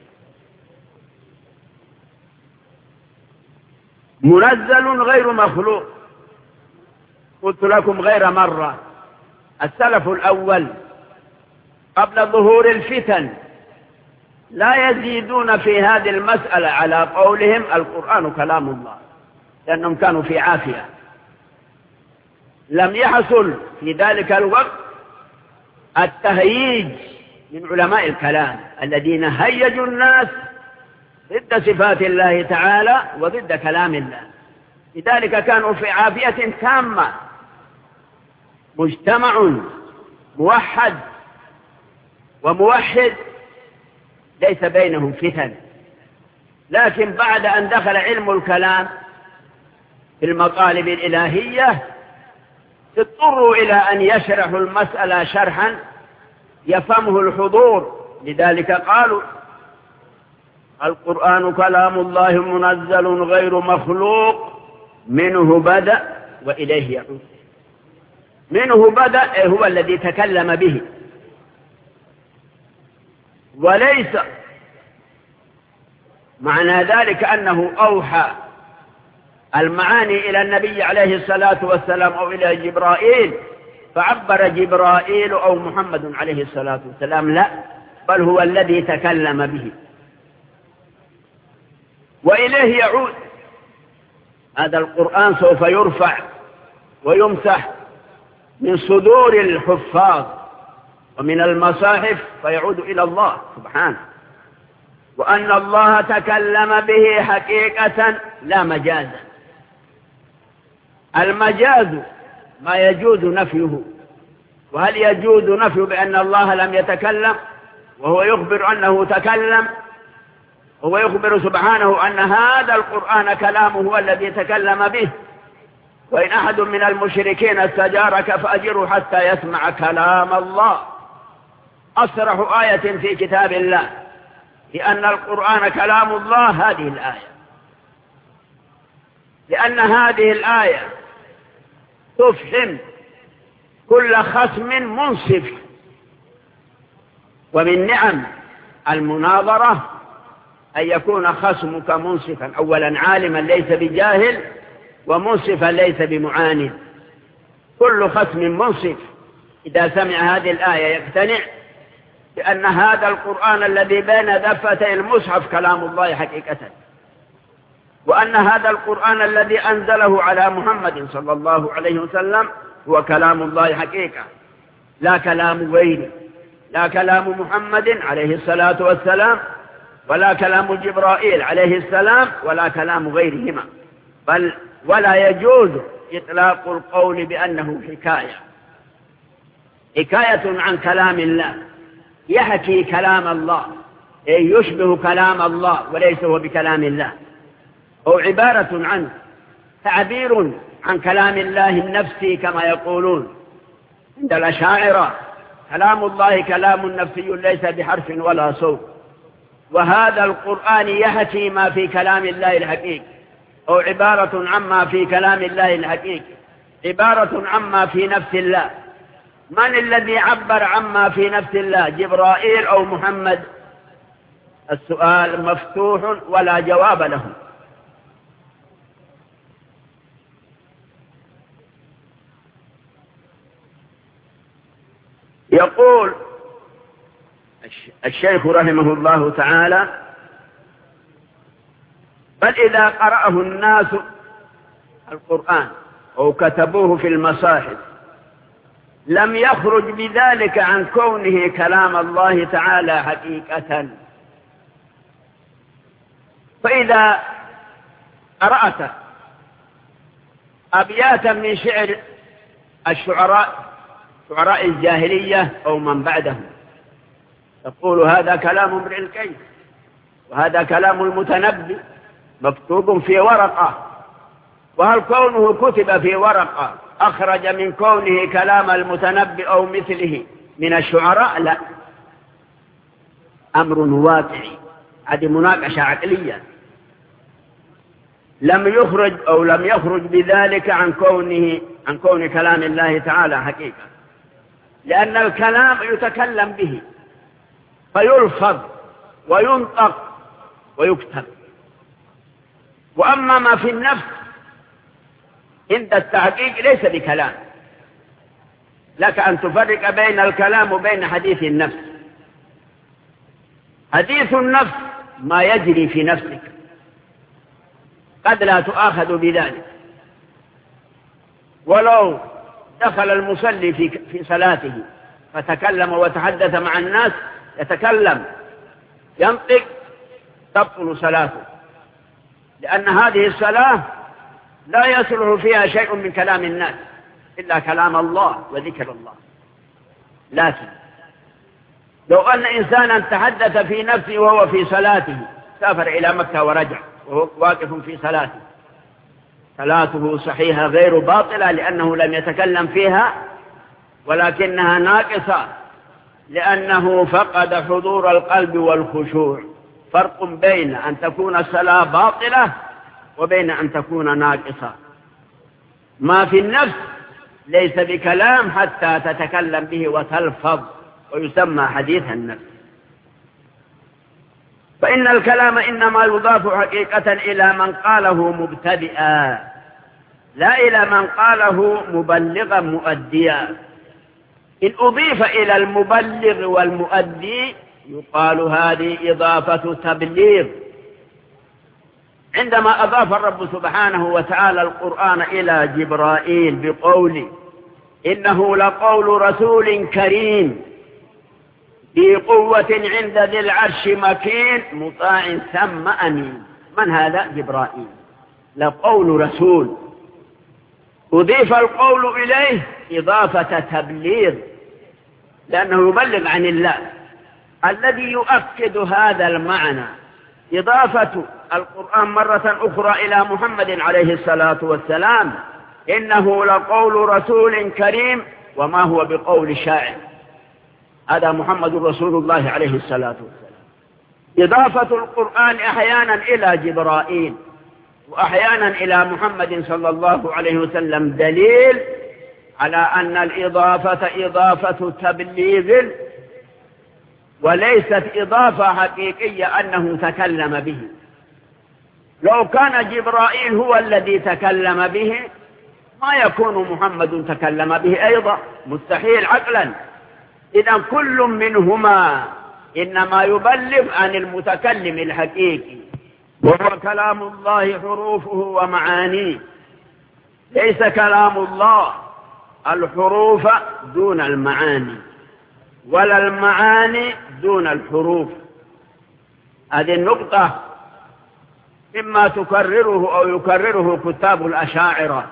منزل غير مخلوق، قلت لكم غير مرة، السلف الأول قبل ظهور الفتن لا يزيدون في هذه المسألة على قولهم القرآن كلام الله، لأنهم كانوا في عافية. لم يحصل في ذلك الوقت التهييج من علماء الكلام الذين هيجوا الناس ضد صفات الله تعالى وضد كلام الله. لذلك كانوا في عافية تامة، مجتمع موحد وموحد ليس بينهم فتن. لكن بعد أن دخل علم الكلام في المطالب الإلهية اضطروا إلى أن يشرحوا المسألة شرحا يفهمه الحضور. لذلك قالوا القرآن كلام الله منزل غير مخلوق، منه بدأ وإليه يعود. منه بدأ هو الذي تكلم به، وليس معنى ذلك أنه أوحى المعاني إلى النبي عليه الصلاة والسلام أو إلى جبرائيل فعبر جبرائيل أو محمد عليه الصلاة والسلام، لا، بل هو الذي تكلم به وإليه يعود. هذا القرآن سوف يرفع ويمسح من صدور الحفاظ ومن المصاحف فيعود إلى الله سبحانه. وأن الله تكلم به حقيقة لا مجازا. المجاز ما يجوز نفيه، وهل يجوز نفيه بأن الله لم يتكلم وهو يخبر أنه تكلم؟ هو يخبر سبحانه أن هذا القرآن كلامه هو الذي تكلم به. وإن أحد من المشركين استجارك فأجره حتى يسمع كلام الله. أصرح آية في كتاب الله لأن القرآن كلام الله هذه الآية، لأن هذه الآية تفهم كل خصم منصف. ومن نعم المناظرة أن يكون خصمك منصفا، أولا عالما ليس بجاهل، ومنصفا ليس بمعاند. كل خصم منصف إذا سمع هذه الآية يقتنع بأن هذا القرآن الذي بين دفتي المصحف كلام الله حقيقة، وأن هذا القرآن الذي أنزله على محمد صلى الله عليه وسلم هو كلام الله حقيقة، لا كلام غيره، لا كلام محمد عليه الصلاة والسلام، ولا كلام جبرائيل عليه السلام، ولا كلام غيرهما. بل ولا يجوز إطلاق القول بأنه حكاية عن كلام الله، يحكي كلام الله، يشبه كلام الله وليس هو بكلام الله، أو عبارة عنه، تعبير عن كلام الله النفسي كما يقولون عند الأشاعرة. كلام الله كلام نفسي ليس بحرف ولا صوت. وهذا القرآن يحكي ما في كلام الله الحقيقي، أو عبارة عما في كلام الله الحقيقي، عبارة عما في نفس الله. من الذي عبر عما في نفس الله، جبرائيل أو محمد؟ السؤال مفتوح ولا جواب له. يقول الشيخ رحمه الله تعالى: بل إذا قرأه الناس القرآن أو كتبوه في المصاحف لم يخرج بذلك عن كونه كلام الله تعالى حقيقة. فإذا قرأت أبياتا من شعر شعراء الجاهلية أو من بعدهم تقول هذا كلام امرئ القيس وهذا كلام المتنبي مكتوب في ورقة، وهل كونه كتب في ورقة أخرج من كونه كلام المتنبي أو مثله من الشعراء؟ لا، أمر واقعي، هذه مناقشة عقلية. لم يخرج بذلك عن كون كلام الله تعالى حقيقة، لأن الكلام يتكلم به فيلفظ وينطق ويكتب. وأما ما في النفس عند التحقيق ليس بكلام. لك أن تفرق بين الكلام وبين حديث النفس. حديث النفس ما يجري في نفسك، قد لا تؤاخذ بذلك. ولو دخل المصلي في صلاته فتكلم وتحدث مع الناس، يتكلم ينطق، تبطل صلاته، لأن هذه الصلاة لا يصلح فيها شيء من كلام الناس إلا كلام الله وذكر الله. لكن لو أن إنسانا تحدث في نفسه وهو في صلاته، سافر إلى مكة ورجع وهو واقف في صلاته، صلاته صحيحة غير باطلة، لأنه لم يتكلم فيها، ولكنها ناقصة لأنه فقد حضور القلب والخشوع. فرق بين أن تكون الصلاة باطلة وبين أن تكون ناقصة. ما في النفس ليس بكلام حتى تتكلم به وتلفظ، ويسمى حديث النفس. فإن الكلام إنما يضاف حقيقة إلى من قاله مبتدئا، لا إلى من قاله مبلغا مؤديا. إن أضيف إلى المبلغ والمؤدي يقال هذه إضافة تبليغ. عندما أضاف الرب سبحانه وتعالى القرآن إلى جبرائيل بقوله إنه لقول رسول كريم ذي قوة عند ذي العرش مكين مطاع ثم أمين. من هذا؟ جبرائيل. لقول رسول، أضيف القول إليه إضافة تبليغ، لأنه يبلغ عن الله. الذي يؤكد هذا المعنى إضافة القرآن مرة أخرى إلى محمد عليه الصلاة والسلام، إنه لقول رسول كريم وما هو بقول شاعر. هذا محمد رسول الله عليه الصلاة والسلام. إضافة القرآن أحيانا إلى جبرائيل وأحيانا إلى محمد صلى الله عليه وسلم دليل على أن الإضافة إضافة تبليغ وليست إضافة حقيقية أنه تكلم به. لو كان جبرائيل هو الذي تكلم به ما يكون محمد تكلم به أيضا، مستحيل عقلا. إذا كل منهما إنما يبلغ عن المتكلم الحقيقي، وهو كلام الله حروفه ومعانيه، ليس كلام الله الحروف دون المعاني ولا المعاني دون الحروف. هذه النقطة مما تكرره أو يكرره كتاب الأشاعرة.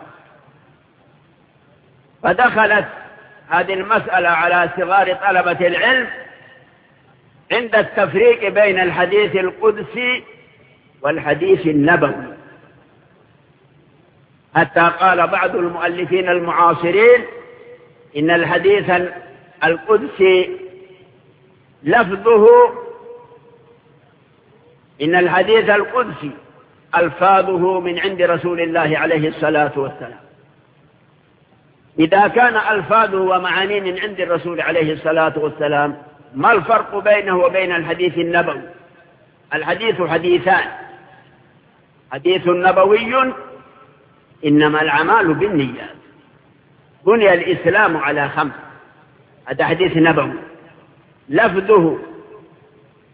فدخلت هذه المسألة على صغار طلبة العلم عند التفريق بين الحديث القدسي والحديث النبوي، حتى قال بعض المؤلفين المعاصرين إن الحديث القدسي لفظه إن الحديث القدسي ألفاظه من عند رسول الله عليه الصلاة والسلام. إذا كان ألفاظه ومعانيه من عند الرسول عليه الصلاة والسلام، ما الفرق بينه وبين الحديث النبوي؟ الحديث حديثان، حديث نبوي إنما الأعمال بالنيات، بني الإسلام على 5، هذا حديث نبوي لفظه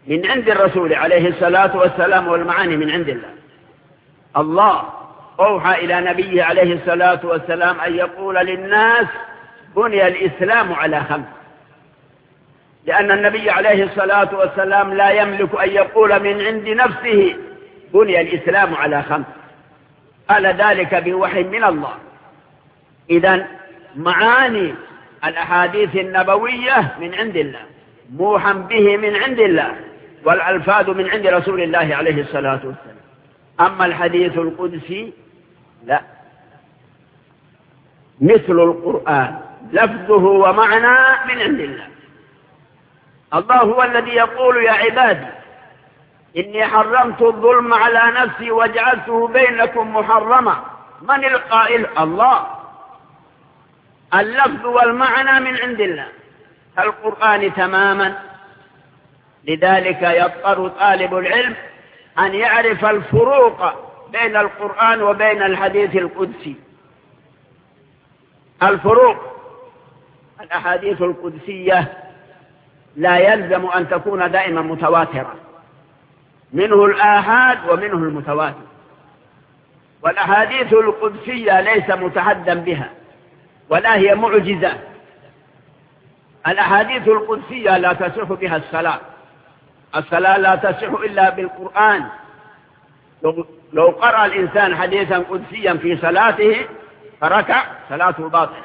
من عند الرسول عليه الصلاة والسلام، والمعاني من عند الله. الله أوحى إلى نبيه عليه الصلاة والسلام أن يقول للناس بني الإسلام على 5، لأن النبي عليه الصلاة والسلام لا يملك أن يقول من عند نفسه بني الإسلام على 5، قال ذلك بوحي من الله. إذن معاني الأحاديث النبوية من عند الله، موحى به من عند الله، والألفاظ من عند رسول الله عليه الصلاة والسلام. أما الحديث القدسي لا، مثل القرآن لفظه ومعنى من عند الله. الله هو الذي يقول يا عبادي إني حرمت الظلم على نفسي وجعلته بينكم محرما. من القائل؟ الله. اللفظ والمعنى من عند الله القرآن تماما. لذلك يضطر طالب العلم أن يعرف الفروق بين القرآن وبين الحديث القدسي. الفروق: الأحاديث القدسية لا يلزم أن تكون دائما متواترة، منه الآحاد ومنه المتواتر. والأحاديث القدسية ليس متحدا بها ولا هي معجزة. الأحاديث القدسية لا تصح بها الصلاة. الصلاة لا تصح إلا بالقرآن. لو قرأ الإنسان حديثا قدسيا في صلاته فركع صلاته باطلة.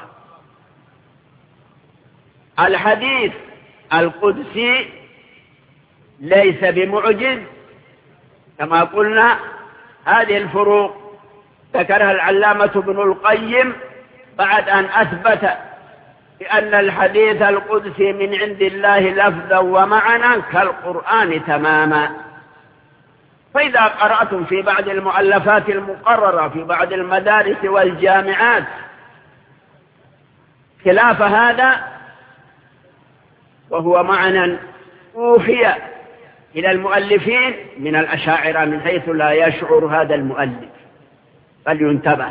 الحديث القدسي ليس بمعجز كما قلنا. هذه الفروق ذكرها العلامة ابن القيم بعد أن أثبت بأن الحديث القدسي من عند الله لفظا ومعنى كالقرآن تماما. فإذا قرأتم في بعض المؤلفات المقررة في بعض المدارس والجامعات خلاف هذا، وهو معنى أوحي إلى المؤلفين من الأشاعرة من حيث لا يشعر هذا المؤلف، فلينتبه.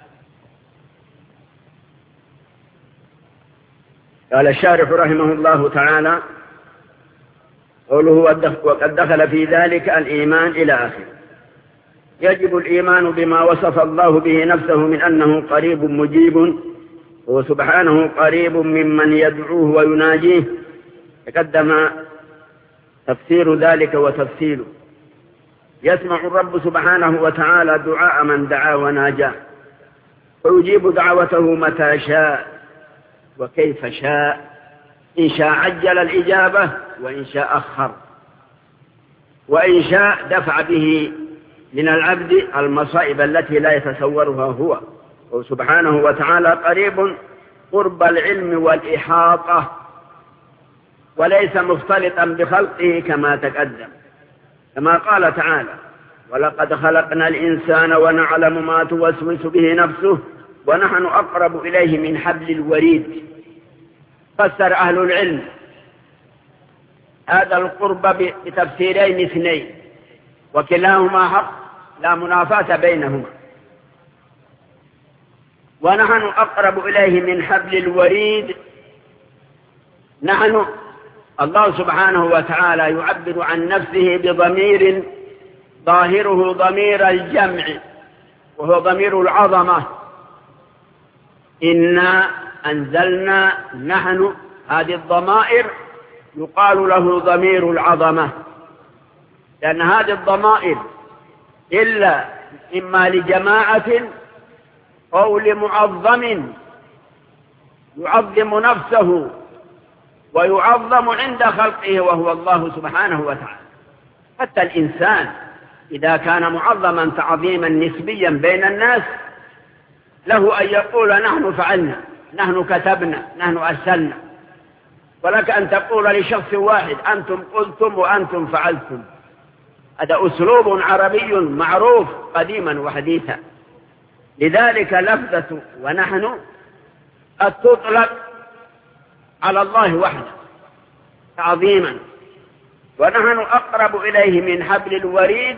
قال الشارح رحمه الله تعالى: قوله وقد دخل في ذلك الإيمان إلى آخره. يجب الإيمان بما وصف الله به نفسه من أنه قريب مجيب، هو سبحانه قريب ممن يدعوه ويناجيه. تقدم تفسير ذلك وتفصيله. يسمع الرب سبحانه وتعالى دعاء من دعا وناجاه، ويجيب دعوته متى شاء وكيف شاء، إن شاء عجل الإجابة وإن شاء أخر، وإن شاء دفع به من العبد المصائب التي لا يتصورها هو. وسبحانه وتعالى قريب قرب العلم والإحاطة، وليس مختلطا بخلقه كما تقدم، كما قال تعالى: ولقد خلقنا الإنسان ونعلم ما توسوس به نفسه ونحن أقرب إليه من حبل الوريد. فسر أهل العلم هذا القرب بتفسيرين اثنين، وكلاهما حق لا منافاة بينهما. ونحن أقرب إليه من حبل الوريد، نحن الله سبحانه وتعالى يعبر عن نفسه بضمير ظاهره ضمير الجمع، وهو ضمير العظمة. إنا أنزلنا، نحن، هذه الضمائر يقال له ضمير العظمة، لأن هذه الضمائر إلا إما لجماعة أو لمعظم يعظم نفسه ويعظم عند خلقه وهو الله سبحانه وتعالى. حتى الإنسان إذا كان معظما تعظيما نسبيا بين الناس له أن يقول نحن فعلنا، نحن كتبنا، نحن أرسلنا. ولك أن تقول لشخص واحد أنتم قلتم وأنتم فعلتم. هذا أسلوب عربي معروف قديما وحديثا. لذلك لفظة ونحن قد تطلق على الله وحده تعظيما. ونحن أقرب إليه من حبل الوريد،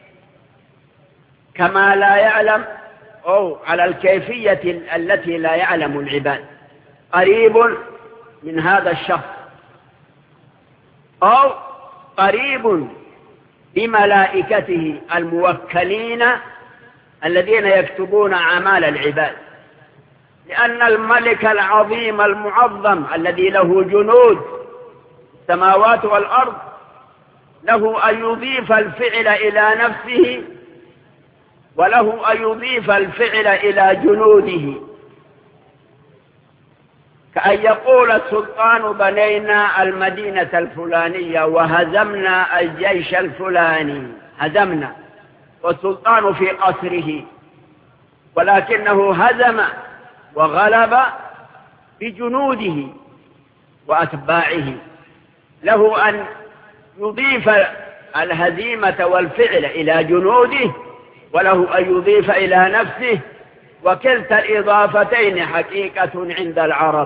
كما لا يعلم أو على الكيفية التي لا يعلم العباد، قريب من هذا الشخص. أو قريب بملائكته الموكلين الذين يكتبون أعمال العباد، لأن الملك العظيم المعظم الذي له جنود السماوات والأرض له أن يضيف الفعل إلى نفسه وله أن يضيف الفعل إلى جنوده، كأن يقول السلطان بنينا المدينة الفلانية وهزمنا الجيش الفلاني، هزمنا والسلطان في قصره، ولكنه هزم وغلب بجنوده وأتباعه، له أن يضيف الهزيمة والفعل إلى جنوده وله أن يضيف إلى نفسه، وكلتا الإضافتين حقيقة عند العرب.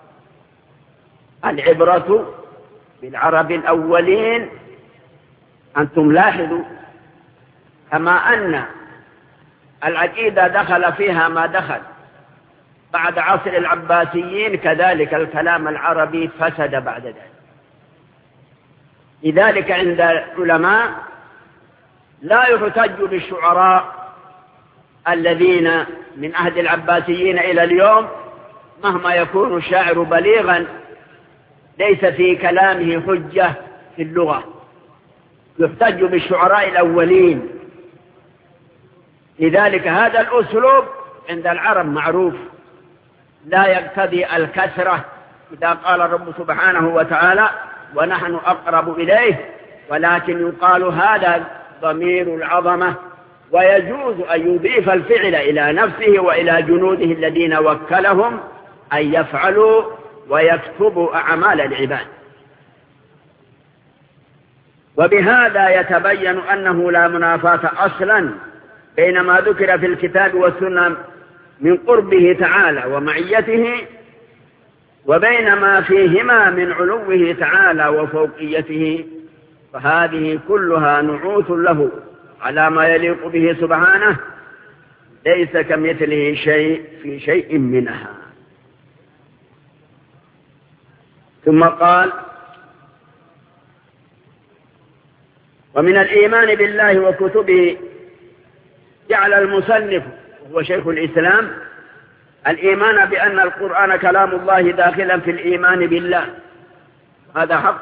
العبرة بالعرب الأولين. أنتم لاحظوا كما أن العقيدة دخل فيها ما دخل بعد عصر العباسيين، كذلك الكلام العربي فسد بعد ذلك. لذلك عند العلماء لا يحتج بالشعراء الذين من عهد العباسيين إلى اليوم، مهما يكون الشاعر بليغا ليس في كلامه حجة في اللغة، يحتج بالشعراء الأولين. لذلك هذا الأسلوب عند العرب معروف، لا يقتضي الكثرة. إذا قال الرب سبحانه وتعالى ونحن أقرب إليه، ولكن يقال هذا ضمير العظمة، ويجوز أن يضيف الفعل إلى نفسه وإلى جنوده الذين وكلهم أن يفعلوا ويكتبوا أعمال العباد. وبهذا يتبين أنه لا منافاة أصلا بين ما ذكر في الكتاب والسنة من قربه تعالى ومعيته وبين ما فيهما من علوه تعالى وفوقيته، فهذه كلها نعوت له على ما يليق به سبحانه، ليس كمثله شيء في شيء منها. ثم قال: ومن الإيمان بالله وكتبه، جعل المصنف وهو شيخ الإسلام الإيمان بأن القرآن كلام الله داخلا في الإيمان بالله. هذا حق،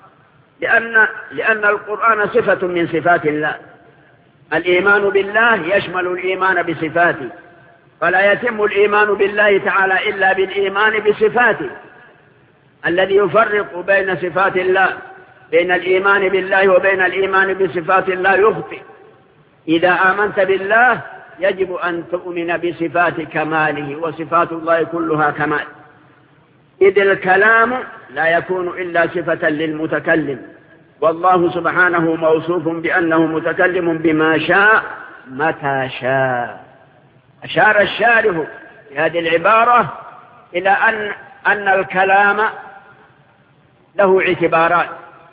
لأن القرآن صفة من صفات الله. الإيمان بالله يشمل الإيمان بصفاته، فلا يتم الإيمان بالله تعالى إلا بالإيمان بصفاته. الذي يفرق بين صفات الله، بين الإيمان بالله وبين الإيمان بصفات الله، يخطئ. إذا آمنت بالله يجب أن تؤمن بصفات كماله، وصفات الله كلها كمال، إذ الكلام لا يكون إلا صفة للمتكلم، والله سبحانه موصوف بأنه متكلم بما شاء متى شاء. أشار الشارح في هذه العبارة إلى أن الكلام له اعتبارات.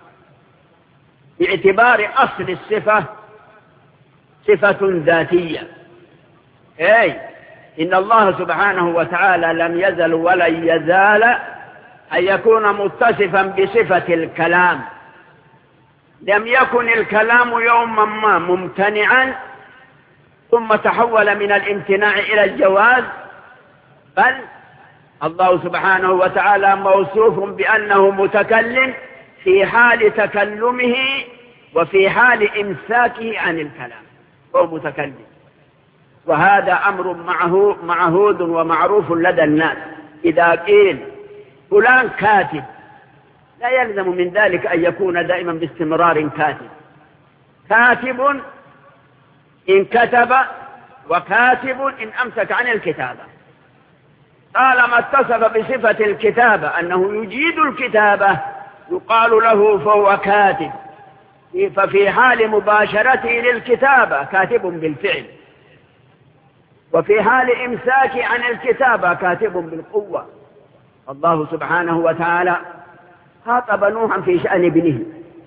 باعتبار أصل الصفة صفة ذاتية، أي إن الله سبحانه وتعالى لم يزل ولن يزال أن يكون متصفا بصفة الكلام. لم يكن الكلام يوما ما ممتنعا ثم تحول من الامتناع إلى الجواز، بل الله سبحانه وتعالى موصوف بأنه متكلم في حال تكلمه وفي حال إمساكه عن الكلام، هو متكلم. وهذا أمر معهود ومعروف لدى الناس. إذا قيل فلان كاتب، لا يلزم من ذلك أن يكون دائما باستمرار كاتب. كاتب إن كتب، وكاتب إن أمسك عن الكتابة. طالما اتصف بصفة الكتابة أنه يجيد الكتابة يقال له فهو كاتب. ففي حال مباشرته للكتابة كاتب بالفعل، وفي حال إمساك عن الكتابة كاتب بالقوة. الله سبحانه وتعالى خاطب نوحا في شأن ابنه،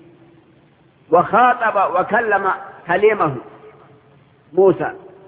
وخاطب وكلم كلمه موسى،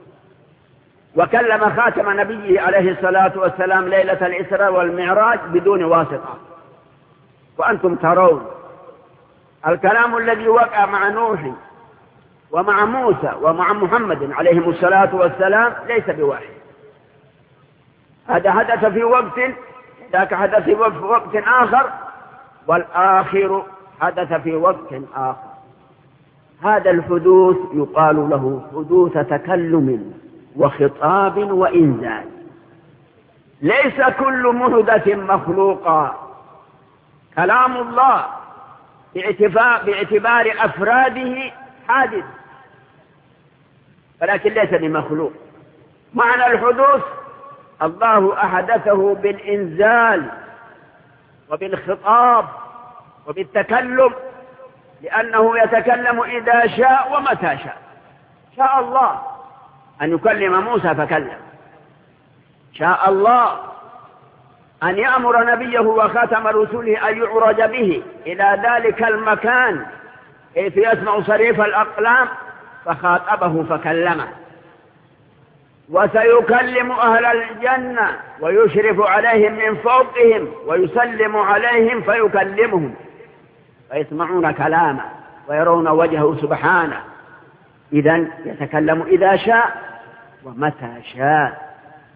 وكلم خاتم نبيه عليه الصلاة والسلام ليلة الإسراء والمعراج بدون واسطة. وأنتم ترون الكلام الذي وقع مع نوح ومع موسى ومع محمد عليهم الصلاة والسلام ليس بواحد. هذا حدث في وقت، ذاك حدث في وقت آخر، والآخر حدث في وقت آخر. هذا الحدوث يقال له حدوث تكلم وخطاب وإنزال. ليس كل محدث مخلوقا. كلام الله باعتبار أفراده حادث، ولكن ليس بمخلوق. معنى الحدوث الله أحدثه بالإنزال وبالخطاب وبالتكلم، لأنه يتكلم إذا شاء ومتى شاء. شاء الله أن يكلم موسى فكلم، شاء الله أن يأمر نبيه وخاتم رسوله أن يعرج به إلى ذلك المكان كيف يسمع صريف الأقلام فخاطبه فكلمه. وسيكلم أهل الجنة ويشرف عليهم من فوقهم ويسلم عليهم فيكلمهم فيسمعون كلامه ويرون وجهه سبحانه. إذن يتكلم إذا شاء ومتى شاء.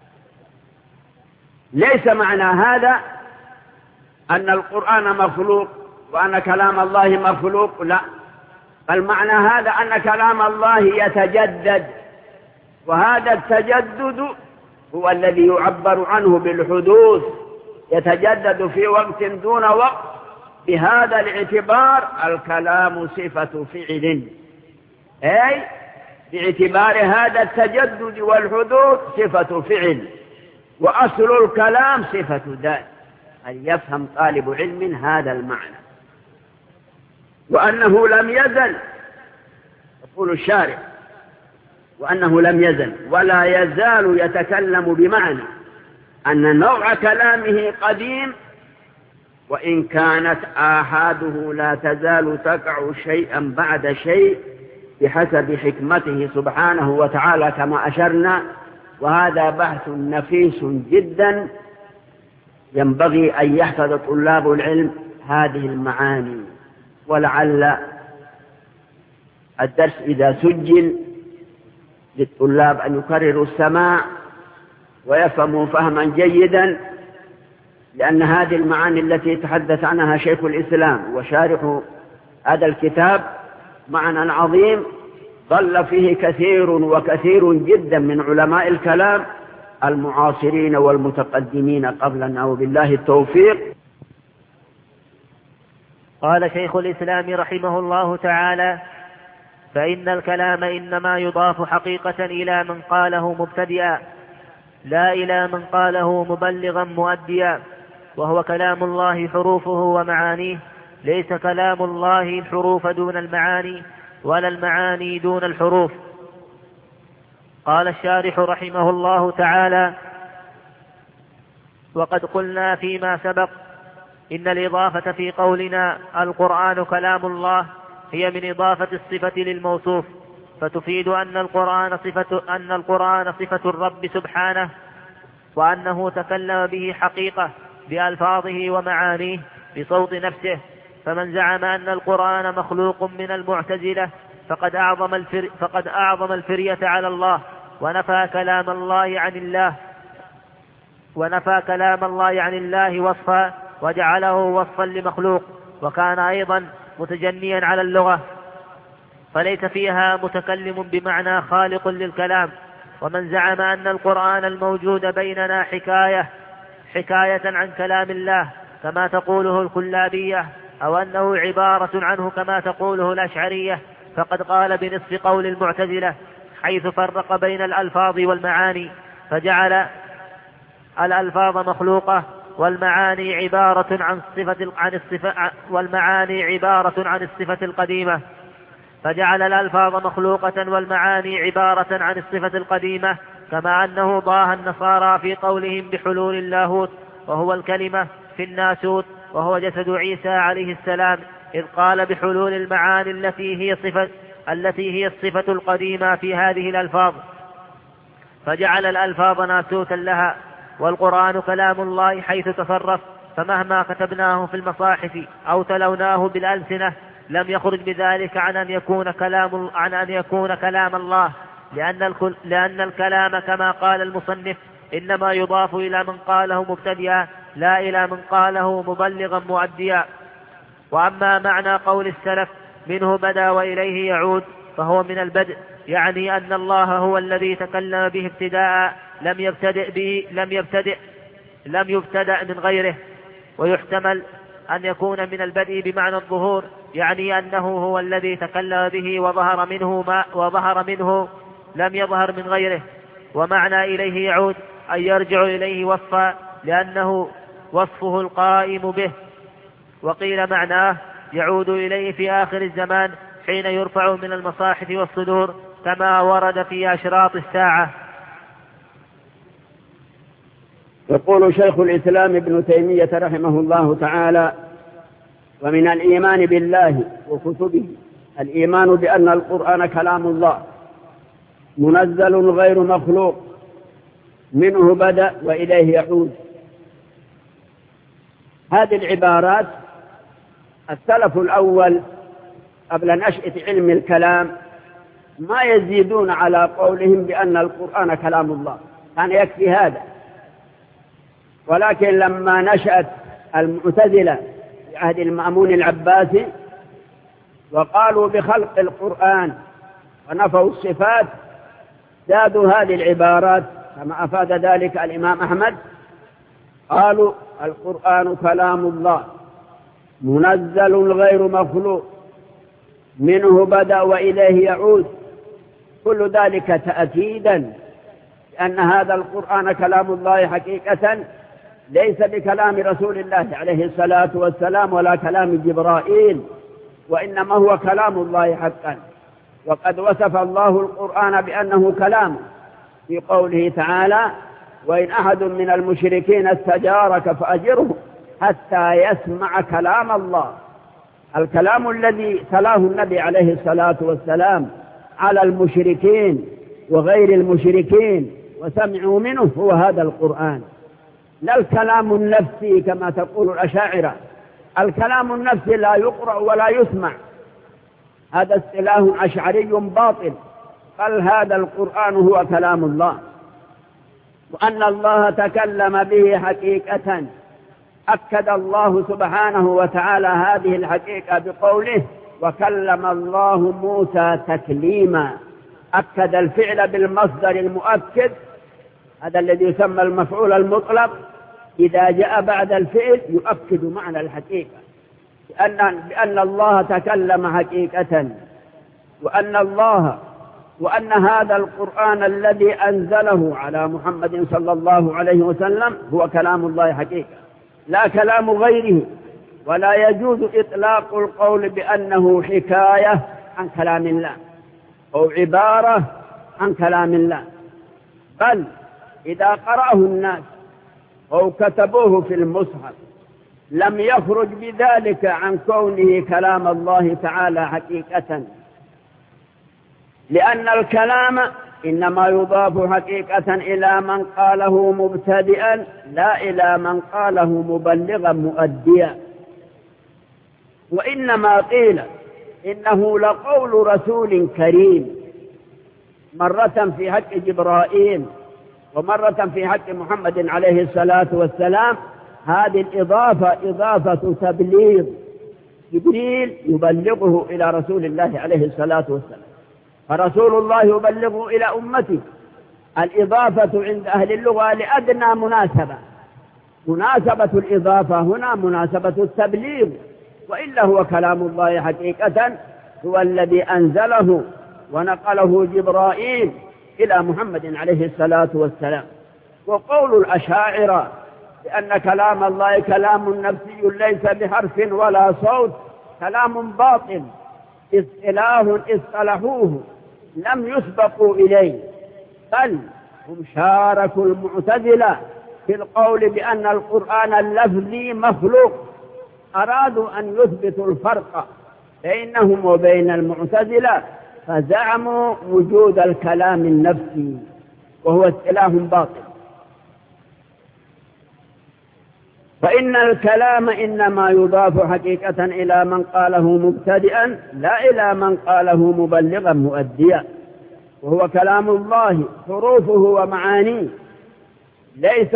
ليس معنى هذا أن القرآن مخلوق وأن كلام الله مخلوق، لا، بل معنى هذا أن كلام الله يتجدد، وهذا التجدد هو الذي يعبر عنه بالحدوث، يتجدد في وقت دون وقت. بهذا الاعتبار الكلام صفة فعل، أي باعتبار هذا التجدد والحدوث صفة فعل، وأصل الكلام صفة ذات. هل يفهم طالب علم هذا المعنى؟ وأنه لم يزل، يقول الشارع، وأنه لم يزل ولا يزال يتكلم، بمعنى أن نوع كلامه قديم، وإن كانت آحاده لا تزال تقع شيئا بعد شيء بحسب حكمته سبحانه وتعالى كما أشرنا. وهذا بحث نفيس جدا، ينبغي أن يحفظ طلاب العلم هذه المعاني. ولعل الدرس إذا سجل للطلاب أن يكرروا السماع ويفهموا فهما جيدا، لأن هذه المعاني التي تحدث عنها شيخ الإسلام وشارح هذا الكتاب معنى عظيم ضل فيه كثير وكثير جدا من علماء الكلام المعاصرين والمتقدمين قبلنا، وبالله التوفيق. قال شيخ الإسلام رحمه الله تعالى: فإن الكلام إنما يضاف حقيقة إلى من قاله مبتدئا، لا إلى من قاله مبلغا مؤديا، وهو كلام الله حروفه ومعانيه، ليس كلام الله الحروف دون المعاني ولا المعاني دون الحروف. قال الشارح رحمه الله تعالى: وقد قلنا فيما سبق إن الإضافة في قولنا القرآن كلام الله هي من إضافة الصفة للموصوف، فتفيد أن القرآن صفة الرب سبحانه، وأنه تكلم به حقيقة بألفاظه ومعانيه بصوت نفسه. فمن زعم أن القرآن مخلوق من المعتزلة فقد أعظم الفرية على الله، ونفى كلام الله عن الله وصفا، وجعله وصفا لمخلوق، وكان أيضا متجنيا على اللغة، فليس فيها متكلم بمعنى خالق للكلام. ومن زعم أن القرآن الموجود بيننا حكاية عن كلام الله كما تقوله الكلابية، أو أنه عبارة عنه كما تقوله الأشعرية، فقد قال بنصف قول المعتزلة، حيث فرق بين الألفاظ والمعاني، فجعل الألفاظ مخلوقة والمعاني عبارة عن الصفة القديمة، فجعل الألفاظ مخلوقة والمعاني عبارة عن الصفة القديمة، كما أنه ضاها النصارى في قولهم بحلول اللاهوت، وهو الكلمة في الناسوت، وهو جسد عيسى عليه السلام، إذ قال بحلول المعاني التي هي الصفة القديمة في هذه الألفاظ، فجعل الألفاظ ناسوتا لها. والقرآن كلام الله حيث تصرف، فمهما كتبناه في المصاحف أو تلوناه بالألسنة لم يخرج بذلك عن أن يكون كلام الله، لأن الكلام كما قال المصنف إنما يضاف إلى من قاله مبتدئا لا إلى من قاله مبلغا مؤديا. وأما معنى قول السلف منه بدأ وإليه يعود فهو من البدء، يعني أن الله هو الذي تكلم به ابتداء لم يبتدأ من غيره. ويحتمل أن يكون من البدء بمعنى الظهور، يعني أنه هو الذي تكلم به وظهر منه لم يظهر من غيره. ومعنى إليه يعود أن يرجع إليه وصفا، لأنه وصفه القائم به. وقيل معناه يعود إليه في آخر الزمان حين يرفع من المصاحف والصدور، كما ورد في أشراط الساعة. يقول شيخ الإسلام ابن تيمية رحمه الله تعالى: ومن الإيمان بالله وكتبه الإيمان بأن القرآن كلام الله منزل غير مخلوق، منه بدأ وإليه يعود. هذه العبارات السلف الأول قبل نشأة علم الكلام ما يزيدون على قولهم بأن القرآن كلام الله، كان يكفي هذا. ولكن لما نشأت المعتزلة في عهد المأمون العباسي وقالوا بخلق القرآن ونفوا الصفات، زادوا هذه العبارات كما أفاد ذلك الإمام أحمد، قالوا القرآن كلام الله منزل غير مخلوق، منه بدأ وإليه يعود. كل ذلك تأكيدا لأن هذا القرآن كلام الله حقيقة، ليس بكلام رسول الله عليه الصلاة والسلام ولا كلام جبرائيل، وإنما هو كلام الله حقا. وقد وصف الله القرآن بأنه كلام في قوله تعالى: وإن أحد من المشركين استجارك فأجره حتى يسمع كلام الله. الكلام الذي تلاه النبي عليه الصلاة والسلام على المشركين وغير المشركين وسمعوا منه هو هذا القرآن، لا الكلام النفسي كما تقول الأشاعرة. الكلام النفسي لا يقرأ ولا يسمع، هذا اصطلاح أشعري باطل. بل هذا القرآن هو كلام الله، وأن الله تكلم به حقيقة. أكد الله سبحانه وتعالى هذه الحقيقة بقوله: وكلم الله موسى تكليما. أكد الفعل بالمصدر المؤكد، هذا الذي يسمى المفعول المطلق، إذا جاء بعد الفعل يؤكد معنى الحقيقة، بأن الله تكلم حقيقة، وأن هذا القرآن الذي أنزله على محمد صلى الله عليه وسلم هو كلام الله حقيقة، لا كلام غيره. ولا يجوز إطلاق القول بأنه حكاية عن كلام الله أو عبارة عن كلام الله، بل إذا قرأه الناس أو كتبوه في المصحف لم يخرج بذلك عن كونه كلام الله تعالى حقيقة، لأن الكلام إنما يضاف حقيقة إلى من قاله مبتدئا لا إلى من قاله مبلغا مؤديا. وإنما قيل إنه لقول رسول كريم، مرة في حق جبرائيل ومرة في حق محمد عليه الصلاة والسلام. هذه الإضافة إضافة تبليغ، جبريل يبلغه إلى رسول الله عليه الصلاة والسلام، فرسول الله يبلغه إلى أمته. الإضافة عند أهل اللغة لأدنى مناسبة الإضافة هنا مناسبة التبليغ، وإلا هو كلام الله حقيقة، هو الذي أنزله ونقله جبرائيل إلى محمد عليه الصلاة والسلام. وقول الأشاعرة بأن كلام الله كلام نفسي ليس بحرف ولا صوت كلام باطل، اصطلاح اصطلحوه لم يسبقوا إليه، بل هم شاركوا المعتزلة في القول بأن القرآن اللفظي مخلوق. أرادوا أن يثبتوا الفرق بينهم وبين المعتزلة، فزعموا وجود الكلام النفسي، وهو اصطلاح باطل. فإن الكلام إنما يضاف حقيقة إلى من قاله مبتدئا لا إلى من قاله مبلغا مؤديا، وهو كلام الله حروفه ومعانيه، ليس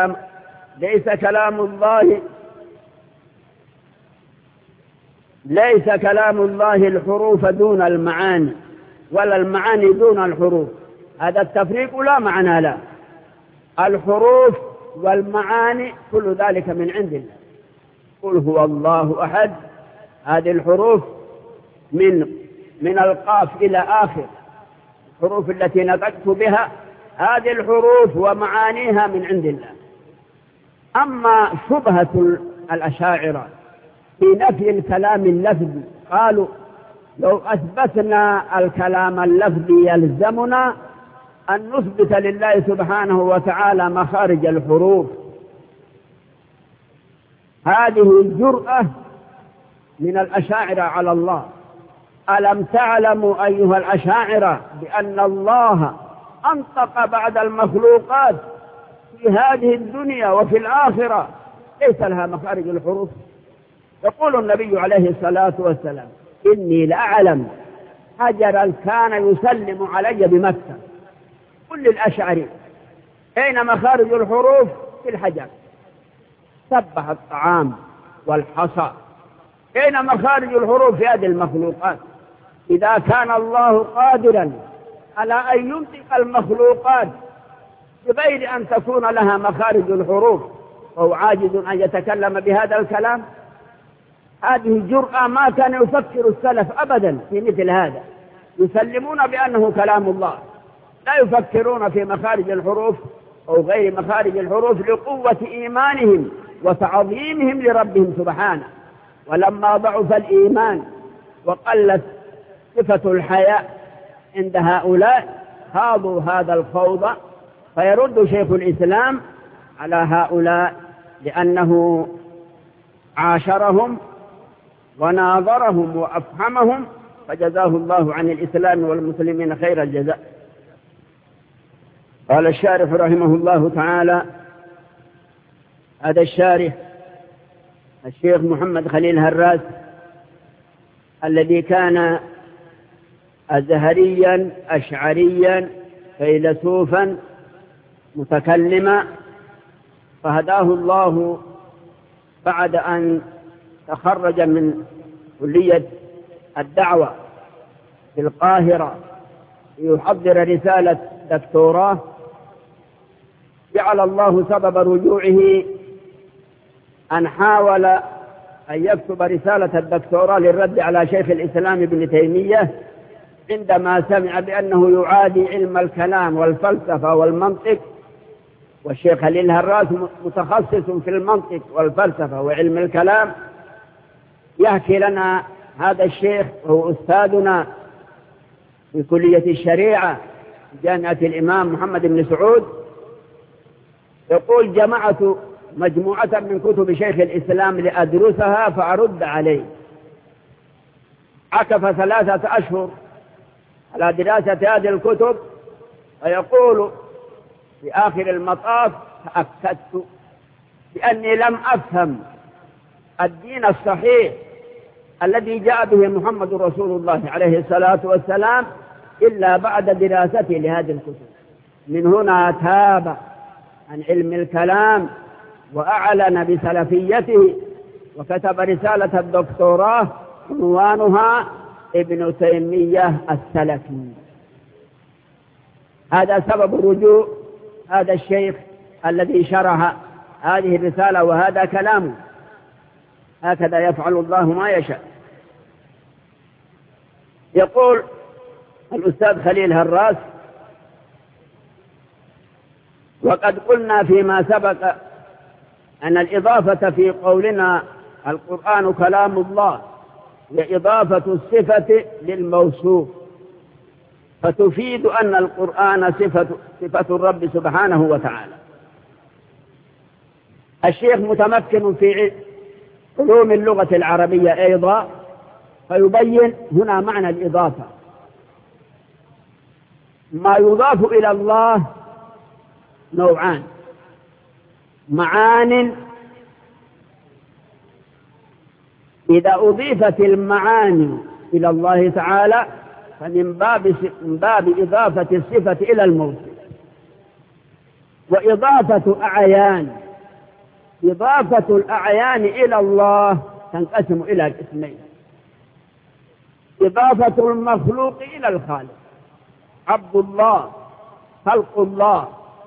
كلام الله الحروف دون المعاني ولا المعاني دون الحروف. هذا التفريق لا معنى له. الحروف والمعاني كل ذلك من عند الله. قل هو الله أحد، هذه الحروف من القاف إلى آخر، الحروف التي نطقت بها هذه الحروف ومعانيها من عند الله. أما شبهة الأشاعرة في نفي الكلام اللفظي، قالوا لو أثبتنا الكلام اللفظي يلزمنا أن نثبت لله سبحانه وتعالى مخارج الحروف. هذه الجرأة من الأشاعرة على الله. ألم تعلموا أيها الأشاعرة بأن الله أنطق بعد المخلوقات في هذه الدنيا وفي الآخرة ليس لها مخارج الحروف؟ يقول النبي عليه الصلاة والسلام: إني لأعلم حجرا كان يسلم علي بمكة. قل للأشعري: أين مخارج الحروف؟ في الحجر. سبح الطعام والحصى. أين مخارج الحروف في هذه المخلوقات؟ إذا كان الله قادرا على أن ينطق المخلوقات بغير أن تكون لها مخارج الحروف، وهو عاجز أن يتكلم بهذا الكلام، هذه جرأة ما كان يفكر السلف أبدا في مثل هذا. يسلمون بأنه كلام الله، لا يفكرون في مخارج الحروف أو غير مخارج الحروف لقوة إيمانهم وتعظيمهم لربهم سبحانه. ولما ضعف الإيمان وقلت صفة الحياء عند هؤلاء خاضوا هذا الخوض، فيرد شيخ الإسلام على هؤلاء لأنه عاشرهم وناظرهم وأفهمهم، فجزاه الله عن الإسلام والمسلمين خير الجزاء. قال الشارح رحمه الله تعالى: هذا الشارح الشيخ محمد خليل هراس الذي كان أزهريا أشعريا فيلسوفا متكلما، فهداه الله بعد أن تخرج من كلية الدعوة في القاهرة ليحضر رسالة دكتوراه. جعل الله سبب رجوعه أن حاول أن يكتب رسالة الدكتوراه للرد على شيخ الإسلام ابن تيمية عندما سمع بأنه يعادي علم الكلام والفلسفة والمنطق، والشيخ خليل هراس متخصص في المنطق والفلسفة وعلم الكلام. يحكي لنا هذا الشيخ وهو أستاذنا في كلية الشريعة جامعة الإمام محمد بن سعود، يقول: جمعت مجموعة من كتب شيخ الإسلام لأدرسها فأرد عليه. عكف 3 أشهر على دراسة هذه الكتب، ويقول في آخر المطاف: تأكدت بأني لم أفهم الدين الصحيح الذي جاء به محمد رسول الله عليه الصلاة والسلام إلا بعد دراسته لهذه الكتب. من هنا تاب عن علم الكلام وأعلن بسلفيته، وكتب رسالة الدكتوراه عنوانها ابن تيمية السلفي. هذا سبب رجوع هذا الشيخ الذي شرح هذه الرسالة، وهذا كلامه. هكذا يفعل الله ما يشاء. يقول الأستاذ خليل هراس: وقد قلنا فيما سبق أن الإضافة في قولنا القرآن كلام الله هي إضافة الصفة للموصوف، فتفيد أن القرآن صفة الرب سبحانه وتعالى. الشيخ متمكن في علوم اللغة العربية أيضا، فيبين هنا معنى الإضافة. ما يضاف إلى الله نوعان: معان إذا أضيفت المعاني إلى الله تعالى فمن باب إضافة الصفة إلى الموصوف. وإضافة إضافة الأعيان إلى الله تنقسم إلى قسمين: إضافة المخلوق إلى الخالق، عبد الله، خلق الله،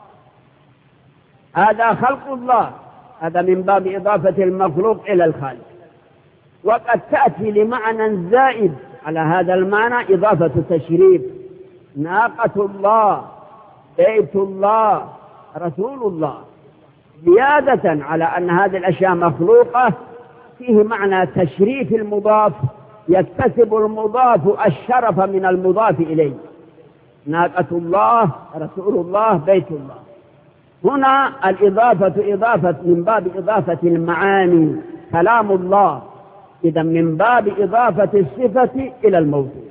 هذا خلق الله، هذا من باب إضافة المخلوق إلى الخالق. وقد تأتي لمعنى زائد على هذا المعنى إضافة تشريف: ناقة الله، بيت الله، رسول الله، زيادة على أن هذه الأشياء مخلوقة. فيه معنى تشريف المضاف، يكتسب المضاف الشرف من المضاف إليه: ناقة الله، رسول الله، بيت الله. هنا الإضافة إضافة من باب إضافة المعاني، كلام الله، إذا من باب إضافة الصفة إلى الموصوف.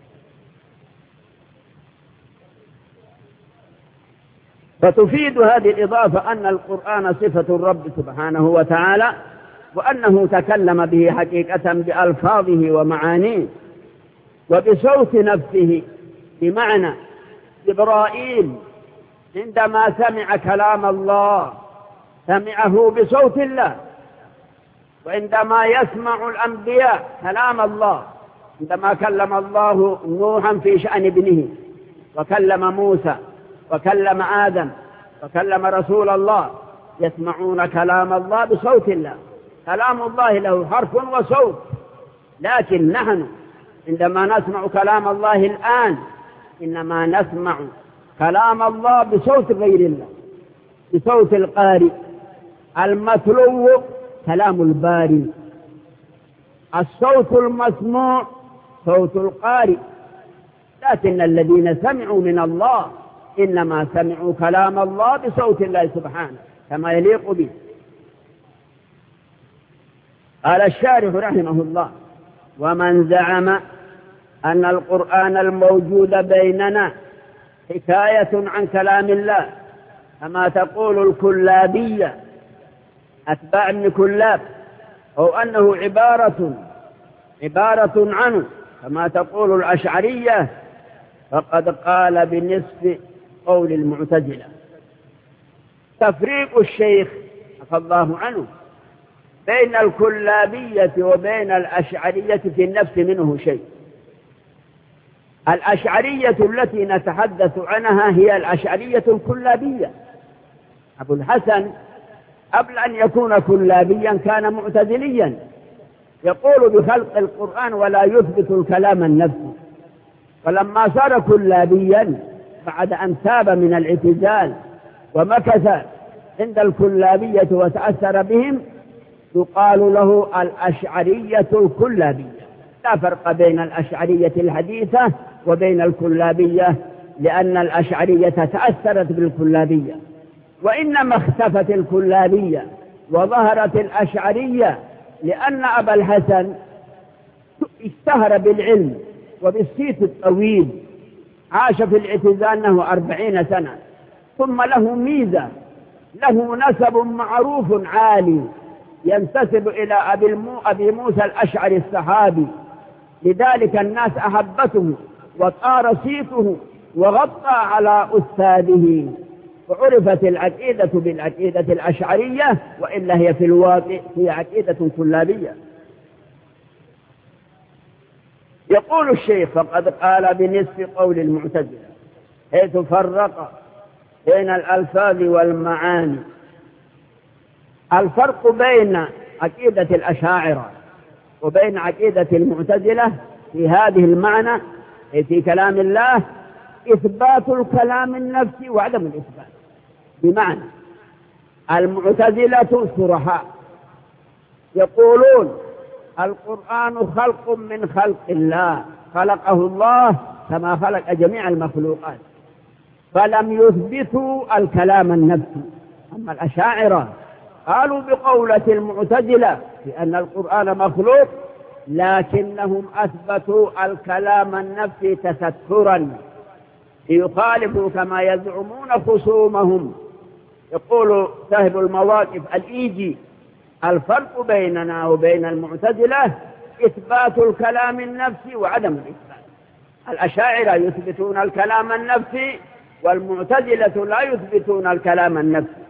فتفيد هذه الإضافة أن القرآن صفة الرب سبحانه وتعالى، وأنه تكلم به حقيقة بألفاظه ومعانيه وبصوت نفسه. بمعنى جبرائيل عندما سمع كلام الله سمعه بصوت الله، وعندما يسمع الأنبياء كلام الله، عندما كلم الله نوحا في شأن ابنه، وكلم موسى، وكلم آدم، وكلم رسول الله، يسمعون كلام الله بصوت الله. كلام الله له حرف وصوت، لكن نحن عندما نسمع كلام الله الآن إنما نسمع كلام الله بصوت غير الله، بصوت القارئ. المتلو كلام الباري، الصوت المسموع صوت القارئ. لكن الذين سمعوا من الله إنما سمعوا كلام الله بصوت الله سبحانه كما يليق به. قال الشارح رحمه الله: ومن زعم أن القرآن الموجود بيننا حكاية عن كلام الله كما تقول الكلابية أتباع ابن كلاب، أو أنه عبارة عنه كما تقول الأشعرية، فقد قال بنصف قول المعتزلة. تفريق الشيخ عفى الله عنه بين الكلابية وبين الأشعرية في النفس منه شيء. الأشعرية التي نتحدث عنها هي الأشعرية الكلابية. أبو الحسن قبل أن يكون كلابيا كان معتزليا، يقول بخلق القرآن ولا يثبت الكلام النفسي. فلما صار كلابيا بعد أن تاب من الاعتزال ومكث عند الكلابية وتأثر بهم، يقال له الأشعرية الكلابية. لا فرق بين الأشعرية الحديثة وبين الكلابية، لأن الأشعرية تأثرت بالكلابية، وإنما اختفت الكلابية وظهرت الأشعرية لأن أبا الحسن اشتهر بالعلم وبالصيت الطويل، عاش في الاعتزال له 40 سنة، ثم له ميزة، له نسب معروف عالي ينتسب إلى أبي موسى الأشعري الصحابي، لذلك الناس أحبته وطار صيته وغطى على أستاذه، وعرفت العقيدة بالعقيدة الأشعرية، وإلا هي في الواقع هي عقيدة كلابية. يقول الشيخ: فقد قال بنصف قول المعتزلة، حيث فرق بين الألفاظ والمعاني. الفرق بين عقيدة الأشاعرة وبين عقيدة المعتزلة في هذه المعنى في كلام الله إثبات الكلام النفسي وعدم الإثبات. بمعنى المعتزلة صرحاء يقولون القرآن خلق من خلق الله، خلقه الله كما خلق جميع المخلوقات، فلم يثبتوا الكلام النفسي. أما الأشاعرة قالوا بقولة المعتزلة بأن القرآن مخلوق، لكنهم أثبتوا الكلام النفسي تسترا ليخالفوا كما يزعمون خصومهم. يقول صاحب المواقف الإيجي: الفرق بيننا وبين المعتزلة إثبات الكلام النفسي وعدم الإثبات. الأشاعرة يثبتون الكلام النفسي، والمعتزلة لا يثبتون الكلام النفسي.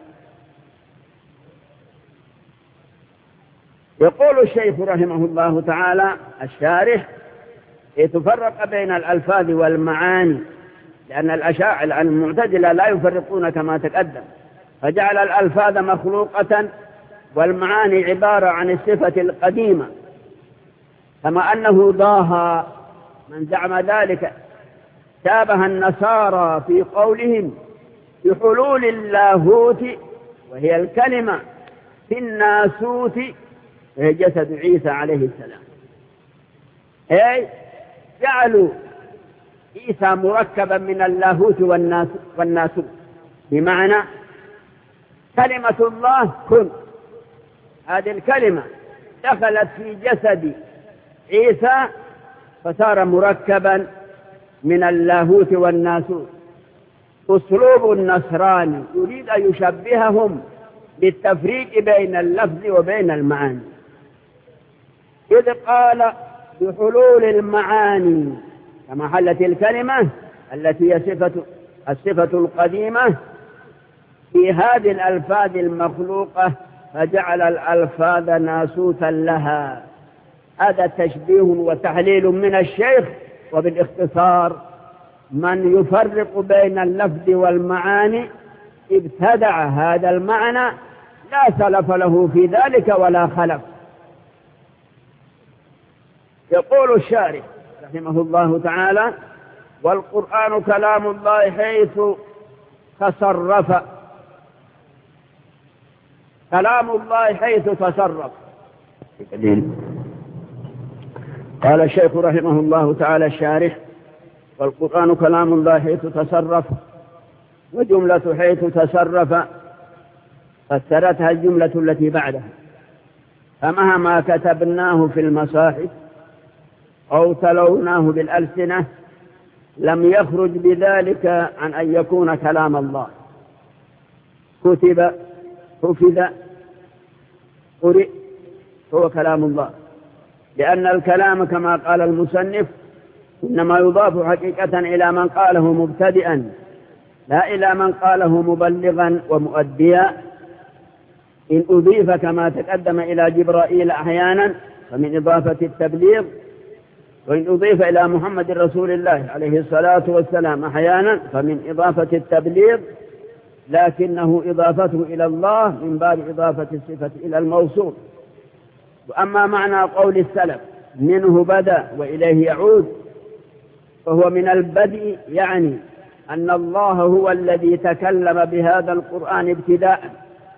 يقول الشيخ رحمه الله تعالى الشارح: يتفرق بين الألفاظ والمعاني، لأن الأشاعرة المعتزلة لا يفرقون كما تقدم، فجعل الألفاظ مخلوقة والمعاني عبارة عن الصفة القديمة، كما أنه ضاها من زعم ذلك شابه النصارى في قولهم بحلول اللاهوت وهي الكلمة في الناسوت وهي جسد عيسى عليه السلام، أي جعلوا عيسى مركبا من اللاهوت والناسوت، بمعنى كلمة الله كن، هذه الكلمة دخلت في جسد عيسى فصار مركبا من اللاهوت والناسوت. أسلوب النصراني يريد أن يشبههم بالتفريق بين اللفظ وبين المعاني، إذ قال بحلول المعاني كما حلت الكلمة التي هي الصفة القديمة في هذه الألفاظ المخلوقة، فجعل الألفاظ ناسوتا لها. هذا تشبيه وتحليل من الشيخ. وبالاختصار من يفرق بين اللفظ والمعاني ابتدع هذا المعنى، لا سلف له في ذلك ولا خلف. يقول الشارح رحمه الله تعالى: والقرآن كلام الله حيث تصرف. كلام الله حيث تصرف. قال الشيخ رحمه الله تعالى الشارح: والقرآن كلام الله حيث تصرف. وجملة حيث تصرف فسرتها الجملة التي بعدها، فمهما كتبناه في المصاحف أو تلوناه بالألسنة لم يخرج بذلك عن أن يكون كلام الله. كتب، حفظ، قرئ، هو كلام الله، لأن الكلام كما قال المصنف إنما يضاف حقيقة إلى من قاله مبتدئا لا إلى من قاله مبلغا ومؤديا. إن أضيف كما تقدم إلى جبرائيل أحيانا فمن إضافة التبليغ، وإن أضيف إلى محمد رسول الله عليه الصلاة والسلام أحيانا فمن إضافة التبليغ، لكنه إضافته إلى الله من باب إضافة الصفة إلى الموصول. وأما معنى قول السلف منه بدأ وإليه يعود، فهو من البدء، يعني أن الله هو الذي تكلم بهذا القرآن ابتداء،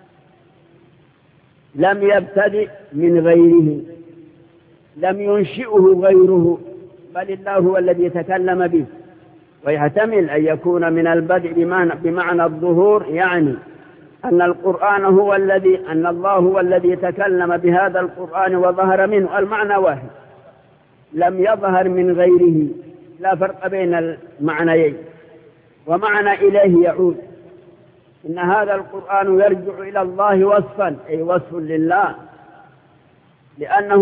لم يبتدئ من غيره، لم ينشئه غيره، بل الله هو الذي تكلم به. ويحتمل أن يكون من البدء بمعنى الظهور، يعني أن القرآن هو الذي أن الله هو الذي تكلم بهذا القرآن وظهر منه، المعنى واحد، لم يظهر من غيره، لا فرق بين المعنيين. ومعنى إليه يعود، إن هذا القرآن يرجع إلى الله وصفا، أي وصف لله، لأنه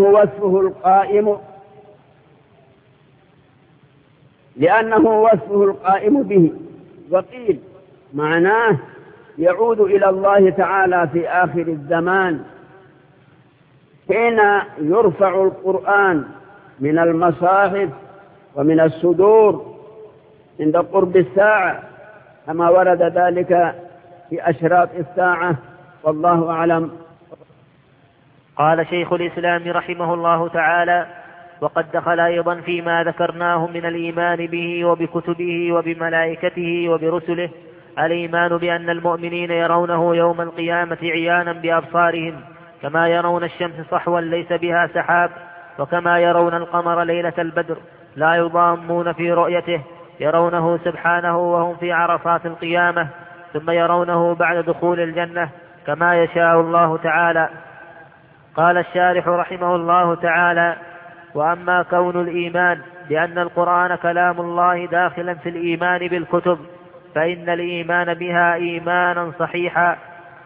وصفه القائم به. وقيل معناه يعود إلى الله تعالى في آخر الزمان، حين يرفع القرآن من المصاحف ومن الصدور عند قرب الساعة، كما ورد ذلك في أشراط الساعة، والله أعلم. قال شيخ الإسلام رحمه الله تعالى: وقد دخل أيضا فيما ذكرناه من الإيمان به وبكتبه وبملائكته وبرسله الإيمان بأن المؤمنين يرونه يوم القيامة عيانا بأبصارهم، كما يرون الشمس صحوا ليس بها سحاب، وكما يرون القمر ليلة البدر لا يضامون في رؤيته، يرونه سبحانه وهم في عرصات القيامة، ثم يرونه بعد دخول الجنة كما يشاء الله تعالى. قال الشارح رحمه الله تعالى: وأما كون الإيمان بأن القرآن كلام الله داخلا في الإيمان بالكتب، فإن الإيمان بها إيمانا صحيحا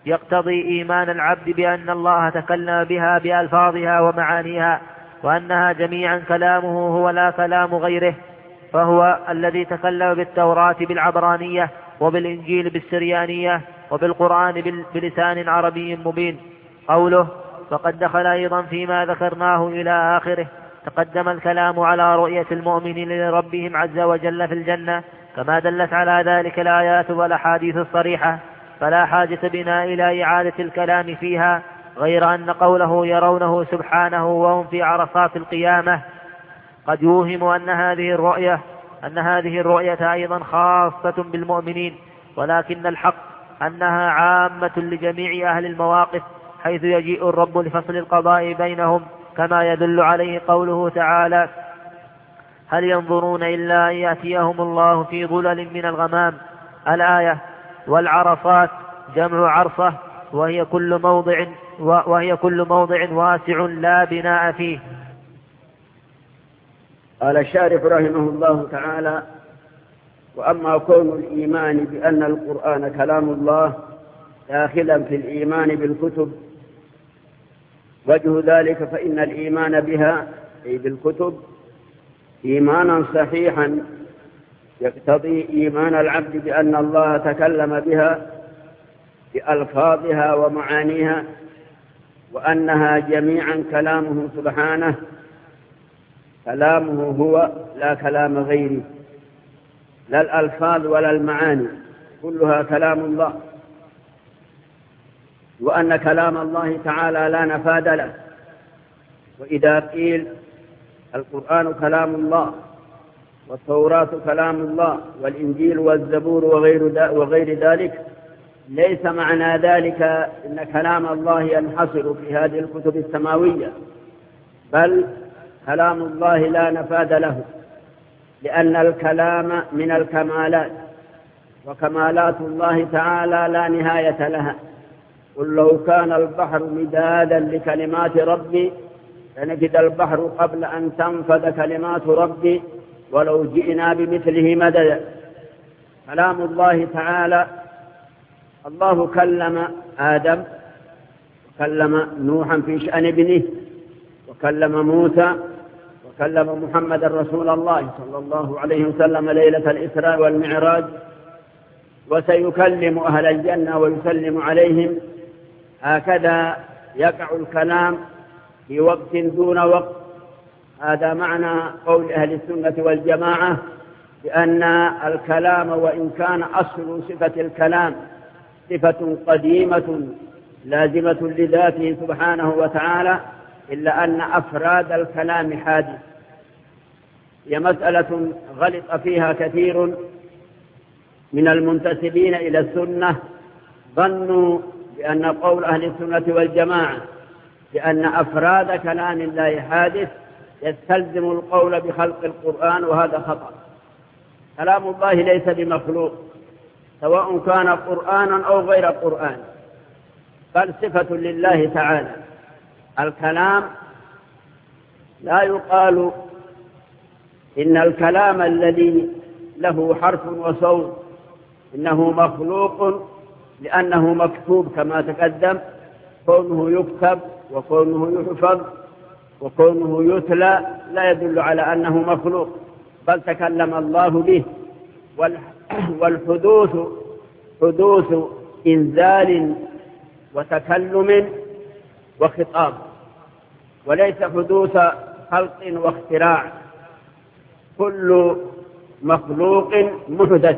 يقتضي إيمان العبد بأن الله تكلم بها بألفاظها ومعانيها، وأنها جميعا كلامه هو لا كلام غيره، فهو الذي تكلم بالتوراة بالعبرانية، وبالإنجيل بالسريانية، وبالقرآن بلسان عربي مبين. قوله فقد دخل أيضا فيما ذكرناه إلى آخره. تقدم الكلام على رؤية المؤمنين لربهم عز وجل في الجنة، كما دلت على ذلك الآيات والأحاديث الصريحة، فلا حاجة بنا إلى إعادة الكلام فيها، غير أن قوله يرونه سبحانه وهم في عرصات القيامة قد يوهم أن هذه الرؤية أيضا خاصة بالمؤمنين، ولكن الحق أنها عامة لجميع أهل المواقف، حيث يجيء الرب لفصل القضاء بينهم، كما يدل عليه قوله تعالى هل ينظرون إلا أن يأتيهم الله في ظلل من الغمام الآية. والعرصات جمع عرصة، وهي كل موضع واسع لا بناء فيه. قال الشارح رحمه الله تعالى: وأما كون الإيمان بأن القرآن كلام الله داخلا في الإيمان بالكتب، وجه ذلك فإن الإيمان بها أي بالكتب إيمانا صحيحا يقتضي إيمان العبد بأن الله تكلم بها بألفاظها ومعانيها، وأنها جميعا كلامه سبحانه، كلامه هو لا كلام غيره، لا الألفاظ ولا المعاني، كلها كلام الله، وأن كلام الله تعالى لا نفاد له. وإذا قيل القرآن كلام الله، والتوراة كلام الله، والإنجيل والزبور وغير ذلك، ليس معنى ذلك إن كلام الله ينحصر في هذه الكتب السماوية، بل كلام الله لا نفاد له، لأن الكلام من الكمالات، وكمالات الله تعالى لا نهاية لها. قل لو كان البحر مدادا لكلمات ربي لنفد البحر قبل أن تنفد كلمات ربي ولو جئنا بمثله مددا. كلام الله تعالى، الله كلم آدم، وكلم نوحا في شأن ابنه، وكلم موسى، وكلم محمد رسول الله صلى الله عليه وسلم ليلة الإسراء والمعراج، وسيكلم أهل الجنة ويسلم عليهم. هكذا يقع الكلام في وقت دون وقت. هذا معنى قول أهل السنة والجماعة بأن الكلام وإن كان أصل صفة الكلام صفة قديمة لازمة لذاته سبحانه وتعالى، إلا أن أفراد الكلام حادث. هي مسألة غلط فيها كثير من المنتسبين إلى السنة، ظنوا بأن قول أهل السنة والجماعة بأن أفراد كلام الله حادث يستلزم القول بخلق القرآن، وهذا خطأ. كلام الله ليس بمخلوق، سواء كان قرآنا أو غير قرآن، بل صفة لله تعالى. الكلام لا يقال إن الكلام الذي له حرف وصوت إنه مخلوق لأنه مكتوب كما تقدم. كونه يكتب وكونه يحفظ وكونه يتلى لا يدل على أنه مخلوق، بل تكلم الله به. والحدوث حدوث إنزال وتكلم وخطاب، وليس حدوث خلق واختراع. كل مخلوق محدث،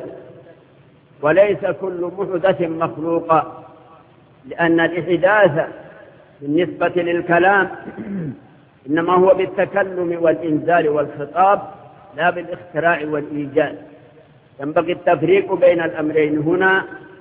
وليس كل محدث مخلوقا، لأن الإحداث بالنسبة للكلام إنما هو بالتكلم والإنزال والخطاب، لا بالاختراع والإيجاد. ينبغي التفريق بين الأمرين هنا،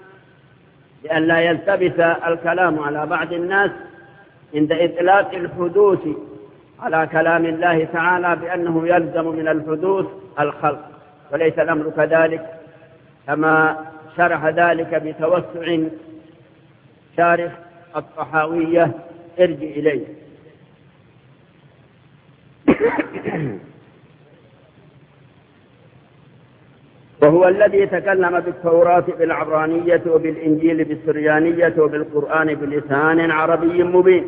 لأن لا يلتبس الكلام على بعض الناس عند إطلاق الحدوث على كلام الله تعالى بأنه يلزم من الحدوث الخلق، وليس الأمر كذلك، كما شرح ذلك بتوسع شارح الطحاوية. ارجع إليه. وهو الذي تكلم بالتوراة بالعبرانية وبالإنجيل بالسريانية وبالقرآن بلسان عربي مبين.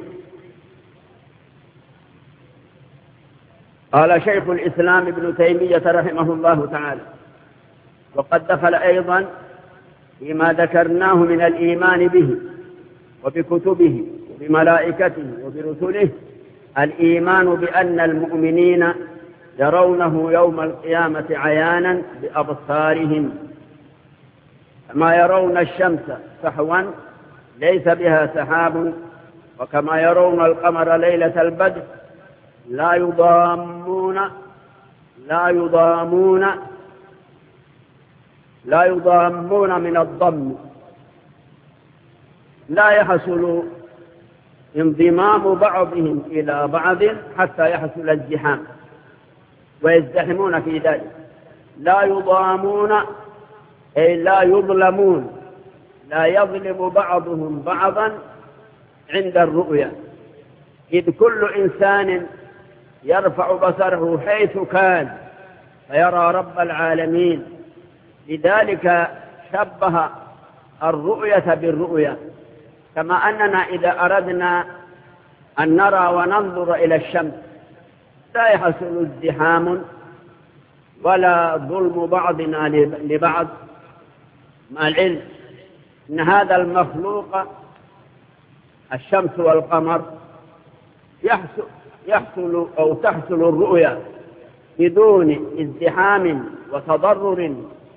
قال شيخ الإسلام ابن تيمية رحمه الله تعالى: وقد دخل أيضا فيما ذكرناه من الإيمان به وبكتبه وبملائكته وبرسله الإيمان بأن المؤمنين يرونه يوم القيامة عيانا بأبصارهم، كما يرون الشمس سحوا ليس بها سحاب، وكما يرون القمر ليلة البدر لا يضامون من الضم، لا يحصل انضمام بعضهم إلى بعض حتى يحصل الزحام ويزدحمون في ذلك. لا يضامون أي لا يظلمون، لا يظلم بعضهم بعضا عند الرؤيا، إذ كل إنسان يرفع بصره حيث كان فيرى رب العالمين. لذلك شبه الرؤية بالرؤيا، كما أننا إذا أردنا أن نرى وننظر إلى الشمس لا يحصل ازدحام ولا ظلم بعضنا لبعض، مع العلم أن هذا المخلوق الشمس والقمر يحصل أو تحصل الرؤيا بدون ازدحام وتضرر.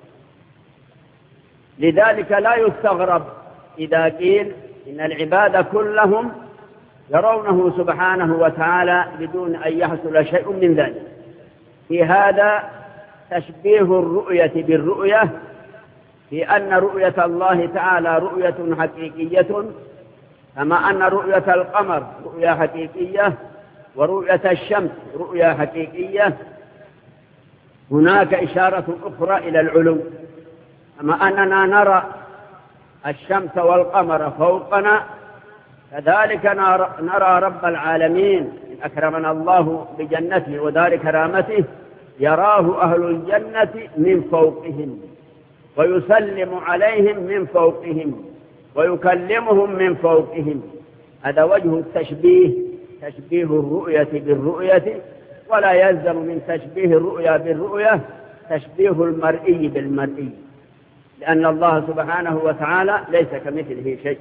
لذلك لا يستغرب إذا قيل إن العباد كلهم يرونه سبحانه وتعالى بدون أن يحصل شيء من ذلك. في هذا تشبيه الرؤية بالرؤية، في أن رؤية الله تعالى رؤية حقيقية، كما أن رؤية القمر رؤية حقيقية ورؤية الشمس رؤية حقيقية. هناك إشارة أخرى إلى العلو، كما أننا نرى الشمس والقمر فوقنا كذلك نرى رب العالمين إن أكرمنا الله بجنته ودار كرامته، يراه أهل الجنة من فوقهم ويسلم عليهم من فوقهم ويكلمهم من فوقهم. هذا وجه التشبيه، تشبيه الرؤية بالرؤية، ولا يلزم من تشبيه الرؤيا بالرؤية تشبيه المرئي بالمرئي، لأن الله سبحانه وتعالى ليس كمثله شيء.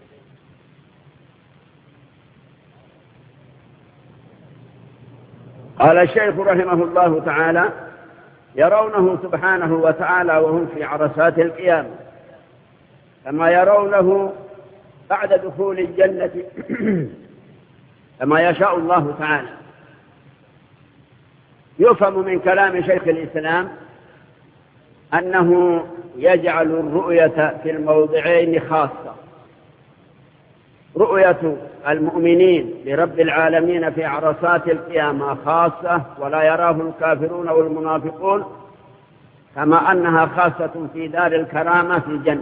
قال الشيخ رحمه الله تعالى: يرونه سبحانه وتعالى وهم في عرصات القيامة، كما يرونه بعد دخول الجنة كما يشاء الله تعالى. يفهم من كلام شيخ الإسلام أنه يجعل الرؤية في الموضعين خاصة: رؤية المؤمنين لرب العالمين في عرصات القيامة خاصة ولا يراه الكافرون والمنافقون، كما أنها خاصة في دار الكرامة في الجنة.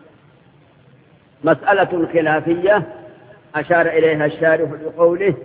مسألة خلافية أشار إليها الشارح بقوله: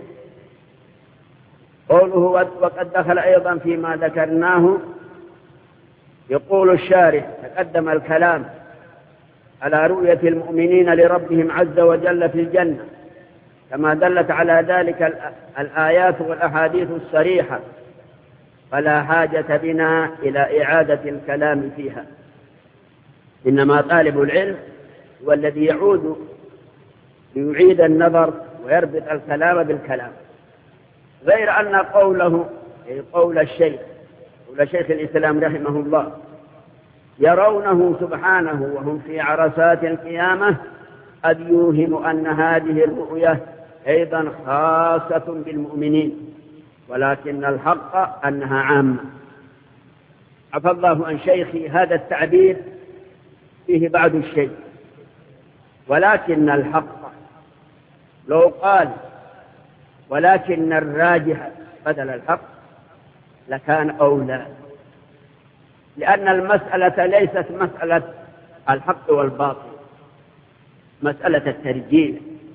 وقد دخل أيضا فيما ذكرناه. يقول الشارح: تقدم الكلام على رؤية المؤمنين لربهم عز وجل في الجنة، كما دلت على ذلك الآيات والأحاديث الصريحة، فلا حاجة بنا إلى إعادة الكلام فيها، إنما طالب العلم هو الذي يعود ليعيد النظر ويربط الكلام بالكلام، غير أن قوله أي قول شيخ الإسلام رحمه الله يرونه سبحانه وهم في عرصات القيامة قد يوهم أن هذه الرؤية أيضا خاصة بالمؤمنين، ولكن الحق أنها عامة. عفى الله عن شيخي هذا التعبير فيه بعض الشيء، ولكن الحق لو قال ولكن الراجح بدل الحق لكان أولى، لأن المسألة ليست مسألة الحق والباطل، مسألة الترجيح.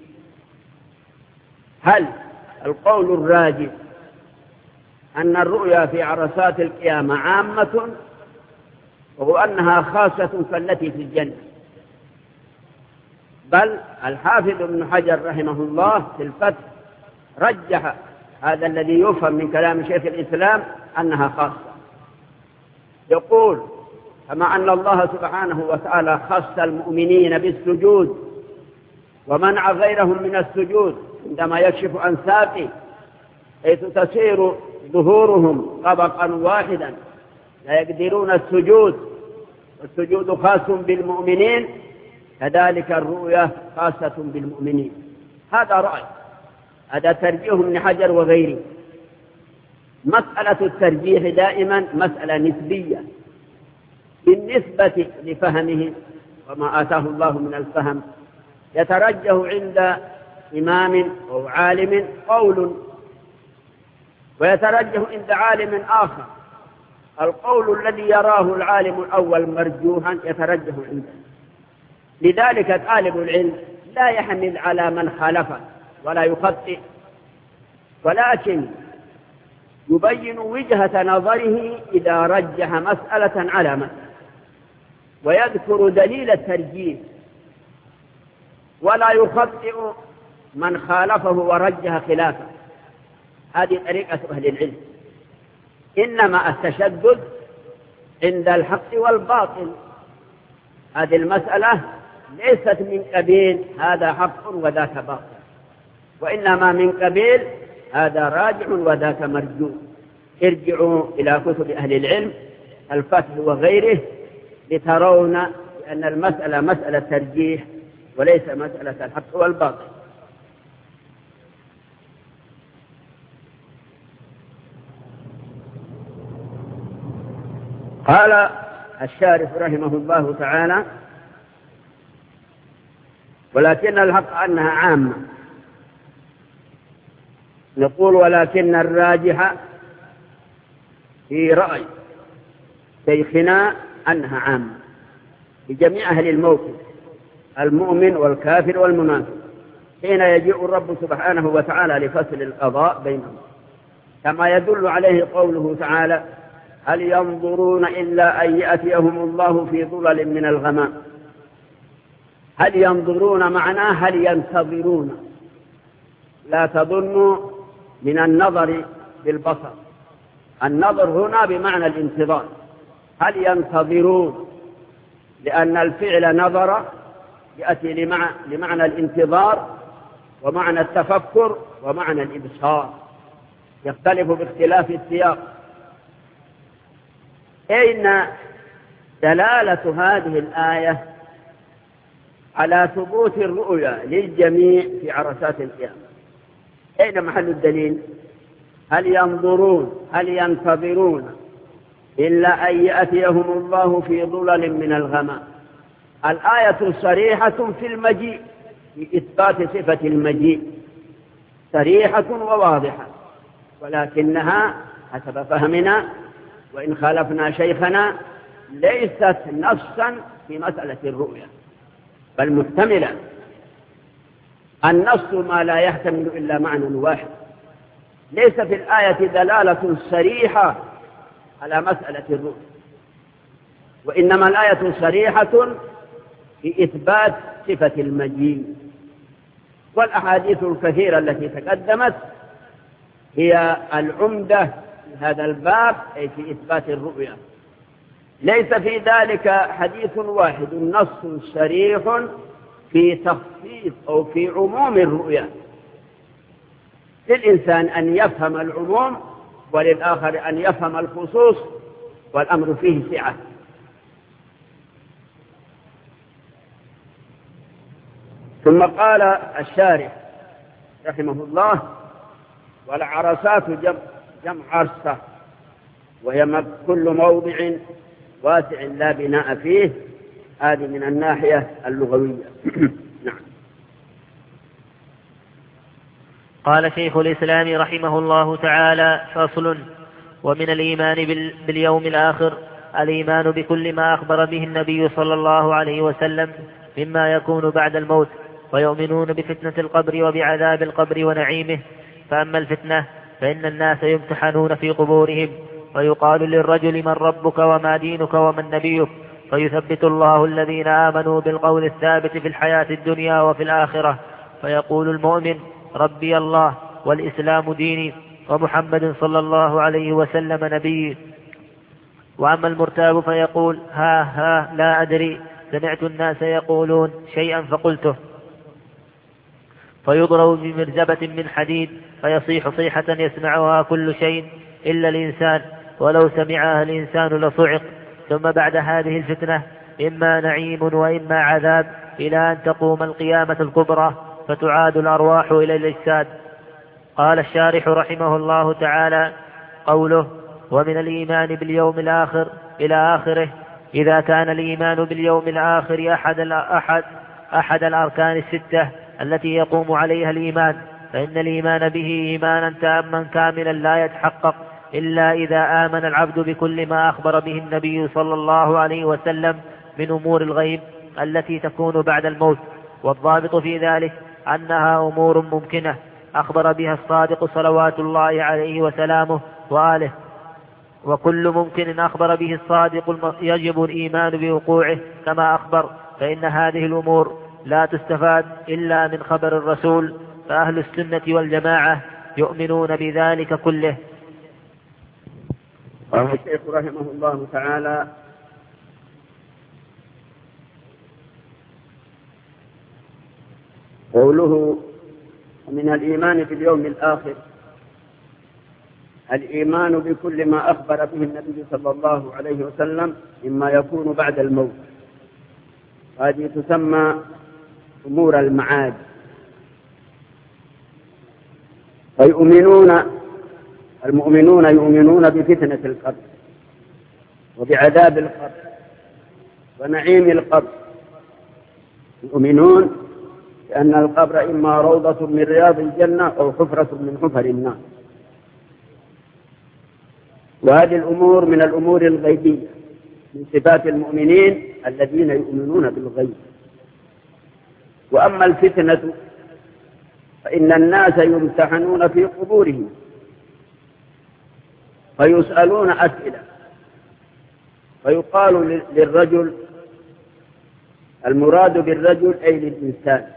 هل القول الراجح أن الرؤيا في عرصات القيامة عامة، وهو أنها خاصة كالتي في الجنة. بل الحافظ ابن حجر رحمه الله في الفتح رجح هذا الذي يفهم من كلام شيخ الإسلام أنها خاصة. يقول: كما أن الله سبحانه وتعالى خص المؤمنين بالسجود ومنع غيرهم من السجود عندما يكشف عن ساقه حيث تسير ظهورهم طبقا واحدا لا يقدرون السجود، والسجود خاص بالمؤمنين، كذلك الرؤية خاصة بالمؤمنين. هذا رأي، هذا ترجيح ابن حجر وغيره. مسألة الترجيح دائما مسألة نسبية بالنسبة لفهمه وما آتاه الله من الفهم. يترجح عند إمام أو عالم قول، ويترجح عند عالم آخر. القول الذي يراه العالم الأول مرجوحا يترجح عنده. لذلك طالب العلم لا يحمل على من خالفه ولا يخطئ، ولكن يبين وجهة نظره إذا رجح مسألة على مسألة، ويذكر دليل الترجيح، ولا يخطئ من خالفه ورجح خلافه. هذه طريقة أهل العلم. إنما التشدد عند الحق والباطل. هذه المسألة ليست من قبيل هذا حق وذاك باطل، وإنما من قبيل هذا راجع وذاك مرجوع. ارجعوا إلى كتب أهل العلم الفتح وغيره لترون أن المسألة مسألة ترجيح وليس مسألة الحق والباطل. قال الشارح رحمه الله تعالى: ولكن الحق أنها عامة. نقول: ولكن الراجح في رأي شيخنا أنها عامة لجميع أهل الموقف، المؤمن والكافر والمنافق، حين يجيء الرب سبحانه وتعالى لفصل القضاء بينهم، كما يدل عليه قوله تعالى: هل ينظرون إلا أن يأتيهم الله في ظلل من الغمام. هل ينظرون معناه هل ينتظرون، لا تظنوا من النظر بالبصر، النظر هنا بمعنى الانتظار. هل ينتظرون لأن الفعل نظر يأتي لمعنى الانتظار ومعنى التفكر ومعنى الإبصار، يختلف باختلاف السياق. أين دلالة هذه الآية على ثبوت الرؤيا للجميع في عرصات القيامة؟ أين محل الدليل؟ هل ينظرون هل ينتظرون إلا أن يأتيهم الله في ظلل من الغمام. الآية صريحة في المجيء، في إثبات صفة المجيء، صريحة وواضحة، ولكنها حسب فهمنا وإن خالفنا شيخنا ليست نصا في مسألة الرؤيا، بل محتملة. النص ما لا يحتمل إلا معنى واحد. ليس في الآية دلالة صريحة على مسألة الرؤيا، وإنما الآية صريحة في إثبات صفة المجيء. والأحاديث الكثيرة التي تقدمت هي العمدة في هذا الباب، أي في إثبات الرؤيا. ليس في ذلك حديث واحد نص صريح في تخصيص أو في عموم الرؤيا. للإنسان أن يفهم العموم وللآخر أن يفهم الخصوص، والأمر فيه سعة. ثم قال الشارح رحمه الله: والعرصات جمع عرصة، وهي كل موضع واسع لا بناء فيه. هذه من الناحية اللغوية. نعم. قال شيخ الإسلام رحمه الله تعالى: فصل. ومن الإيمان باليوم الآخر الإيمان بكل ما أخبر به النبي صلى الله عليه وسلم مما يكون بعد الموت، ويؤمنون بفتنة القبر وبعذاب القبر ونعيمه. فأما الفتنة فإن الناس يمتحنون في قبورهم فيقال للرجل من ربك وما دينك ومن نبيك، فيثبت الله الذين آمنوا بالقول الثابت في الحياة الدنيا وفي الآخرة، فيقول المؤمن ربي الله والإسلام ديني ومحمد صلى الله عليه وسلم نبي. وأما المرتاب فيقول ها لا أدري، سمعت الناس يقولون شيئا فقلته، فيضرب بمرزبة من حديد فيصيح صيحة يسمعها كل شيء إلا الإنسان، ولو سمعها الإنسان لصعق. ثم بعد هذه الفتنة إما نعيم وإما عذاب إلى أن تقوم القيامة الكبرى فتعاد الأرواح إلى الأجساد. قال الشارح رحمه الله تعالى: قوله ومن الإيمان باليوم الآخر إلى آخره، إذا كان الإيمان باليوم الآخر أحد الأركان الستة التي يقوم عليها الإيمان، فإن الإيمان به إيمانا تاما كاملا لا يتحقق إلا إذا آمن العبد بكل ما أخبر به النبي صلى الله عليه وسلم من أمور الغيب التي تكون بعد الموت. والضابط في ذلك أنها أمور ممكنة أخبر بها الصادق صلوات الله عليه وسلامه وآله، وكل ممكن أخبر به الصادق يجب الإيمان بوقوعه كما أخبر، فإن هذه الأمور لا تستفاد إلا من خبر الرسول، فأهل السنة والجماعة يؤمنون بذلك كله. قال الشيخ رحمه الله تعالى: قوله من الإيمان باليوم الآخر الإيمان بكل ما أخبر به النبي صلى الله عليه وسلم مما يكون بعد الموت، هذه تسمى أمور المعاد. المؤمنون يؤمنون بفتنة القبر وبعذاب القبر ونعيم القبر، يؤمنون بأن القبر إما روضة من رياض الجنة أو حفرة من حفر النار. وهذه الأمور من الأمور الغيبية من صفات المؤمنين الذين يؤمنون بالغيب. وأما الفتنة فإن الناس يمتحنون في قبورهم فيسألون أسئلة، فيقال للرجل، المراد بالرجل أي للإنسان،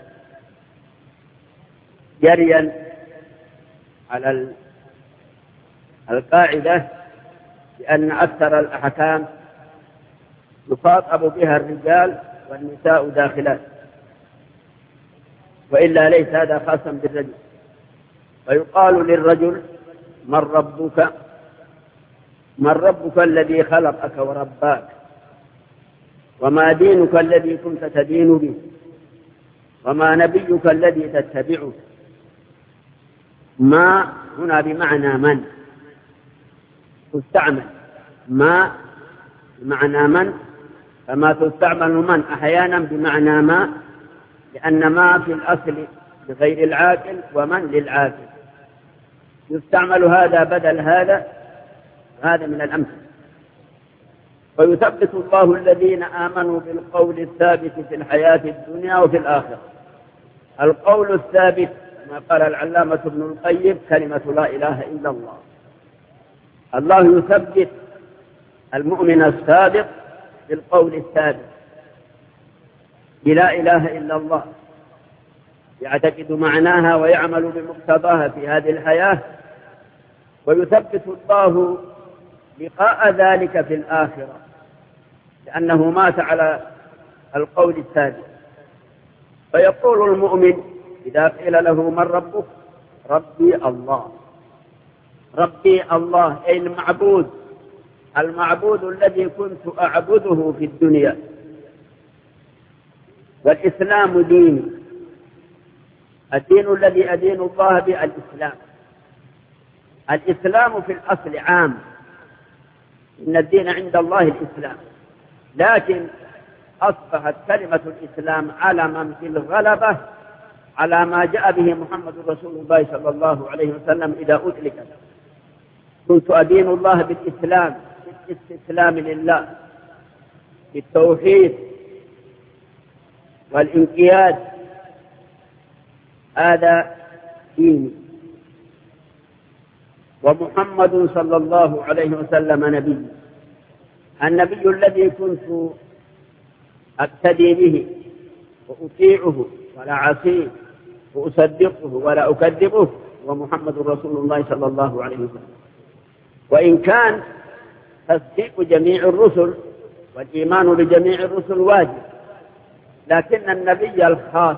جريا على القاعدة بأن أكثر الأحكام يخاطب بها الرجال والنساء داخلات، وإلا ليس هذا خاصا بالرجل. فيقال للرجل من ربك الذي خلقك ورباك، وما دينك الذي كنت تدين به، وما نبيك الذي تتبعه. ما هنا بمعنى من، تستعمل ما بمعنى من، كما تستعمل من أحيانا بمعنى ما، لأن ما في الأصل لغير العاقل ومن للعاقل، يستعمل هذا بدل هذا من الأمثلة. ويثبت الله الذين آمنوا بالقول الثابت في الحياة الدنيا وفي الآخرة. القول الثابت ما قال العلامة ابن القيم كلمة لا إله إلا الله. الله يثبت المؤمن الصادق بالقول الثابت بلا إله إلا الله، يعتقد معناها ويعمل بمقتضاها في هذه الحياة. ويثبت الله لقاء ذلك في الآخرة لأنه مات على القول الثابت. فيقول المؤمن إذا قيل له من ربك؟ ربي الله. ربي الله أي المعبود الذي كنت أعبده في الدنيا. والإسلام ديني، الدين الذي أدين الله به الإسلام. الإسلام في الأصل عام، إن الدين عند الله الإسلام، لكن أصبحت كلمة الإسلام علما في الغلبة على ما جاء به محمد رسول الله صلى الله عليه وسلم إذا أطلقت. كنت أدين الله بالإسلام، بالاستسلام لله، بالتوحيد والانقياد، هذا ديني. ومحمد صلى الله عليه وسلم نبي، النبي الذي كنت أقتدي به وأطيعه ولا عصيه وأصدقه ولا أكذبه، ومحمد رسول الله صلى الله عليه وسلم. وإن كان تصديق جميع الرسل والإيمان بجميع الرسل واجب، لكن النبي الخاص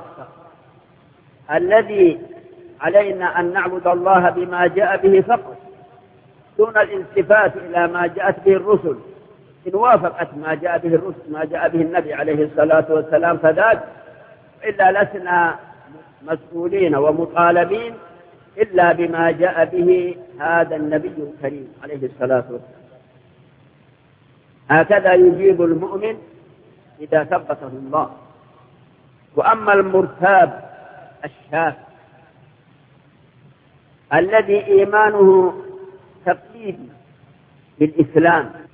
الذي علينا أن نعبد الله بما جاء به فقط دون الالتفات إلى ما جاءت به الرسل، إن وافقت ما جاء به الرسل ما جاء به النبي عليه الصلاة والسلام فذاك، إلا لسنا مسؤولين ومطالبين إلا بما جاء به هذا النبي الكريم عليه الصلاة والسلام. هكذا يجيب المؤمن إذا ثبته الله. وأما المرتاب الشاك الذي إيمانه تقليدي بالإسلام